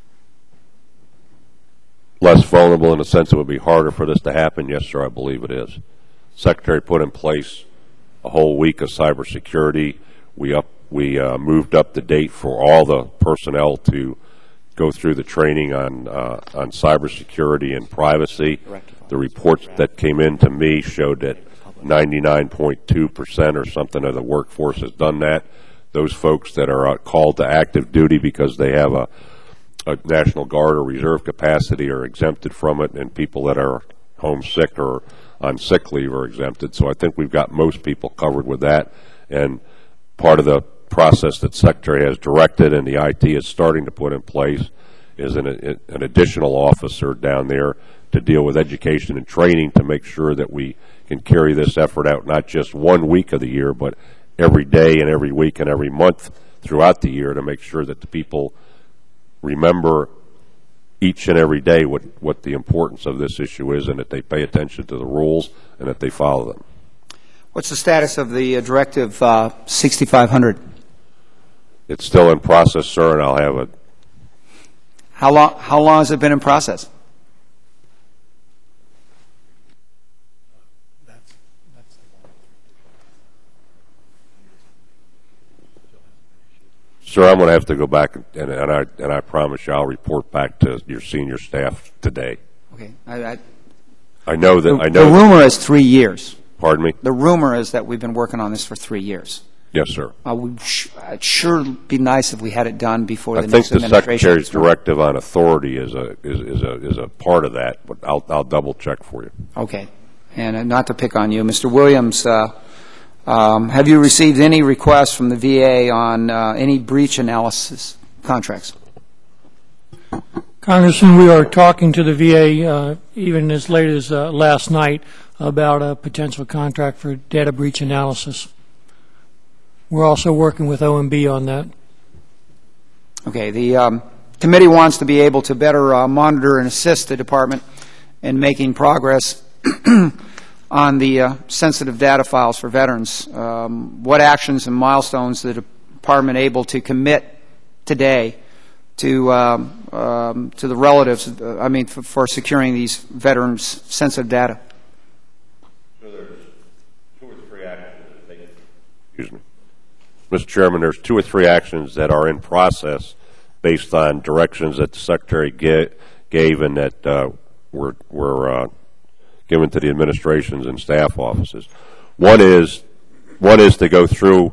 Less vulnerable in the sense it would be harder for this to happen? Yes, sir, I believe it is. Secretary put in place a whole week of cybersecurity. We up we uh, moved up the date for all the personnel to go through the training on uh, on cybersecurity and privacy. The reports that came in to me showed that ninety-nine point two percent or something of the workforce has done that. Those folks that are uh, called to active duty because they have a, a National Guard or Reserve capacity are exempted from it, and people that are homesick or on sick leave are exempted. So I think we've got most people covered with that. And part of the process that Secretary has directed and the I T is starting to put in place is an, an additional officer down there to deal with education and training to make sure that we can carry this effort out not just one week of the year, but every day and every week and every month throughout the year to make sure that the people remember each and every day what, what the importance of this issue is, and that they pay attention to the rules and that they follow them. What's the status of the uh, Directive uh, sixty-five hundred? It's still in process, sir, and I'll have a... How long, how long has it been in process? Sir, I'm going to have to go back, and, and, I, and I promise you I'll report back to your senior staff today. Okay. I, I, I know that... the, I know the rumor is three years. Pardon me? The rumor is that we've been working on this for three years. Yes, sir. Uh, we sh it'd sure be nice if we had it done before I the think next the administration. Secretary's directive on authority is a, is, is a, is a part of that, but I'll, I'll double check for you. Okay. And uh, not to pick on you, Mister Williams, uh, um, have you received any requests from the V A on uh, any breach analysis contracts? Congressman, we are talking to the V A uh, even as late as uh, last night about a potential contract for data breach analysis. We're also working with O M B on that. Okay. The um, committee wants to be able to better uh, monitor and assist the department in making progress on the uh, sensitive data files for veterans. Um, what actions and milestones is the department able to commit today to um, um, to the relatives? Uh, I mean, for, for securing these veterans' sensitive data. So there's two or three actions that they, excuse me, Mister Chairman. There's two or three actions that are in process based on directions that the Secretary ga gave and that uh, were were uh, given to the administrations and staff offices. One is one is to go through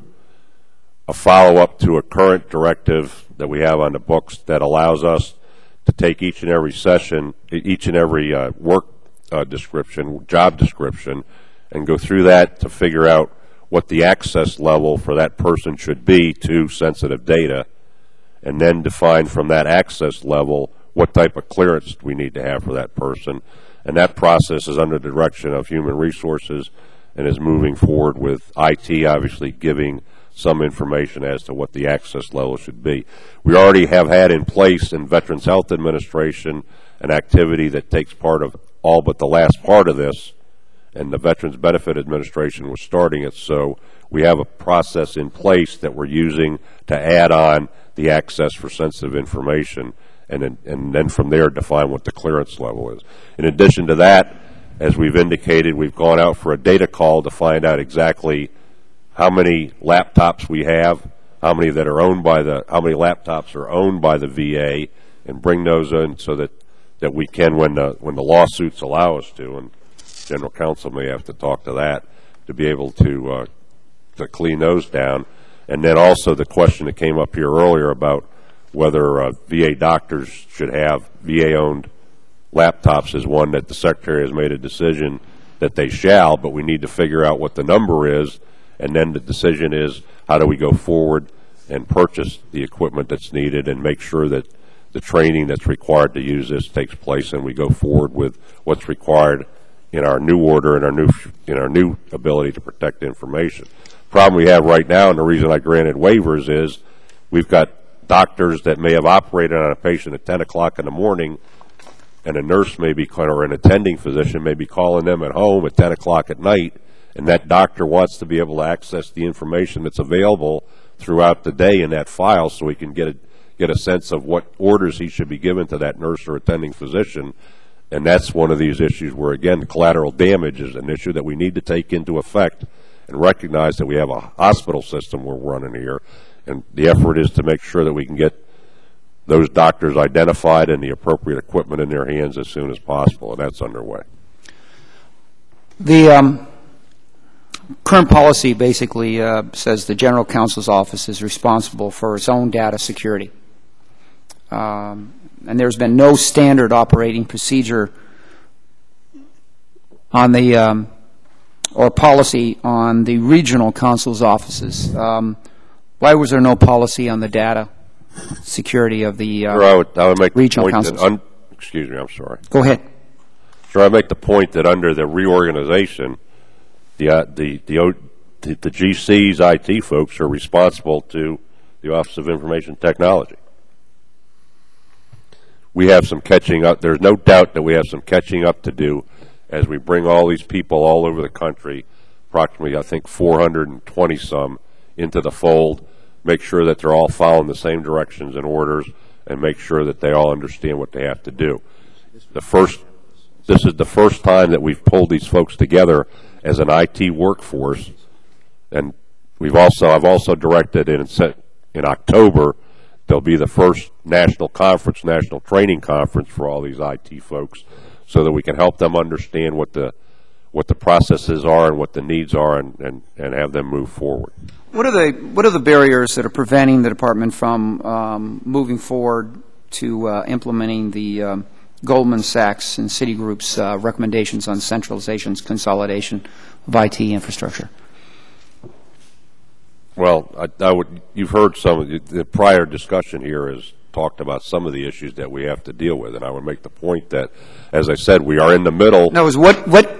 a follow-up to a current directive that we have on the books that allows us to take each and every session, each and every uh, work uh, description, job description, and go through that to figure out what the access level for that person should be to sensitive data, and then define from that access level what type of clearance we need to have for that person. And that process is under the direction of Human Resources and is moving forward with I T obviously giving some information as to what the access level should be. We already have had in place in Veterans Health Administration an activity that takes part of all but the last part of this, and the Veterans Benefit Administration was starting it, so we have a process in place that we're using to add on the access for sensitive information, and then, and then from there define what the clearance level is. In addition to that, as we've indicated, we've gone out for a data call to find out exactly how many laptops we have, how many that are owned by the, how many laptops are owned by the V A, and bring those in so that, that we can, when the, when the lawsuits allow us to, and General Counsel may have to talk to that, to be able to, uh, to clean those down. And then also the question that came up here earlier about whether uh, V A doctors should have V A-owned laptops is one that the Secretary has made a decision that they shall, but we need to figure out what the number is, and then the decision is how do we go forward and purchase the equipment that's needed and make sure that the training that's required to use this takes place, and we go forward with what's required in our new order and our new in our new ability to protect information. Problem we have right now, and the reason I granted waivers, is we've got doctors that may have operated on a patient at ten o'clock in the morning, and a nurse may be, or an attending physician may be calling them at home at ten o'clock at night, and that doctor wants to be able to access the information that's available throughout the day in that file so he can get a, get a sense of what orders he should be given to that nurse or attending physician. And that's one of these issues where, again, collateral damage is an issue that we need to take into effect and recognize that we have a hospital system we're running here, and the effort is to make sure that we can get those doctors identified and the appropriate equipment in their hands as soon as possible, and that's underway. The um, current policy basically uh, says the General Counsel's office is responsible for its own data security. Um, and there's been no standard operating procedure on the um, or policy on the regional counsel's offices. Um, why was there no policy on the data security of the uh, sure, I would, I would make regional the point councils? that un excuse me, I'm sorry. Go ahead. Sure, I make the point that under the reorganization, the uh, the, the o the the G C's I T folks are responsible to the Office of Information Technology. We have some catching up. There's no doubt that we have some catching up to do as we bring all these people all over the country, approximately, I think, four hundred twenty some, into the fold, make sure that they're all following the same directions and orders, and make sure that they all understand what they have to do. The first, this is the first time that we've pulled these folks together as an I T workforce, and we've also, I've also directed in, in October, there'll be the first national conference, national training conference for all these I T folks, so that we can help them understand what the what the processes are and what the needs are, and, and, and have them move forward. What are the what are the barriers that are preventing the department from um, moving forward to uh, implementing the um, Goldman Sachs and Citigroup's uh, recommendations on centralization, consolidation of I T infrastructure? Well, I, I would. You've heard some of the, the prior discussion here has talked about some of the issues that we have to deal with, and I would make the point that, as I said, we are in the middle. No, is what what.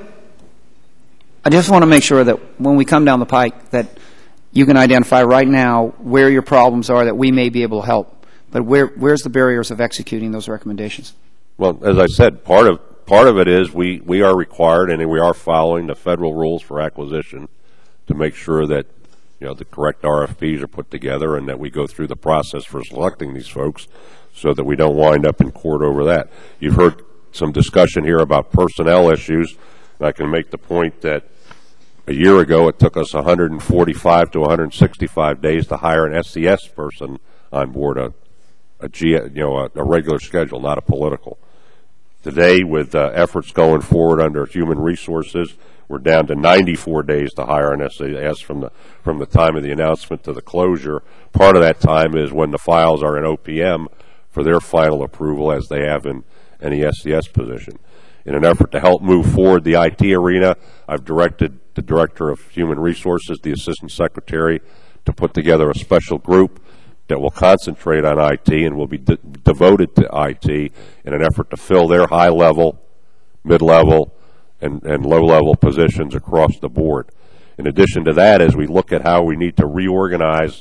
I just want to make sure that when we come down the pike, that you can identify right now where your problems are that we may be able to help. But where where's the barriers of executing those recommendations? Well, as I said, part of part of it is we we are required and we are following the federal rules for acquisition to make sure that, you know, the correct R F Ps are put together and that we go through the process for selecting these folks so that we don't wind up in court over that. You've heard some discussion here about personnel issues, and I can make the point that a year ago it took us one hundred forty-five to one hundred sixty-five days to hire an S C S person on board, a, a G, you know, a, a regular schedule, not a political. Today, with uh, efforts going forward under human resources, we're down to ninety-four days to hire an S C S from the from the time of the announcement to the closure. Part of that time is when the files are in O P M for their final approval, as they have in any S C S position. In an effort to help move forward the I T arena, I've directed the Director of Human Resources, the Assistant Secretary, to put together a special group that will concentrate on I T and will be de devoted to I T in an effort to fill their high-level, mid-level, and, and low-level positions across the board. In addition to that, as we look at how we need to reorganize,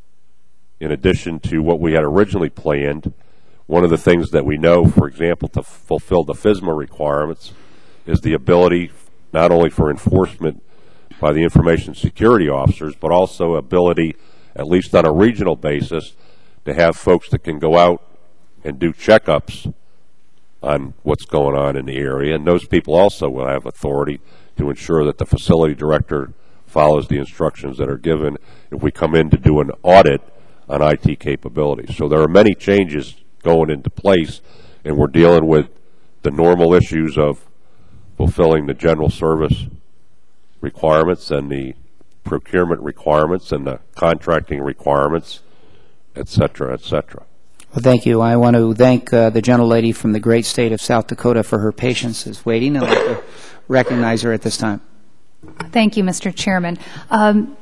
in addition to what we had originally planned, one of the things that we know, for example, to fulfill the FISMA requirements is the ability not only for enforcement by the information security officers, but also ability, at least on a regional basis, to have folks that can go out and do checkups on what's going on in the area. And those people also will have authority to ensure that the facility director follows the instructions that are given if we come in to do an audit on I T capabilities. So there are many changes going into place, and we're dealing with the normal issues of fulfilling the general service requirements and the procurement requirements and the contracting requirements, et cetera, et cetera. Well, thank you. I want to thank uh, the gentlelady from the great state of South Dakota for her patience as waiting. I'd like to recognize her at this time. Thank you, Mister Chairman. Um,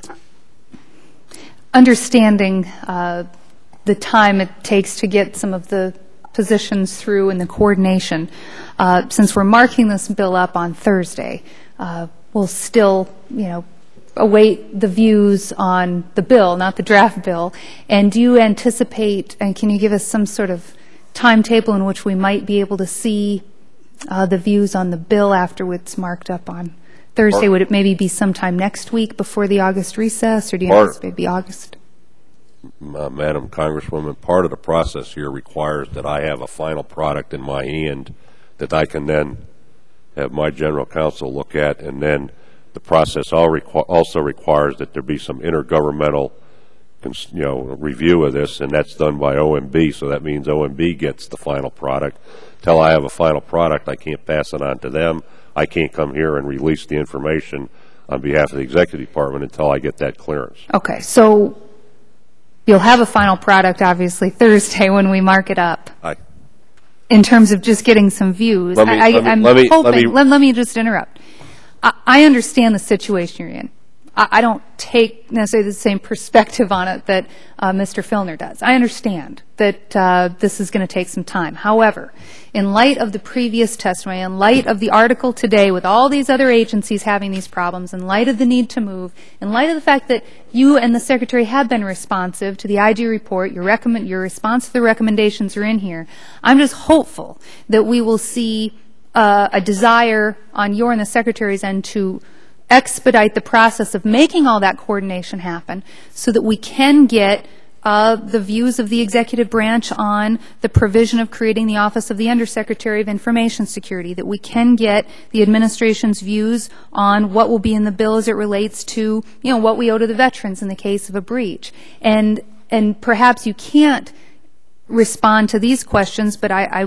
understanding uh, the time it takes to get some of the positions through and the coordination, uh, since we're marking this bill up on Thursday, uh, we'll still, you know, await the views on the bill, not the draft bill. And do you anticipate, and can you give us some sort of timetable in which we might be able to see uh, the views on the bill after it's marked up on Thursday? Would it maybe be sometime next week before the August recess, or do you Part, anticipate maybe August? Uh, Madam Congresswoman, part of the process here requires that I have a final product in my hand that I can then have my general counsel look at, and then the process all requ also requires that there be some intergovernmental, you know, review of this, and that's done by O M B. So that means O M B gets the final product. Till I have a final product, I can't pass it on to them. I can't come here and release the information on behalf of the executive department until I get that clearance. Okay, so you'll have a final product, obviously, Thursday when we mark it up. I, in terms of just getting some views. Let me, I, let me, I'm let me, hoping, let me, let, let me just interrupt. I, I understand the situation you're in. I, I don't take necessarily the same perspective on it that uh, Mister Filner does. I understand that uh, this is going to take some time. However, in light of the previous testimony, in light of the article today with all these other agencies having these problems, in light of the need to move, in light of the fact that you and the Secretary have been responsive to the I G report, your, recommend, your response to the recommendations are in here, I'm just hopeful that we will see uh, a desire on your and the Secretary's end to expedite the process of making all that coordination happen so that we can get uh, the views of the executive branch on the provision of creating the Office of the Undersecretary of Information Security, that we can get the administration's views on what will be in the bill as it relates to, you know, what we owe to the veterans in the case of a breach. And, and perhaps you can't respond to these questions, but I, I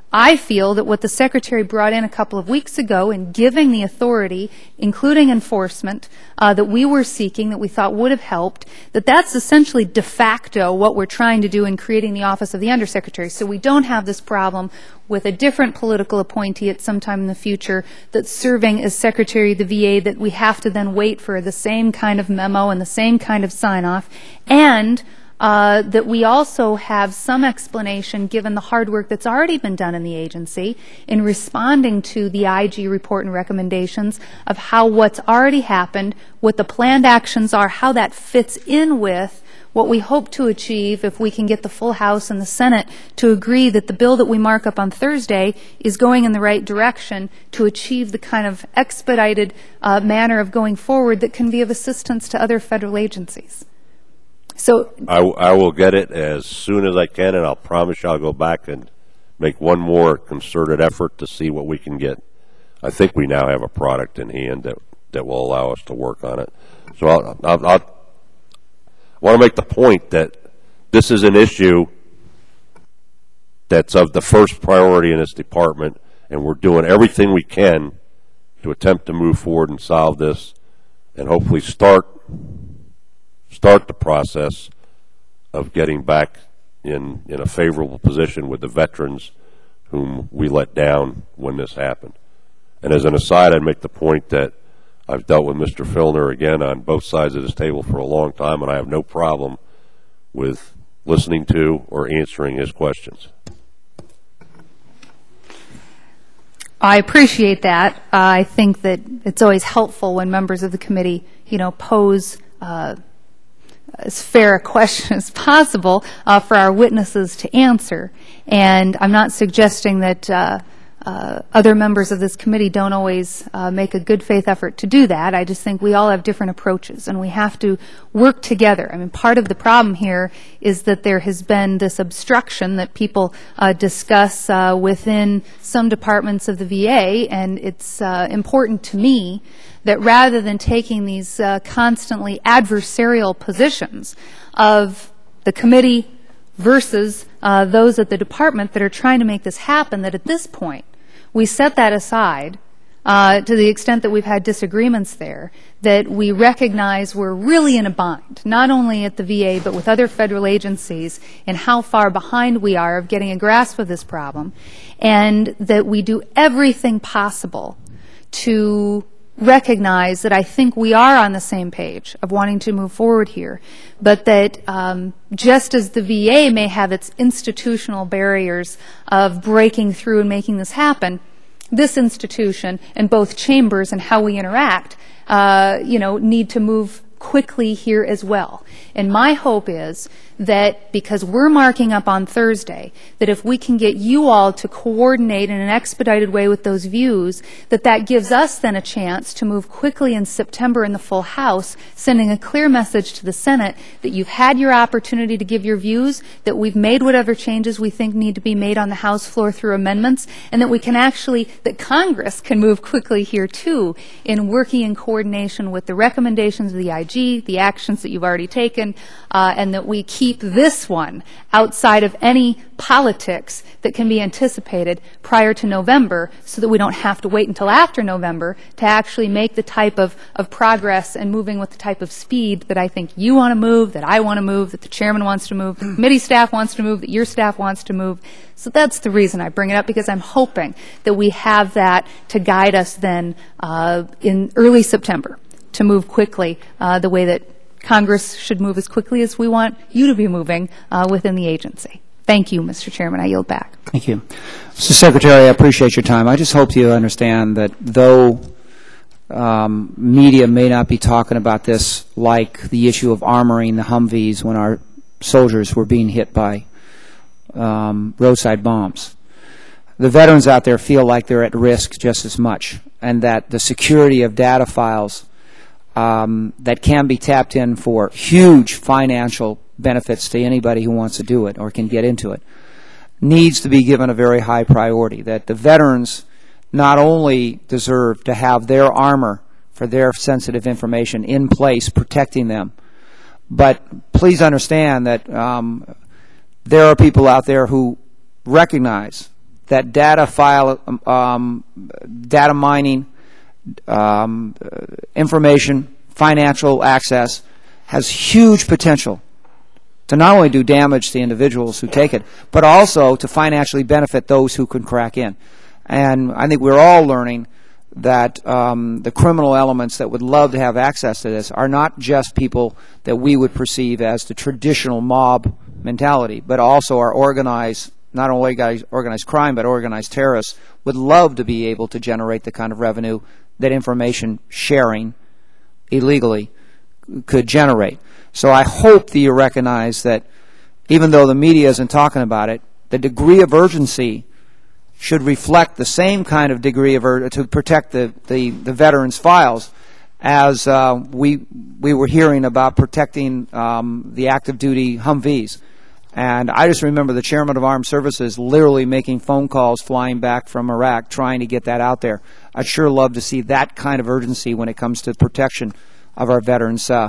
I feel that what the Secretary brought in a couple of weeks ago in giving the authority, including enforcement, uh, that we were seeking, that we thought would have helped, that that's essentially de facto what we're trying to do in creating the Office of the Undersecretary. So we don't have this problem with a different political appointee at some time in the future that's serving as Secretary of the V A, that we have to then wait for the same kind of memo and the same kind of sign-off, and Uh, that we also have some explanation, given the hard work that's already been done in the agency in responding to the I G report and recommendations, of how what's already happened, what the planned actions are, how that fits in with what we hope to achieve if we can get the full House and the Senate to agree that the bill that we mark up on Thursday is going in the right direction to achieve the kind of expedited uh, manner of going forward that can be of assistance to other federal agencies. So I, I will get it as soon as I can, and I'll promise you I'll go back and make one more concerted effort to see what we can get. I think we now have a product in hand that, that will allow us to work on it. So I'll, I'll, I'll, I want to make the point that this is an issue that's of the first priority in this department, and we're doing everything we can to attempt to move forward and solve this, and hopefully start start the process of getting back in, in a favorable position with the veterans whom we let down when this happened. And as an aside, I'd make the point that I've dealt with Mister Filner again on both sides of this table for a long time, and I have no problem with listening to or answering his questions. I appreciate that. Uh, I think that it's always helpful when members of the committee, you know, pose uh, as fair a question as possible uh, for our witnesses to answer. And I'm not suggesting that uh, uh, other members of this committee don't always uh, make a good faith effort to do that. I just think we all have different approaches, and we have to work together. I mean, part of the problem here is that there has been this obstruction that people uh, discuss uh, within some departments of the V A, and it's uh, important to me that rather than taking these uh, constantly adversarial positions of the committee versus uh, those at the department that are trying to make this happen, that at this point we set that aside uh, to the extent that we've had disagreements there, that we recognize we're really in a bind, not only at the V A but with other federal agencies, and how far behind we are of getting a grasp of this problem, and that we do everything possible to recognize that I think we are on the same page of wanting to move forward here, but that um, just as the V A may have its institutional barriers of breaking through and making this happen, this institution and both chambers and how we interact, uh, you know, need to move quickly here as well. And my hope is that because we're marking up on Thursday, that if we can get you all to coordinate in an expedited way with those views, that that gives us then a chance to move quickly in September in the full House, sending a clear message to the Senate that you've had your opportunity to give your views, that we've made whatever changes we think need to be made on the House floor through amendments, and that we can actually, that Congress can move quickly here too in working in coordination with the recommendations of the I G, the actions that you've already taken, uh, and that we keep Keep this one outside of any politics that can be anticipated prior to November, so that we don't have to wait until after November to actually make the type of, of progress and moving with the type of speed that I think you want to move, that I want to move, that the chairman wants to move, the committee staff wants to move, that your staff wants to move. So that's the reason I bring it up, because I'm hoping that we have that to guide us then uh, in early September to move quickly uh, the way that Congress should move as quickly as we want you to be moving uh, within the agency. Thank you, Mister Chairman. I yield back. Thank you. Mister Secretary, I appreciate your time. I just hope you understand that though um, media may not be talking about this like the issue of armoring the Humvees when our soldiers were being hit by um, roadside bombs, the veterans out there feel like they're at risk just as much, and that the security of data files Um, that can be tapped in for huge financial benefits to anybody who wants to do it or can get into it, needs to be given a very high priority. That the veterans not only deserve to have their armor for their sensitive information in place protecting them, but please understand that um, there are people out there who recognize that data file, um, data mining, um, information, financial access has huge potential to not only do damage to individuals who take it, but also to financially benefit those who can crack in. And I think we're all learning that um, the criminal elements that would love to have access to this are not just people that we would perceive as the traditional mob mentality, but also our organized, not only organized crime, but organized terrorists would love to be able to generate the kind of revenue that information sharing illegally could generate. So I hope that you recognize that even though the media isn't talking about it, the degree of urgency should reflect the same kind of degree of urgency to protect the, the, the veterans' files as uh, we, we were hearing about protecting um, the active duty Humvees. And I just remember the chairman of Armed Services literally making phone calls flying back from Iraq trying to get that out there. I'd sure love to see that kind of urgency when it comes to protection of our veterans' uh,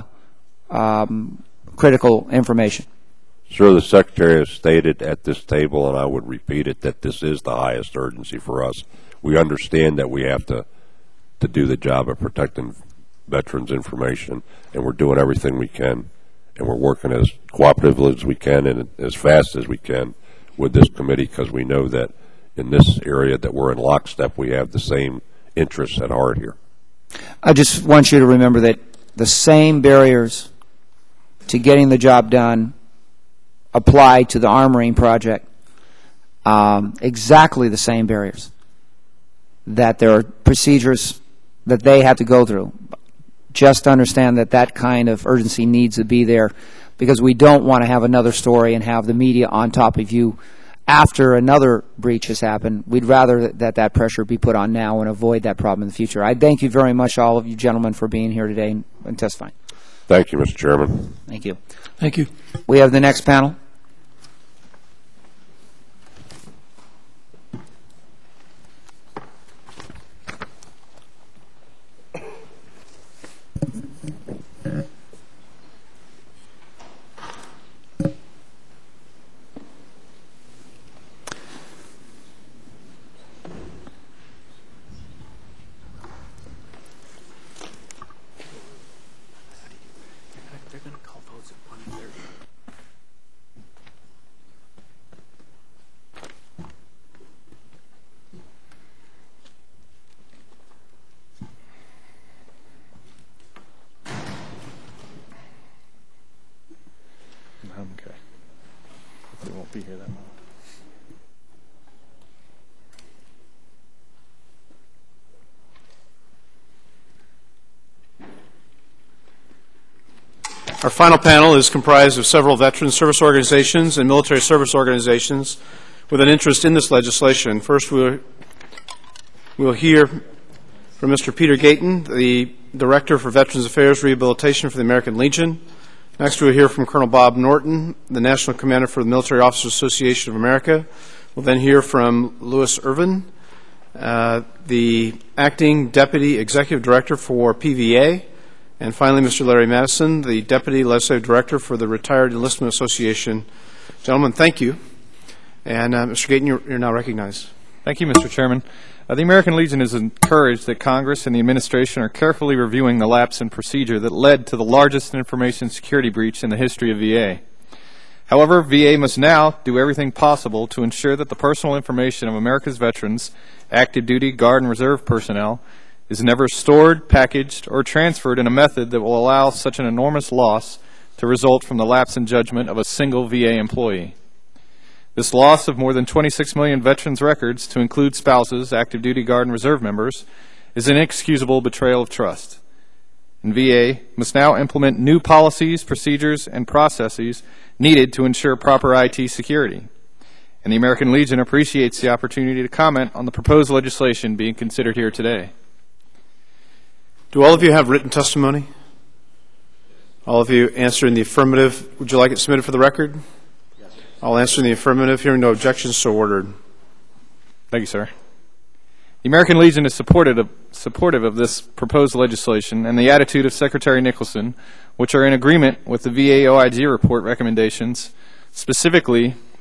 um, critical information. Sir, the Secretary has stated at this table, and I would repeat it, that this is the highest urgency for us. We understand that we have to, to do the job of protecting veterans' information, and we're doing everything we can, and we're working as cooperatively as we can and as fast as we can with this committee, because we know that in this area that we're in lockstep, we have the same interests at heart here. I just want you to remember that the same barriers to getting the job done apply to the armoring project. Um, exactly the same barriers. That there are procedures that they have to go through. Just understand that that kind of urgency needs to be there, because we don't want to have another story and have the media on top of you after another breach has happened. We'd rather that that pressure be put on now and avoid that problem in the future. I thank you very much, all of you gentlemen, for being here today and, and testifying. Thank you, Mister Chairman. Thank you. Thank you. We have the next panel. Okay. They won't be here that long. Our final panel is comprised of several veteran service organizations and military service organizations with an interest in this legislation. First, we'll, we'll hear from Mister Peter Gayton, the Director for Veterans Affairs Rehabilitation for the American Legion. Next, we'll hear from Colonel Bob Norton, the National Commander for the Military Officers Association of America. We'll then hear from Louis Irvin, uh, the Acting Deputy Executive Director for P V A. And finally, Mister Larry Madison, the Deputy Legislative Director for the Retired Enlistment Association. Gentlemen, thank you. And uh, Mister Gayton, you're, you're now recognized. Thank you, Mister Chairman. Uh, the American Legion is encouraged that Congress and the administration are carefully reviewing the lapse in procedure that led to the largest information security breach in the history of V A. However, V A must now do everything possible to ensure that the personal information of America's veterans, active duty, Guard, and Reserve personnel is never stored, packaged, or transferred in a method that will allow such an enormous loss to result from the lapse in judgment of a single V A employee. This loss of more than twenty-six million veterans' records, to include spouses, active duty, Guard, and Reserve members, is an inexcusable betrayal of trust. And V A must now implement new policies, procedures, and processes needed to ensure proper I T security. And the American Legion appreciates the opportunity to comment on the proposed legislation being considered here today. Do all of you have written testimony? All of you answer in the affirmative. Would you like it submitted for the record? Yes. I'll answer in the affirmative. Hearing no objections, so ordered. Thank you, sir. The American Legion is supportive of, supportive of this proposed legislation and the attitude of Secretary Nicholson, which are in agreement with the V A O I G report recommendations, specifically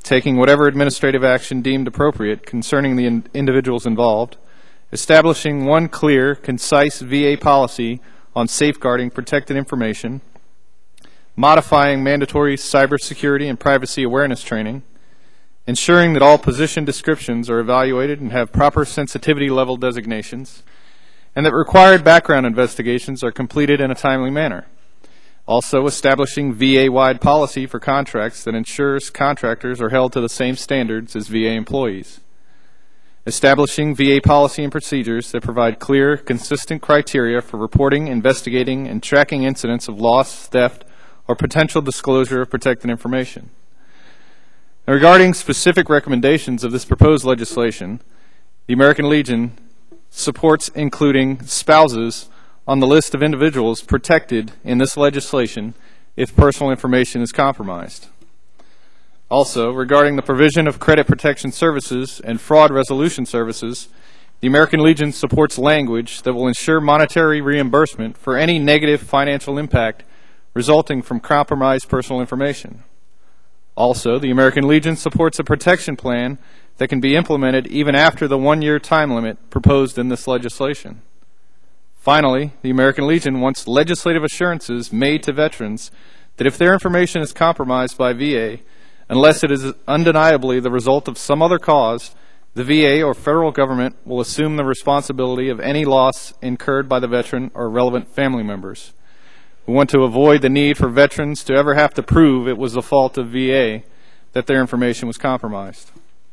taking whatever administrative action deemed appropriate concerning the in individuals involved, establishing one clear, concise V A policy on safeguarding protected information, modifying mandatory cybersecurity and privacy awareness training, ensuring that all position descriptions are evaluated and have proper sensitivity level designations, and that required background investigations are completed in a timely manner. Also, establishing V A-wide policy for contracts that ensures contractors are held to the same standards as V A employees. Establishing V A policy and procedures that provide clear, consistent criteria for reporting, investigating, and tracking incidents of loss, theft, or potential disclosure of protected information. Now, regarding specific recommendations of this proposed legislation, the American Legion supports including spouses on the list of individuals protected in this legislation if personal information is compromised. Also, regarding the provision of credit protection services and fraud resolution services, the American Legion supports language that will ensure monetary reimbursement for any negative financial impact resulting from compromised personal information. Also, the American Legion supports a protection plan that can be implemented even after the one-year time limit proposed in this legislation. Finally, the American Legion wants legislative assurances made to veterans that if their information is compromised by V A, unless it is undeniably the result of some other cause, the V A or federal government will assume the responsibility of any loss incurred by the veteran or relevant family members. We want to avoid the need for veterans to ever have to prove it was the fault of V A that their information was compromised.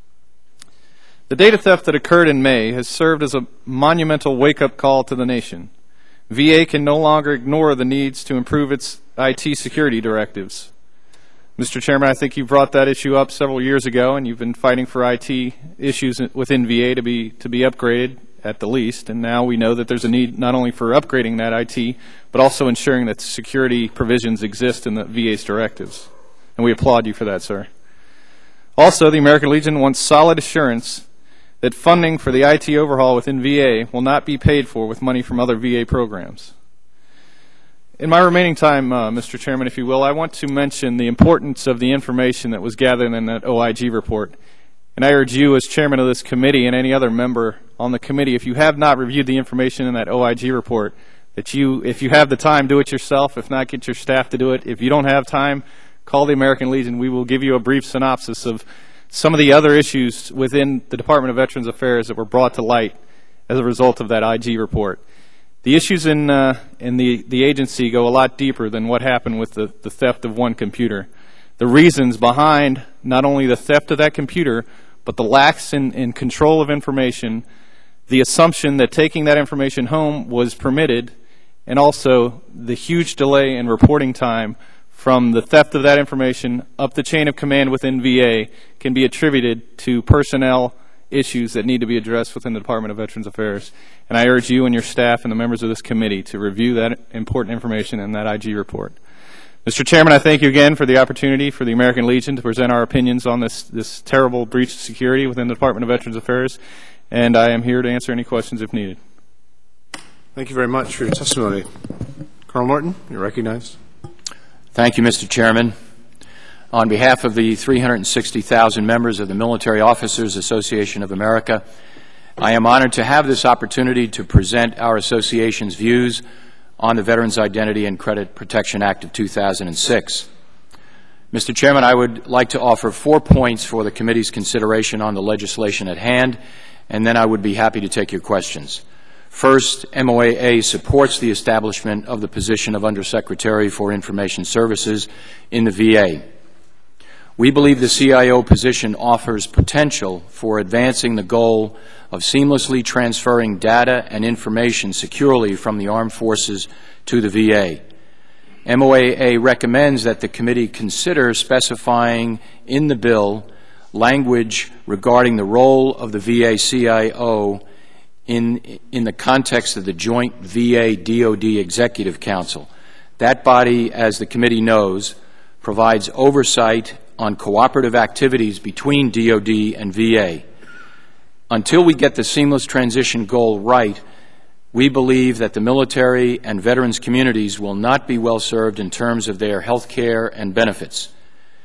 The data theft that occurred in May has served as a monumental wake-up call to the nation. V A can no longer ignore the needs to improve its I T security directives. Mister Chairman, I think you brought that issue up several years ago, and you've been fighting for I T issues within V A to be to be upgraded at the least, and now we know that there's a need not only for upgrading that I T, but also ensuring that security provisions exist in the V A's directives. And we applaud you for that, sir. Also, the American Legion wants solid assurance that funding for the I T overhaul within V A will not be paid for with money from other V A programs. In my remaining time, uh, Mister Chairman, if you will, I want to mention the importance of the information that was gathered in that O I G report. And I urge you as chairman of this committee and any other member on the committee, if you have not reviewed the information in that O I G report, that you, if you have the time, do it yourself. If not, get your staff to do it. If you don't have time, call the American Legion. We will give you a brief synopsis of some of the other issues within the Department of Veterans Affairs that were brought to light as a result of that I G report. The issues in, uh, in the, the agency go a lot deeper than what happened with the, the theft of one computer. The reasons behind not only the theft of that computer, but the lax in, in control of information, the assumption that taking that information home was permitted, and also the huge delay in reporting time from the theft of that information up the chain of command within V A can be attributed to personnel issues that need to be addressed within the Department of Veterans Affairs. And I urge you and your staff and the members of this committee to review that important information in that I G report. Mister Chairman, I thank you again for the opportunity for the American Legion to present our opinions on this, this terrible breach of security within the Department of Veterans Affairs, and I am here to answer any questions if needed. Thank you very much for your testimony. Carl Norton, you're recognized. Thank you, Mister Chairman. On behalf of the three hundred sixty thousand members of the Military Officers Association of America, I am honored to have this opportunity to present our association's views on the Veterans Identity and Credit Protection Act of two thousand six. Mister Chairman, I would like to offer four points for the committee's consideration on the legislation at hand, and then I would be happy to take your questions. First, M O A A supports the establishment of the position of Undersecretary for Information Services in the V A. We believe the C I O position offers potential for advancing the goal of seamlessly transferring data and information securely from the armed forces to the V A. M O A A recommends that the committee consider specifying in the bill language regarding the role of the V A C I O in, in the context of the joint V A D O D Executive Council. That body, as the committee knows, provides oversight on cooperative activities between D O D and V A. Until we get the seamless transition goal right, we believe that the military and veterans communities will not be well served in terms of their health care and benefits.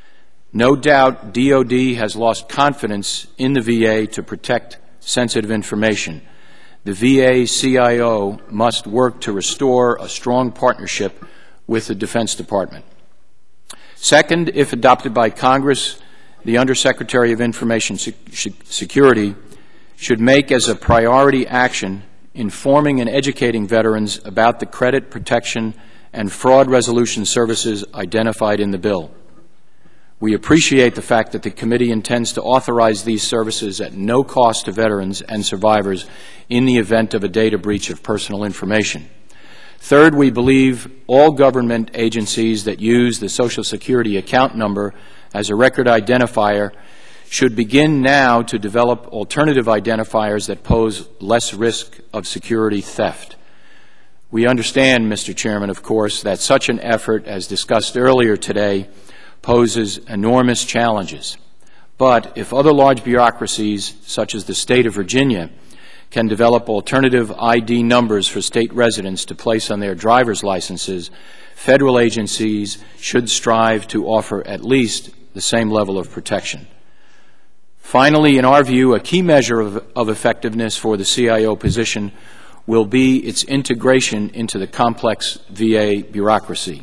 No doubt D O D has lost confidence in the V A to protect sensitive information. The V A C I O must work to restore a strong partnership with the Defense Department. Second, if adopted by Congress, the Undersecretary of Information Security should make as a priority action informing and educating veterans about the credit protection and fraud resolution services identified in the bill. We appreciate the fact that the committee intends to authorize these services at no cost to veterans and survivors in the event of a data breach of personal information. Third, we believe all government agencies that use the Social Security account number as a record identifier should begin now to develop alternative identifiers that pose less risk of security theft. We understand, Mister Chairman, of course, that such an effort, as discussed earlier today, poses enormous challenges. But if other large bureaucracies, such as the state of Virginia, can develop alternative I D numbers for state residents to place on their driver's licenses, federal agencies should strive to offer at least the same level of protection. Finally, in our view, a key measure of, of effectiveness for the C I O position will be its integration into the complex V A bureaucracy.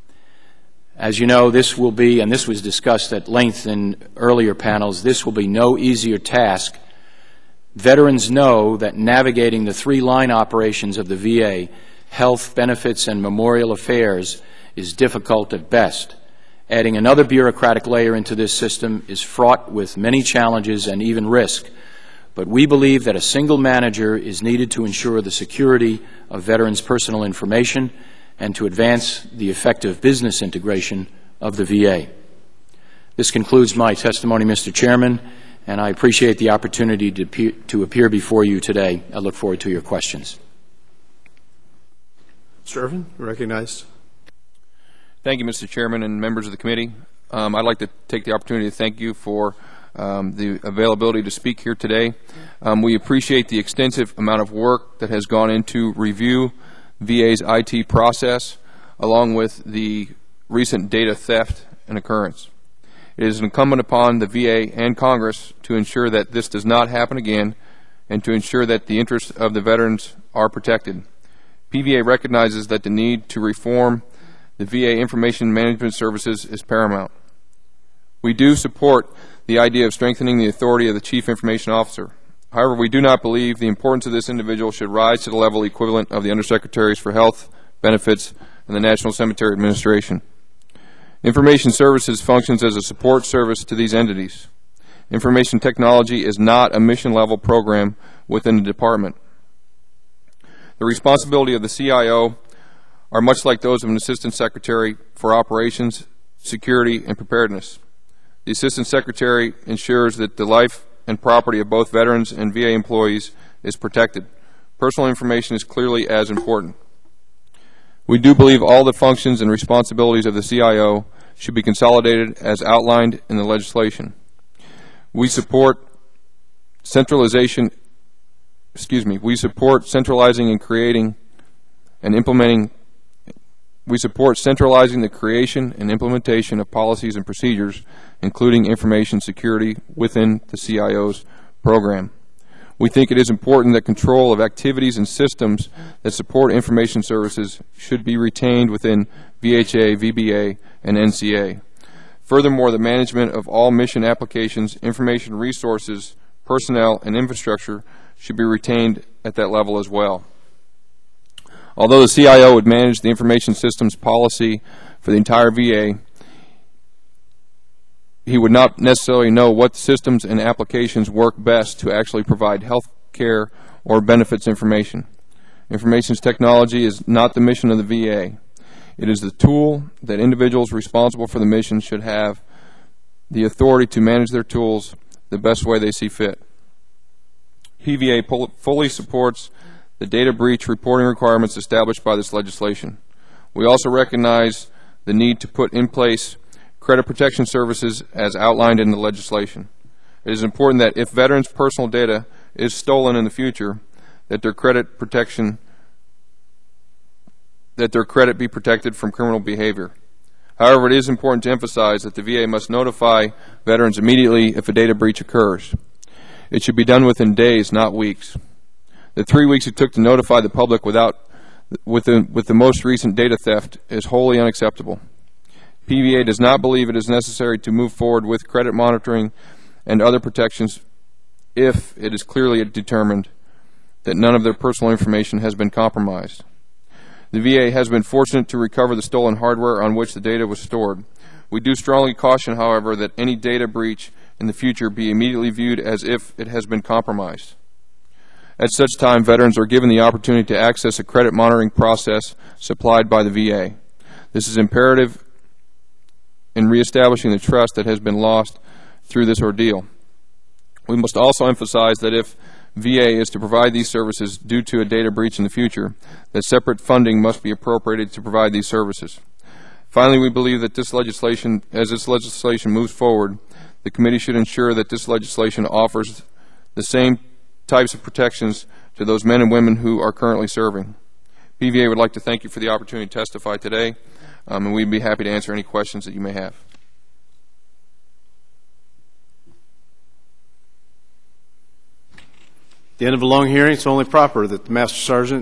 As you know, this will be, and this was discussed at length in earlier panels, this will be no easier task. Veterans know that navigating the three line operations of the V A, health, benefits, and memorial affairs, is difficult at best. Adding another bureaucratic layer into this system is fraught with many challenges and even risk. But we believe that a single manager is needed to ensure the security of veterans' personal information and to advance the effective business integration of the V A. This concludes my testimony, Mister Chairman, and I appreciate the opportunity to appear, to appear before you today. I look forward to your questions. Mister Irvin, you're recognized. Thank you, Mister Chairman and members of the committee. Um, I'd like to take the opportunity to thank you for um, the availability to speak here today. Um, we appreciate the extensive amount of work that has gone into review V A's I T process, along with the recent data theft and occurrence. It is incumbent upon the V A and Congress to ensure that this does not happen again and to ensure that the interests of the veterans are protected. P V A recognizes that the need to reform the V A information management services is paramount. We do support the idea of strengthening the authority of the Chief Information Officer. However, we do not believe the importance of this individual should rise to the level equivalent of the Undersecretaries for Health, Benefits, and the National Cemetery Administration. Information Services functions as a support service to these entities. Information technology is not a mission-level program within the department. The responsibility of the C I O are much like those of an Assistant Secretary for Operations, Security, and Preparedness. The Assistant Secretary ensures that the life and property of both veterans and V A employees is protected. Personal information is clearly as important. We do believe all the functions and responsibilities of the C I O should be consolidated as outlined in the legislation. We support centralization, excuse me, we support centralizing and creating and implementing, we support centralizing the creation and implementation of policies and procedures, including information security within the C I O's program. We think it is important that control of activities and systems that support information services should be retained within V H A, V B A, and N C A. Furthermore, the management of all mission applications, information resources, personnel, and infrastructure should be retained at that level as well. Although the C I O would manage the information systems policy for the entire V A, he would not necessarily know what systems and applications work best to actually provide health care or benefits information. Information technology is not the mission of the V A. It is the tool that individuals responsible for the mission should have the authority to manage their tools the best way they see fit. P V A fully supports the data breach reporting requirements established by this legislation. We also recognize the need to put in place credit protection services as outlined in the legislation. It is important that if veterans' personal data is stolen in the future, that their credit protection, that their credit be protected from criminal behavior. However, it is important to emphasize that the V A must notify veterans immediately if a data breach occurs. It should be done within days, not weeks. The three weeks it took to notify the public without, with, the, with the most recent data theft is wholly unacceptable. P V A does not believe it is necessary to move forward with credit monitoring and other protections if it is clearly determined that none of their personal information has been compromised. The V A has been fortunate to recover the stolen hardware on which the data was stored. We do strongly caution, however, that any data breach in the future be immediately viewed as if it has been compromised. At such time, veterans are given the opportunity to access a credit monitoring process supplied by the V A. This is imperative in reestablishing the trust that has been lost through this ordeal. We must also emphasize that if V A is to provide these services due to a data breach in the future, that separate funding must be appropriated to provide these services. Finally, we believe that this legislation, as this legislation moves forward, the committee should ensure that this legislation offers the same types of protections to those men and women who are currently serving. P V A would like to thank you for the opportunity to testify today, um, and we'd be happy to answer any questions that you may have. At the end of a long hearing, it's only proper that the Master Sergeant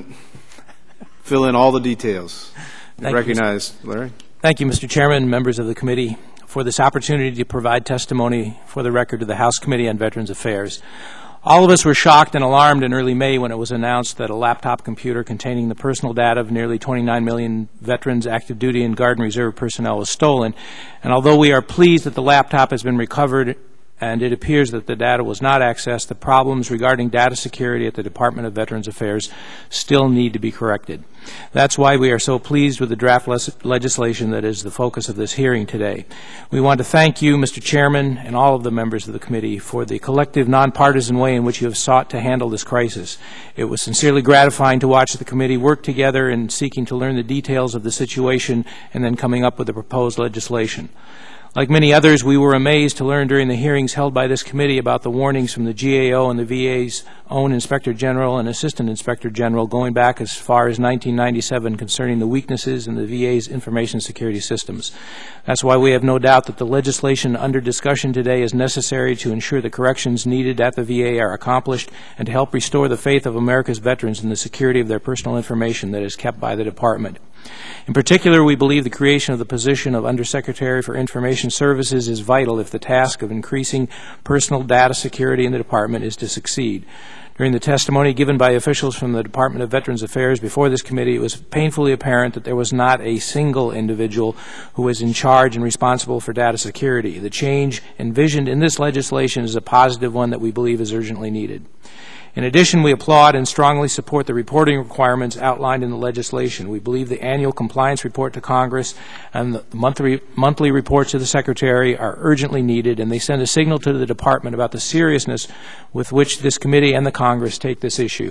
fill in all the details. Thank Recognize, you, Larry. Thank you, Mister Chairman, members of the committee, for this opportunity to provide testimony for the record to the House Committee on Veterans Affairs. All of us were shocked and alarmed in early May when it was announced that a laptop computer containing the personal data of nearly twenty-nine million veterans, active duty, and Guard and Reserve personnel was stolen. And although we are pleased that the laptop has been recovered and it appears that the data was not accessed, the problems regarding data security at the Department of Veterans Affairs still need to be corrected. That's why we are so pleased with the draft legislation that is the focus of this hearing today. We want to thank you, Mister Chairman, and all of the members of the committee for the collective, nonpartisan way in which you have sought to handle this crisis. It was sincerely gratifying to watch the committee work together in seeking to learn the details of the situation and then coming up with the proposed legislation. Like many others, we were amazed to learn during the hearings held by this committee about the warnings from the G A O and the V A's own Inspector General and Assistant Inspector General going back as far as nineteen ninety-seven concerning the weaknesses in the V A's information security systems. That's why we have no doubt that the legislation under discussion today is necessary to ensure the corrections needed at the V A are accomplished and to help restore the faith of America's veterans in the security of their personal information that is kept by the Department. In particular, we believe the creation of the position of Undersecretary for Information Services is vital if the task of increasing personal data security in the Department is to succeed. During the testimony given by officials from the Department of Veterans Affairs before this committee, it was painfully apparent that there was not a single individual who was in charge and responsible for data security. The change envisioned in this legislation is a positive one that we believe is urgently needed. In addition, we applaud and strongly support the reporting requirements outlined in the legislation. We believe the annual compliance report to Congress and the monthly, monthly reports to the Secretary are urgently needed, and they send a signal to the Department about the seriousness with which this committee and the Congress take this issue.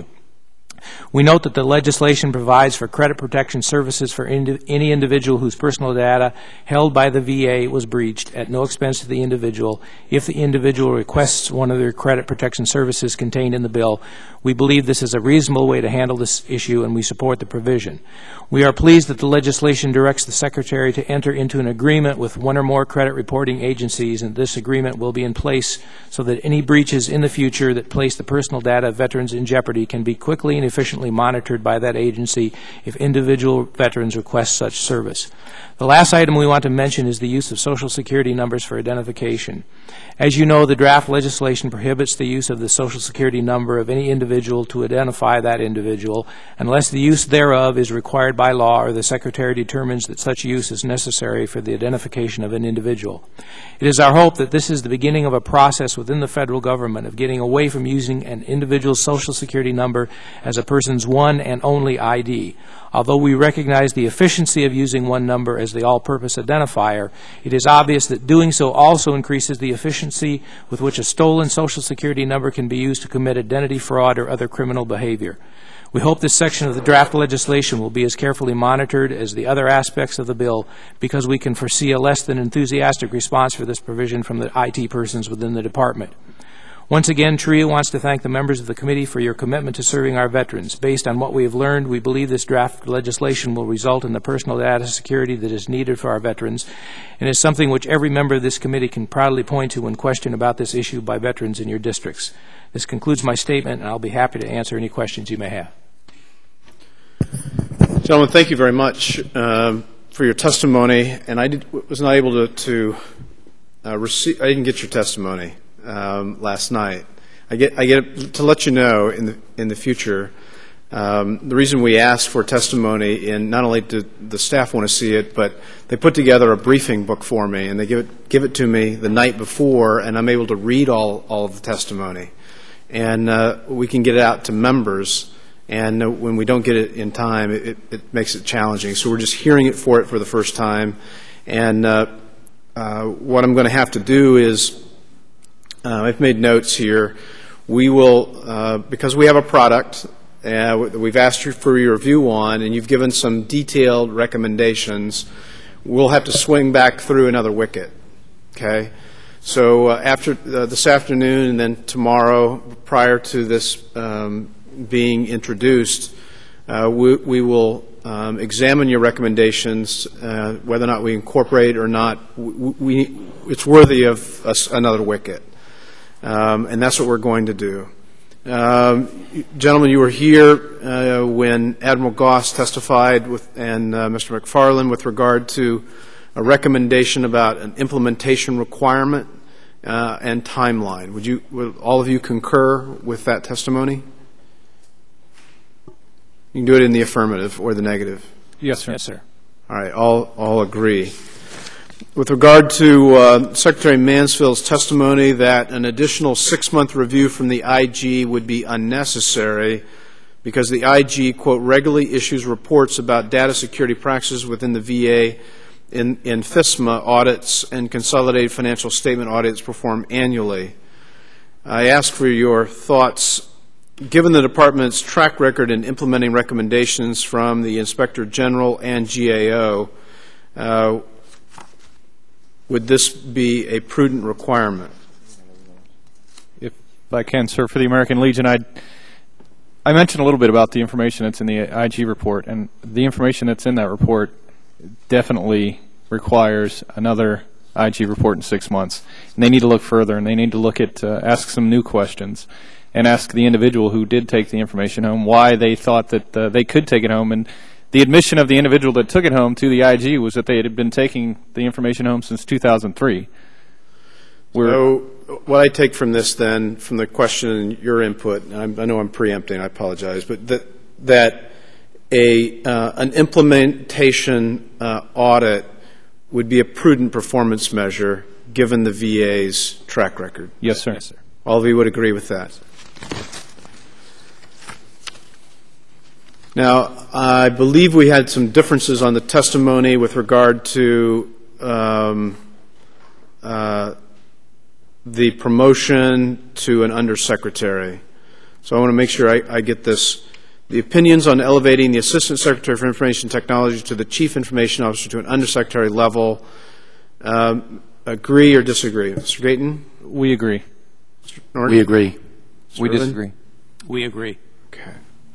We note that the legislation provides for credit protection services for indi any individual whose personal data held by the V A was breached at no expense to the individual if the individual requests one of their credit protection services contained in the bill. We believe this is a reasonable way to handle this issue, and we support the provision. We are pleased that the legislation directs the Secretary to enter into an agreement with one or more credit reporting agencies, and this agreement will be in place so that any breaches in the future that place the personal data of veterans in jeopardy can be quickly and efficiently monitored by that agency if individual veterans request such service. The last item we want to mention is the use of Social Security numbers for identification. As you know, the draft legislation prohibits the use of the Social Security number of any individual to identify that individual unless the use thereof is required by law or the Secretary determines that such use is necessary for the identification of an individual. It is our hope that this is the beginning of a process within the federal government of getting away from using an individual's Social Security number as a person's one and only I D. Although we recognize the efficiency of using one number as the all-purpose identifier, it is obvious that doing so also increases the efficiency with which a stolen Social Security number can be used to commit identity fraud or other criminal behavior. We hope this section of the draft legislation will be as carefully monitored as the other aspects of the bill, because we can foresee a less than enthusiastic response for this provision from the I T persons within the Department. Once again, TRIA wants to thank the members of the committee for your commitment to serving our veterans. Based on what we have learned, we believe this draft legislation will result in the personal data security that is needed for our veterans, and is something which every member of this committee can proudly point to when questioned about this issue by veterans in your districts. This concludes my statement, and I'll be happy to answer any questions you may have. Gentlemen, thank you very much um, for your testimony, and I did, was not able to, to uh, receive, I didn't get your testimony um, last night. I get, I get to let you know in the, in the future, um, the reason we asked for testimony, and not only did the staff want to see it, but they put together a briefing book for me, and they give it, give it to me the night before, and I'm able to read all, all of the testimony. And uh, we can get it out to members. And uh, when we don't get it in time, it, it makes it challenging. So we're just hearing it for it for the first time. And uh, uh, what I'm going to have to do is, uh, I've made notes here. We will, uh, because we have a product uh, that we've asked you for your review on, and you've given some detailed recommendations, we'll have to swing back through another wicket. Okay? So uh, after uh, this afternoon and then tomorrow, prior to this um, being introduced, uh, we, we will um, examine your recommendations, uh, whether or not we incorporate or not. We, we, it's worthy of us another wicket, um, and that's what we're going to do. Um, gentlemen, you were here uh, when Admiral Goss testified with, and uh, Mister McFarland with regard to a recommendation about an implementation requirement uh, and timeline. Would you, would all of you concur with that testimony? You can do it in the affirmative or the negative. Yes, sir. Yes, sir. All right, all, all agree. With regard to uh, Secretary Mansfield's testimony that an additional six-month review from the I G would be unnecessary because the I G, quote, regularly issues reports about data security practices within the V A in, in FISMA audits and consolidated financial statement audits performed annually. I ask for your thoughts. Given the Department's track record in implementing recommendations from the Inspector General and G A O, uh, would this be a prudent requirement? If I can, sir, for the American Legion, I'd, I mentioned a little bit about the information that's in the I G report, and the information that's in that report definitely requires another I G report in six months. And they need to look further, and they need to look at, uh, ask some new questions, and ask the individual who did take the information home why they thought that uh, they could take it home. And the admission of the individual that took it home to the I G was that they had been taking the information home since two thousand three. We're so what I take from this then, from the question and your input, and I'm, I know I'm preempting, I apologize, but that, that a, uh, an implementation uh, audit would be a prudent performance measure given the V A's track record. Yes, sir. Yes, sir. All of you would agree with that? Now, I believe we had some differences on the testimony with regard to um, uh, the promotion to an undersecretary. So I want to make sure I, I get this. The opinions on elevating the Assistant Secretary for Information Technology to the Chief Information Officer to an undersecretary level, um, agree or disagree? Mister Gayton? We agree. Mister Norton? We agree. Mister We Irvin? disagree. We agree. Okay.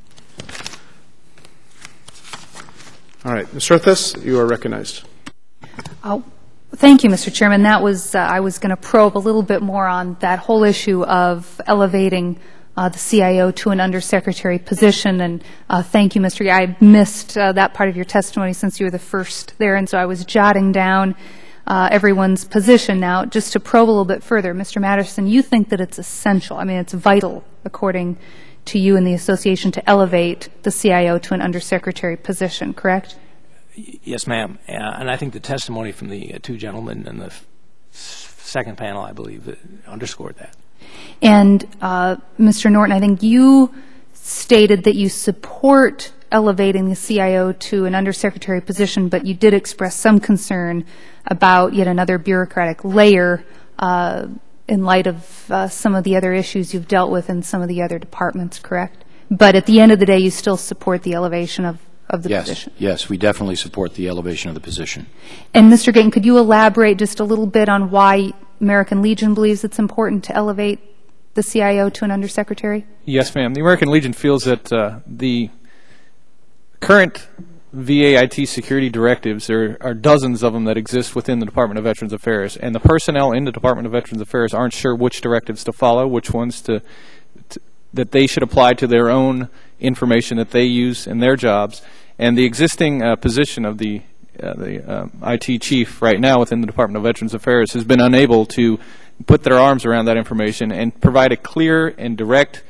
All right. Miz Surthas, you are recognized. Oh, thank you, Mister Chairman. That was, uh, I was going to probe a little bit more on that whole issue of elevating uh, the C I O to an undersecretary position. And uh, thank you, Mister I missed uh, that part of your testimony since you were the first there, and so I was jotting down uh, everyone's position. Now, just to probe a little bit further, Mister Matterson, you think that it's essential, I mean, it's vital, according to you and the association, to elevate the C I O to an undersecretary position, correct? Yes, ma'am. Uh, and I think the testimony from the uh, two gentlemen in the f second panel, I believe, uh, underscored that. And uh, Mister Norton, I think you stated that you support elevating the C I O to an undersecretary position, but you did express some concern about yet another bureaucratic layer uh, in light of uh, some of the other issues you've dealt with in some of the other departments, correct? But at the end of the day, you still support the elevation of, of the yes, position? Yes, we definitely support the elevation of the position. And Mister Gayton, could you elaborate just a little bit on why American Legion believes it's important to elevate the C I O to an undersecretary? Yes, ma'am. The American Legion feels that uh, the current V A I T security directives, there are dozens of them that exist within the Department of Veterans Affairs, and the personnel in the Department of Veterans Affairs aren't sure which directives to follow, which ones to, to that they should apply to their own information that they use in their jobs. And the existing uh, position of the uh, the uh, I T chief right now within the Department of Veterans Affairs has been unable to put their arms around that information and provide a clear and direct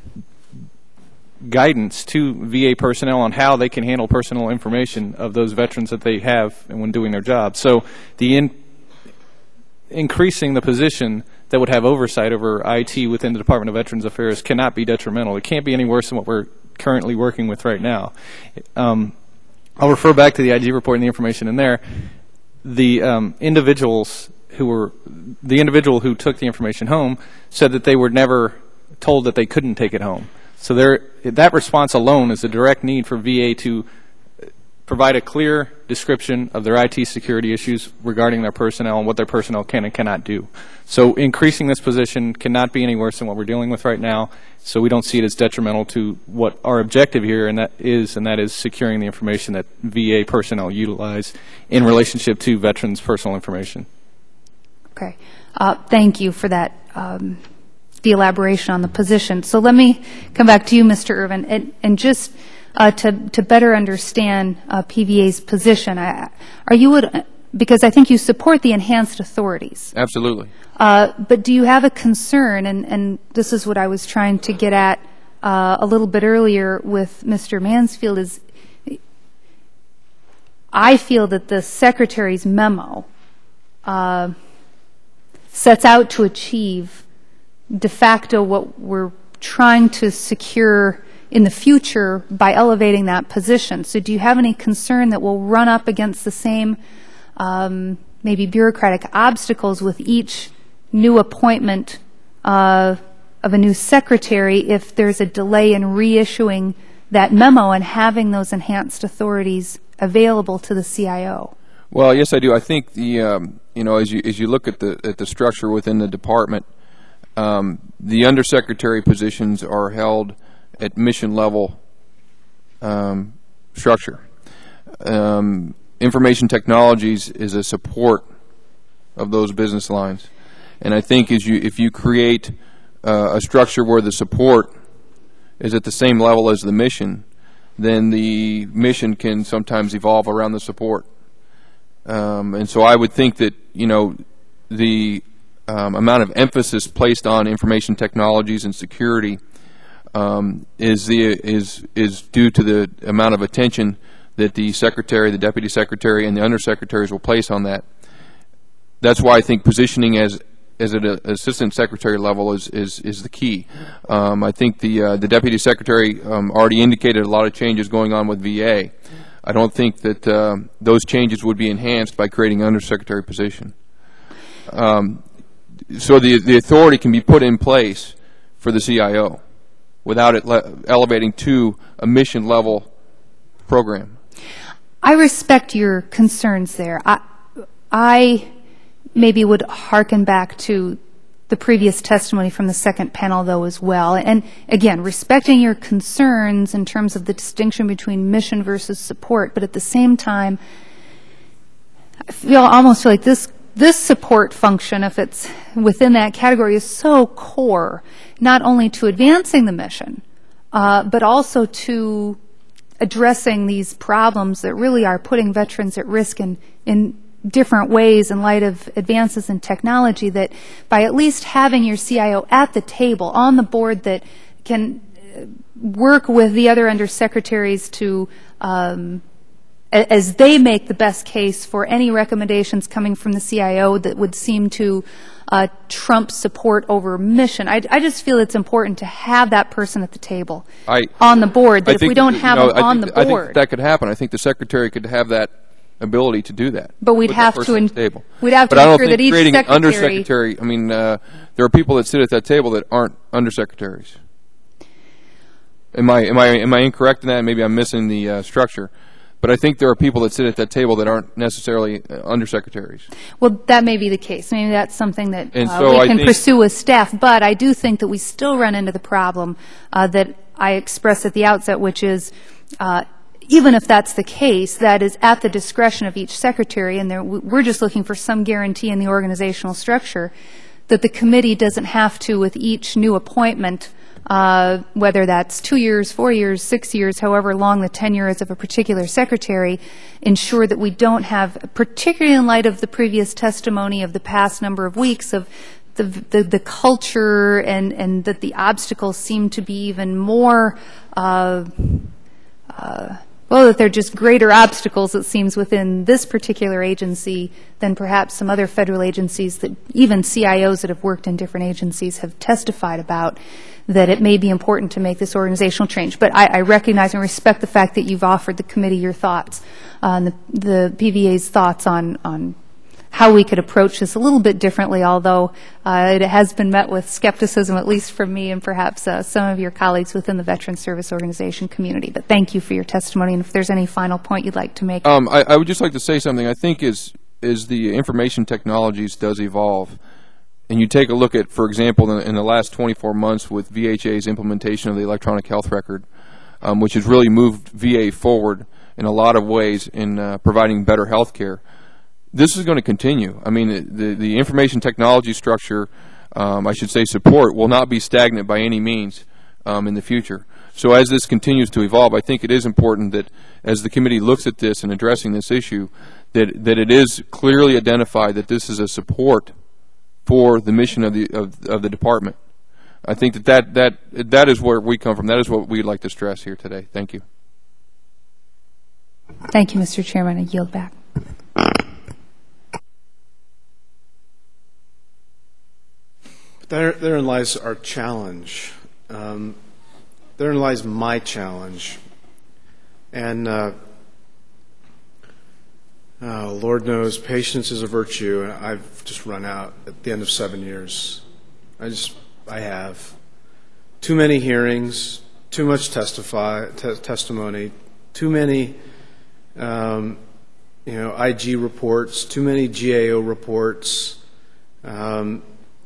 guidance to V A personnel on how they can handle personal information of those veterans that they have when doing their job. So the in increasing the position that would have oversight over I T within the Department of Veterans Affairs cannot be detrimental. It can't be any worse than what we're currently working with right now. Um, I'll refer back to the I G report and the information in there. The um, individuals who were, the individual who took the information home said that they were never told that they couldn't take it home. So there, that response alone is a direct need for V A to provide a clear description of their I T security issues regarding their personnel and what their personnel can and cannot do. So increasing this position cannot be any worse than what we're dealing with right now, so we don't see it as detrimental to what our objective here and that is, and that is securing the information that V A personnel utilize in relationship to veterans' personal information. Okay. Uh, thank you for that um, the elaboration on the position. So let me come back to you, Mister Irvin, and, and just uh, to, to better understand uh, P V A's position. I, are you would, because I think you support the enhanced authorities. Absolutely. Uh, but do you have a concern, and, and this is what I was trying to get at uh, a little bit earlier with Mister Mansfield, is I feel that the Secretary's memo uh, sets out to achieve de facto what we're trying to secure in the future by elevating that position. So do you have any concern that we'll run up against the same um, maybe bureaucratic obstacles with each new appointment uh, of a new secretary if there's a delay in reissuing that memo and having those enhanced authorities available to the C I O? Well, yes, I do. I think the um, you know as you as you look at the at the structure within the department, um, the undersecretary positions are held at mission level um, structure. Um, information technologies is a support of those business lines, and I think as you if you create uh, a structure where the support is at the same level as the mission, then the mission can sometimes evolve around the support. Um, and so I would think that, you know, the um, amount of emphasis placed on information technologies and security um, is the is is due to the amount of attention that the secretary, the deputy secretary, and the undersecretaries will place on that. That's why I think positioning as as at an assistant secretary level is is is the key. Um, I think the uh, the deputy secretary um, already indicated a lot of changes going on with V A. I don't think that uh, those changes would be enhanced by creating an undersecretary position. Um, so the the authority can be put in place for the C I O without it le elevating to a mission level program. I respect your concerns there. I, I maybe would hearken back to the previous testimony from the second panel, though, as well. And again, respecting your concerns in terms of the distinction between mission versus support, but at the same time, I feel almost feel like this this support function, if it's within that category, is so core, not only to advancing the mission, uh, but also to addressing these problems that really are putting veterans at risk in in different ways in light of advances in technology, that by at least having your C I O at the table, on the board, that can work with the other undersecretaries to, um, as they make the best case for any recommendations coming from the C I O that would seem to uh, trump support over mission. I, I just feel it's important to have that person at the table I, on the board, that I if think we don't that, have you know, them I on think, the I board. think that could happen. I think the secretary could have that ability to do that. But we'd with have that to person in- at the table. we'd have to but I don't ensure think that each creating an secretary- undersecretary, I mean, uh, there are people that sit at that table that aren't undersecretaries. Am I am I am I incorrect in that? Maybe I'm missing the uh, structure. But I think there are people that sit at that table that aren't necessarily uh, undersecretaries. Well, that may be the case. Maybe that's something that And uh, so we I can think- pursue with staff. But I do think that we still run into the problem uh, that I expressed at the outset, which is uh, even if that's the case, that is at the discretion of each secretary, and there, we're just looking for some guarantee in the organizational structure that the committee doesn't have to, with each new appointment, uh, whether that's two years, four years, six years, however long the tenure is of a particular secretary, ensure that we don't have, particularly in light of the previous testimony of the past number of weeks, of the the, the culture and, and that the obstacles seem to be even more, uh, uh, well, that they're just greater obstacles, it seems, within this particular agency than perhaps some other federal agencies that even C I Os that have worked in different agencies have testified about, that it may be important to make this organizational change. But I, I recognize and respect the fact that you've offered the committee your thoughts, uh, and the, the P V A's thoughts on, on how we could approach this a little bit differently, although uh, it has been met with skepticism, at least from me and perhaps uh, some of your colleagues within the Veteran Service Organization community. But thank you for your testimony, and if there's any final point you'd like to make. Um, I, I would just like to say something. I think is is the information technologies does evolve, and you take a look at, for example, in, in the last twenty-four months with V H A's implementation of the electronic health record, um, which has really moved V A forward in a lot of ways in uh, providing better health care. This is going to continue. I mean, the, the information technology structure, um, I should say support, will not be stagnant by any means um, in the future. So as this continues to evolve, I think it is important that as the committee looks at this and addressing this issue, that, that it is clearly identified that this is a support for the mission of the, of, of the department. I think that that, that that is where we come from. That is what we'd like to stress here today. Thank you. Thank you, Mister Chairman. I yield back. There, therein lies our challenge. Um, therein lies my challenge. And uh, oh, Lord knows, patience is a virtue. And I've just run out at the end of seven years. I just, I have. Too many hearings, too much testify, te testimony, too many, um, you know, I G reports, too many G A O reports. Um,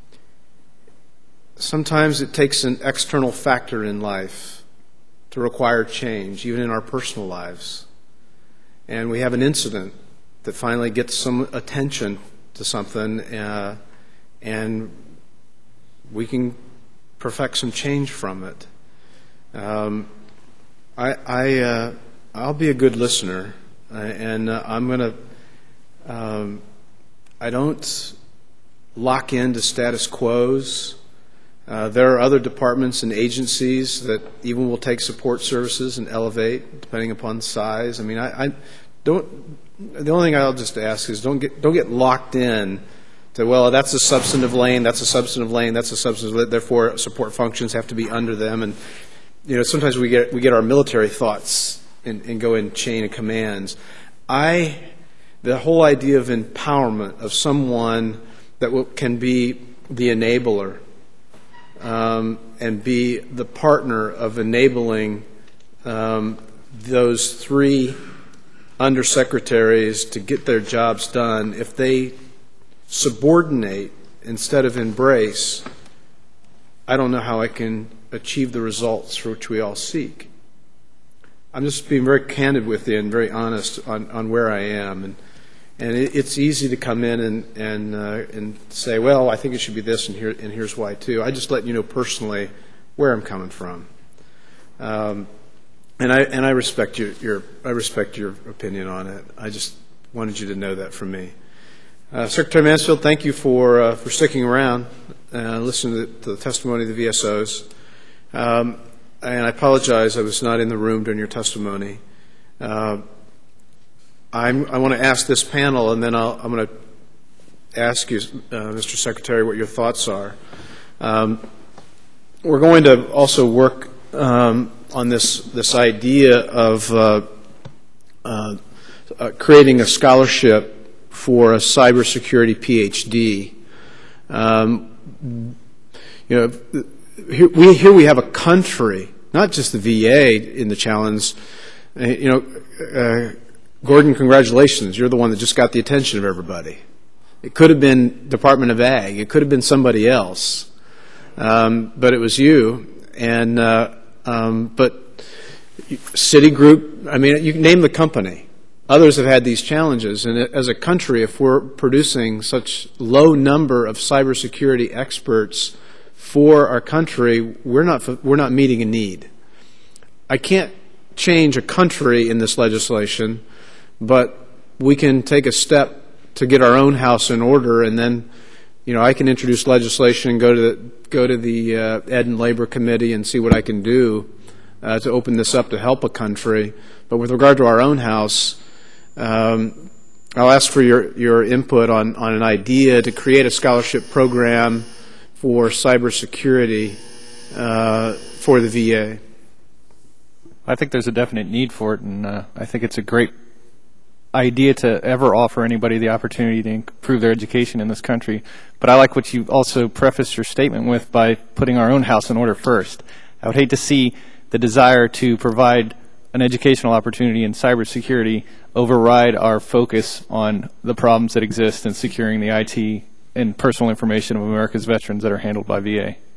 Sometimes it takes an external factor in life to require change, even in our personal lives. And we have an incident that finally gets some attention to something, uh, and we can perfect some change from it. Um, I, I, uh, I'll be a good listener, uh, and uh, I'm going to, um, I don't lock into status quos. Uh, there are other departments and agencies that even will take support services and elevate, depending upon size. I mean, I, I don't. The only thing I'll just ask is don't get don't get locked in to, well, that's a substantive lane, that's a substantive lane, that's a substantive lane. Therefore, support functions have to be under them. And you know, sometimes we get we get our military thoughts and, and go in chain of commands. I, the whole idea of empowerment of someone that will, can be the enabler. Um, and be the partner of enabling um, those three undersecretaries to get their jobs done. If they subordinate instead of embrace, I don't know how I can achieve the results for which we all seek. I'm just being very candid with you and very honest on, on where I am. And And it, it's easy to come in and and uh, and say, well, I think it should be this, and here and here's why too. I just let you know personally where I'm coming from, um, and I and I respect your, your I respect your opinion on it. I just wanted you to know that from me, uh, Secretary Mansfield. Thank you for uh, for sticking around and listening to the, to the testimony of the V S Os. Um, and I apologize, I was not in the room during your testimony. Uh, I'm, I want to ask this panel, and then I'll, I'm going to ask you, uh, Mister Secretary, what your thoughts are. Um, we're going to also work um, on this this idea of uh, uh, uh, creating a scholarship for a cybersecurity P H D. Um, you know, here we here we have a country, not just the V A, in the challenge. Uh, you know. Uh, Gordon, congratulations. You're the one that just got the attention of everybody. It could have been Department of Ag. It could have been somebody else. Um, but it was you. And uh, um, but Citigroup, I mean, you can name the company. Others have had these challenges. And as a country, if we're producing such low number of cybersecurity experts for our country, we're not, we're not meeting a need. I can't change a country in this legislation, but we can take a step to get our own house in order, and then, you know, I can introduce legislation and go to the, go to the uh, Ed and Labor Committee and see what I can do uh, to open this up to help a country. But with regard to our own house, um, I'll ask for your, your input on, on an idea to create a scholarship program for cybersecurity uh, for the V A. I think there's a definite need for it, and uh, I think it's a great idea to ever offer anybody the opportunity to improve their education in this country. But I like what you also prefaced your statement with by putting our own house in order first. I would hate to see the desire to provide an educational opportunity in cybersecurity override our focus on the problems that exist in securing the I T and personal information of America's veterans that are handled by V A.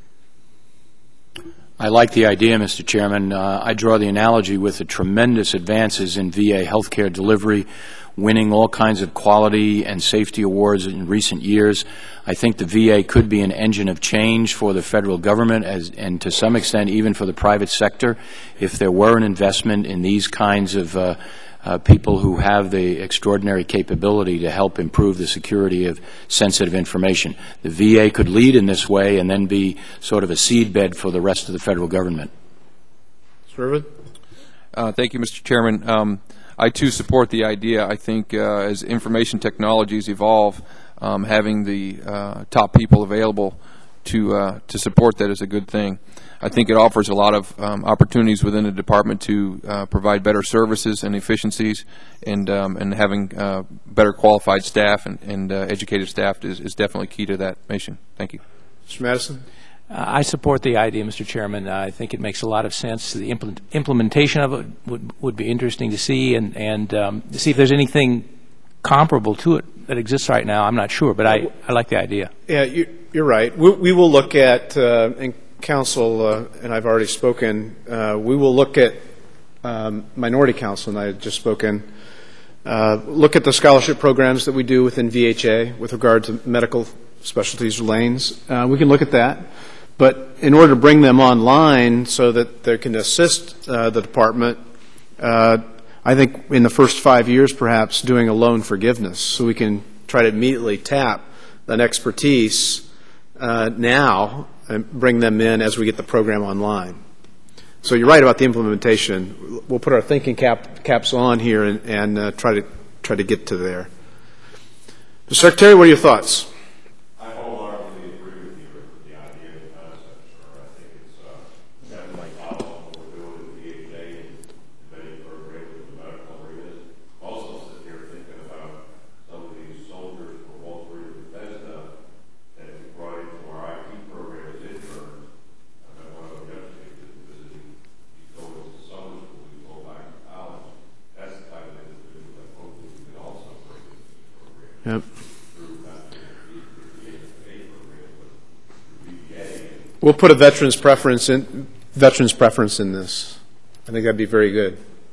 I like the idea, Mister Chairman. Uh, I draw the analogy with the tremendous advances in V A healthcare delivery, winning all kinds of quality and safety awards in recent years. I think the V A could be an engine of change for the federal government as, and to some extent even for the private sector if there were an investment in these kinds of uh, Uh, people who have the extraordinary capability to help improve the security of sensitive information. The V A could lead in this way and then be sort of a seedbed for the rest of the federal government. Mister Irvin? Uh, thank you, Mister Chairman. Um, I, too, support the idea. I think uh, as information technologies evolve, um, having the uh, top people available to, uh, to support that is a good thing. I think it offers a lot of um, opportunities within the department to uh, provide better services and efficiencies, and um, and having uh, better qualified staff and, and uh, educated staff is, is definitely key to that mission. Thank you. Mister Madison? Uh, I support the idea, Mister Chairman. Uh, I think it makes a lot of sense. The implement implementation of it would, would be interesting to see, and, and um, to see if there's anything comparable to it that exists right now. I'm not sure, but I, I like the idea. Yeah, you, you're right. We, we will look at, uh, and Council, uh, and I've already spoken, uh, we will look at um, Minority Council, and I had just spoken, uh, look at the scholarship programs that we do within V H A with regard to medical specialties or lanes. Uh, we can look at that. But in order to bring them online so that they can assist uh, the department, uh, I think in the first five years perhaps doing a loan forgiveness so we can try to immediately tap that expertise uh, now and bring them in as we get the program online. So you're right about the implementation. We'll put our thinking cap, caps on here and, and uh, try to try to get to there. Mister Secretary, what are your thoughts? I wholeheartedly agree with you with the idea and the concept, sir. I think it's uh, definitely follow what we're doing at V H A and many programs in the medical arenas. Also sit here thinking about some of these soldiers from Walter Reed and Bethesda that we brought into our I T program as interns. I've been one of them yesterday visiting. You go into summer school, you go back to college. That's the type of individual that hopefully we can also bring into this program. Yep. We'll put a veterans preference in veterans preference in this. I think that'd be very good.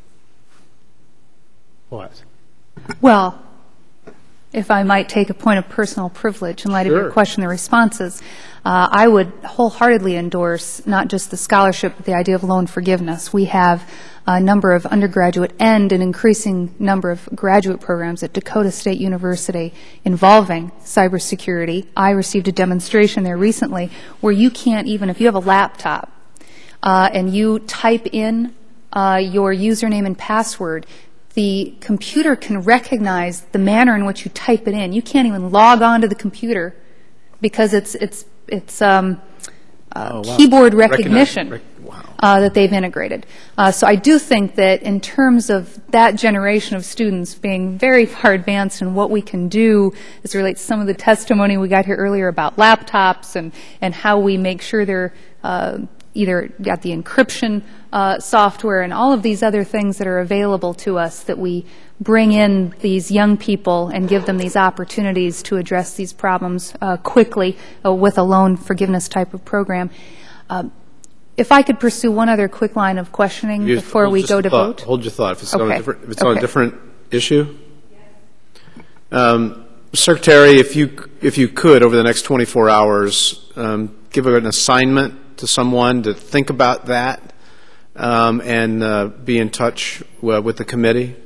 What? Well, if I might take a point of personal privilege in light Sure. of your question and responses, uh, I would wholeheartedly endorse not just the scholarship, but the idea of loan forgiveness. We have a number of undergraduate and an increasing number of graduate programs at Dakota State University involving cybersecurity. I received a demonstration there recently where you can't even, if you have a laptop uh, and you type in uh, your username and password, the computer can recognize the manner in which you type it in. You can't even log on to the computer because it's it's it's um, uh, Oh, wow. keyboard Recognize- recognition rec- wow. uh, that they've integrated. Uh, so I do think that in terms of that generation of students being very far advanced in what we can do as it relates to some of the testimony we got here earlier about laptops and, and how we make sure they're uh, either got the encryption uh, software and all of these other things that are available to us, that we bring in these young people and give them these opportunities to address these problems uh, quickly uh, with a loan forgiveness type of program. Uh, if I could pursue one other quick line of questioning You- before hold we just go a to thought. vote. Hold your thought. If it's, on, a Okay. different, if it's on Okay. a different issue. Um, Secretary, if you, if you could, over the next twenty-four hours, um, give an assignment to someone to think about that um, and uh, be in touch uh, with the committee.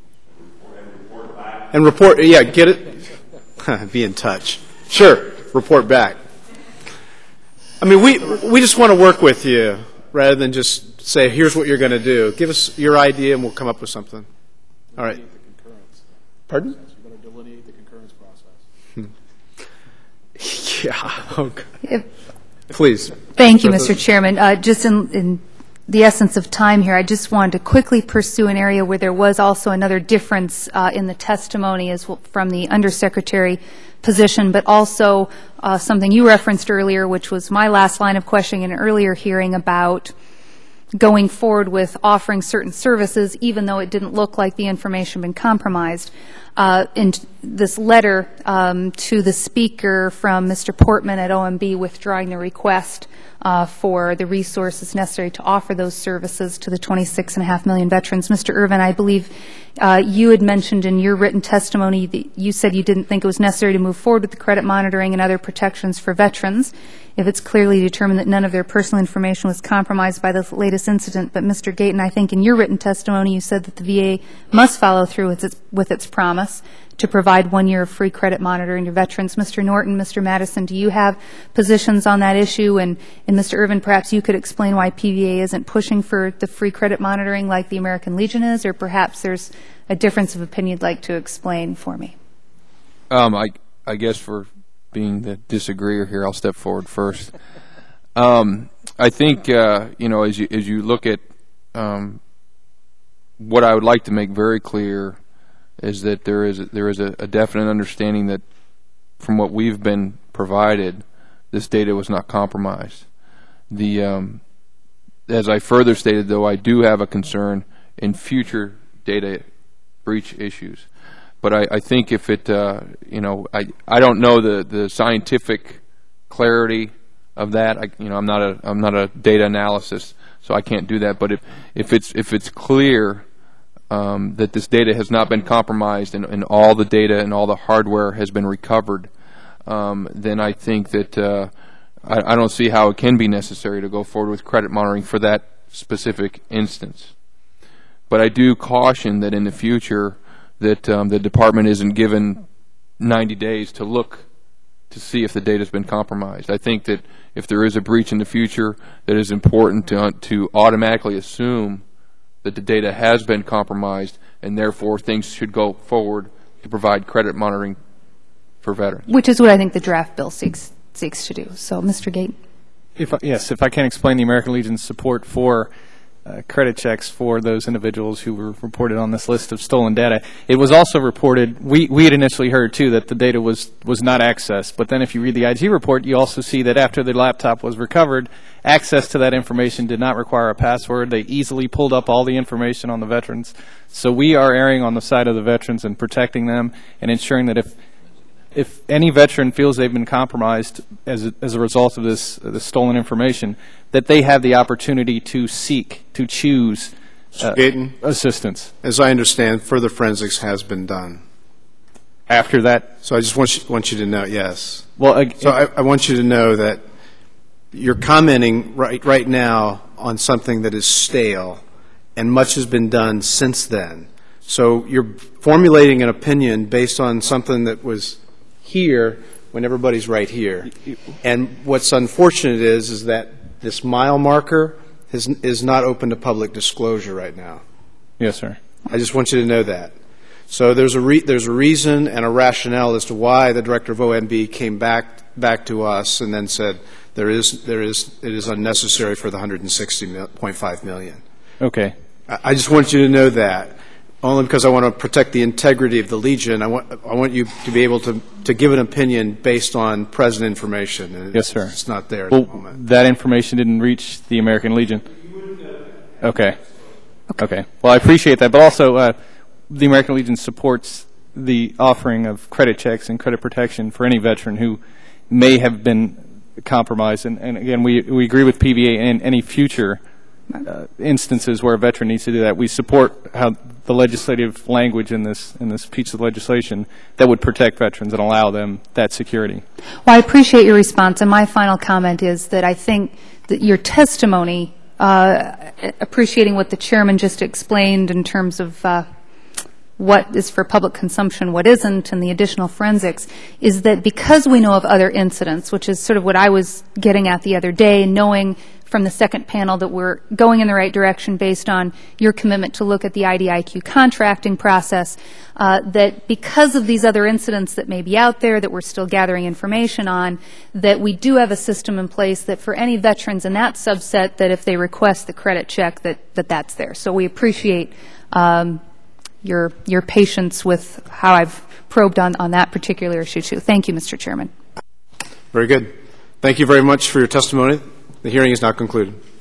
And report, yeah, get it, be in touch. Sure, report back. I mean, we, we just want to work with you rather than just say, here's what you're going to do. Give us your idea and we'll come up with something. All right. Pardon? Yeah. Okay. If- Please. Thank you, Mister Chairman. Uh, Just in, in the essence of time here, I just wanted to quickly pursue an area where there was also another difference uh, in the testimony as well from the undersecretary position, but also uh, something you referenced earlier, which was my last line of questioning in an earlier hearing about going forward with offering certain services, even though it didn't look like the information had been compromised. Uh, in this letter um, to the speaker from Mister Portman at O M B withdrawing the request uh, for the resources necessary to offer those services to the twenty-six and a half million veterans. Mister Irvin, I believe uh, you had mentioned in your written testimony that you said you didn't think it was necessary to move forward with the credit monitoring and other protections for veterans if it's clearly determined that none of their personal information was compromised by the latest incident. But Mister Gayton, I think in your written testimony you said that the V A must follow through with its, with its promise to provide one year of free credit monitoring to veterans. Mister Norton, Mister Madison, do you have positions on that issue? And, and Mister Irvin, perhaps you could explain why P V A isn't pushing for the free credit monitoring like the American Legion is, or perhaps there's a difference of opinion you'd like to explain for me. Um, I, I guess for being the disagreeer here, I'll step forward first. Um, I think, uh, you know, as you, as you look at um, what I would like to make very clear is that there is, there is a, a definite understanding that from what we've been provided, this data was not compromised. The, um, as I further stated, though, I do have a concern in future data breach issues. But I, I think if it, uh, you know, I, I don't know the, the scientific clarity of that. I, you know, I'm not a I'm not a data analysis, so I can't do that. But if if it's if it's clear um, that this data has not been compromised and, and all the data and all the hardware has been recovered, um, then I think that uh, I, I don't see how it can be necessary to go forward with credit monitoring for that specific instance. But I do caution that in the future, that um, the department isn't given ninety days to look to see if the data has been compromised. I think that if there is a breach in the future, that it is important to, to automatically assume that the data has been compromised, and therefore things should go forward to provide credit monitoring for veterans. Which is what I think the draft bill seeks, seeks to do. So, Mister Gate. If I, yes, if I can explain the American Legion's support for Uh, credit checks for those individuals who were reported on this list of stolen data. It was also reported, we, we had initially heard too that the data was, was not accessed, but then if you read the I G report, you also see that after the laptop was recovered, access to that information did not require a password. They easily pulled up all the information on the veterans. So we are erring on the side of the veterans and protecting them and ensuring that if if any veteran feels they've been compromised as a, as a result of this, uh, this stolen information, that they have the opportunity to seek, to choose uh, assistance. As I understand, further forensics has been done. After that? So I just want you, want you to know, yes. Well, uh, so I, I want you to know that you're commenting right, right now on something that is stale, and much has been done since then. So you're formulating an opinion based on something that was here when everybody's right here. And what's unfortunate is is that this mile marker is, is not open to public disclosure right now. Yes, sir. I just want you to know that. So there's a re, there's a reason and a rationale as to why the director of O M B came back back to us and then said there is there is it is unnecessary for the one hundred sixty point five million. Okay. I, I just want you to know that. Only because I want to protect the integrity of the Legion. I want, I want you to be able to, to give an opinion based on present information. And Yes, sir. It's not there at Well, the moment. that information didn't reach the American Legion. Okay. Okay. Well, I appreciate that, but also uh, the American Legion supports the offering of credit checks and credit protection for any veteran who may have been compromised. And, and again, we, we agree with P V A in any future uh, instances where a veteran needs to do that. We support how the legislative language in this in this piece of legislation that would protect veterans and allow them that security. Well, I appreciate your response, and my final comment is that I think that your testimony, uh, appreciating what the chairman just explained in terms of uh, what is for public consumption, what isn't, and the additional forensics, is that because we know of other incidents, which is sort of what I was getting at the other day, knowing from the second panel that we're going in the right direction based on your commitment to look at the I D I Q contracting process, uh, that because of these other incidents that may be out there that we're still gathering information on, that we do have a system in place that for any veterans in that subset, that if they request the credit check, that, that that's there. So we appreciate um, your, your patience with how I've probed on, on that particular issue too. Thank you, Mister Chairman. Very good. Thank you very much for your testimony. The hearing is now concluded.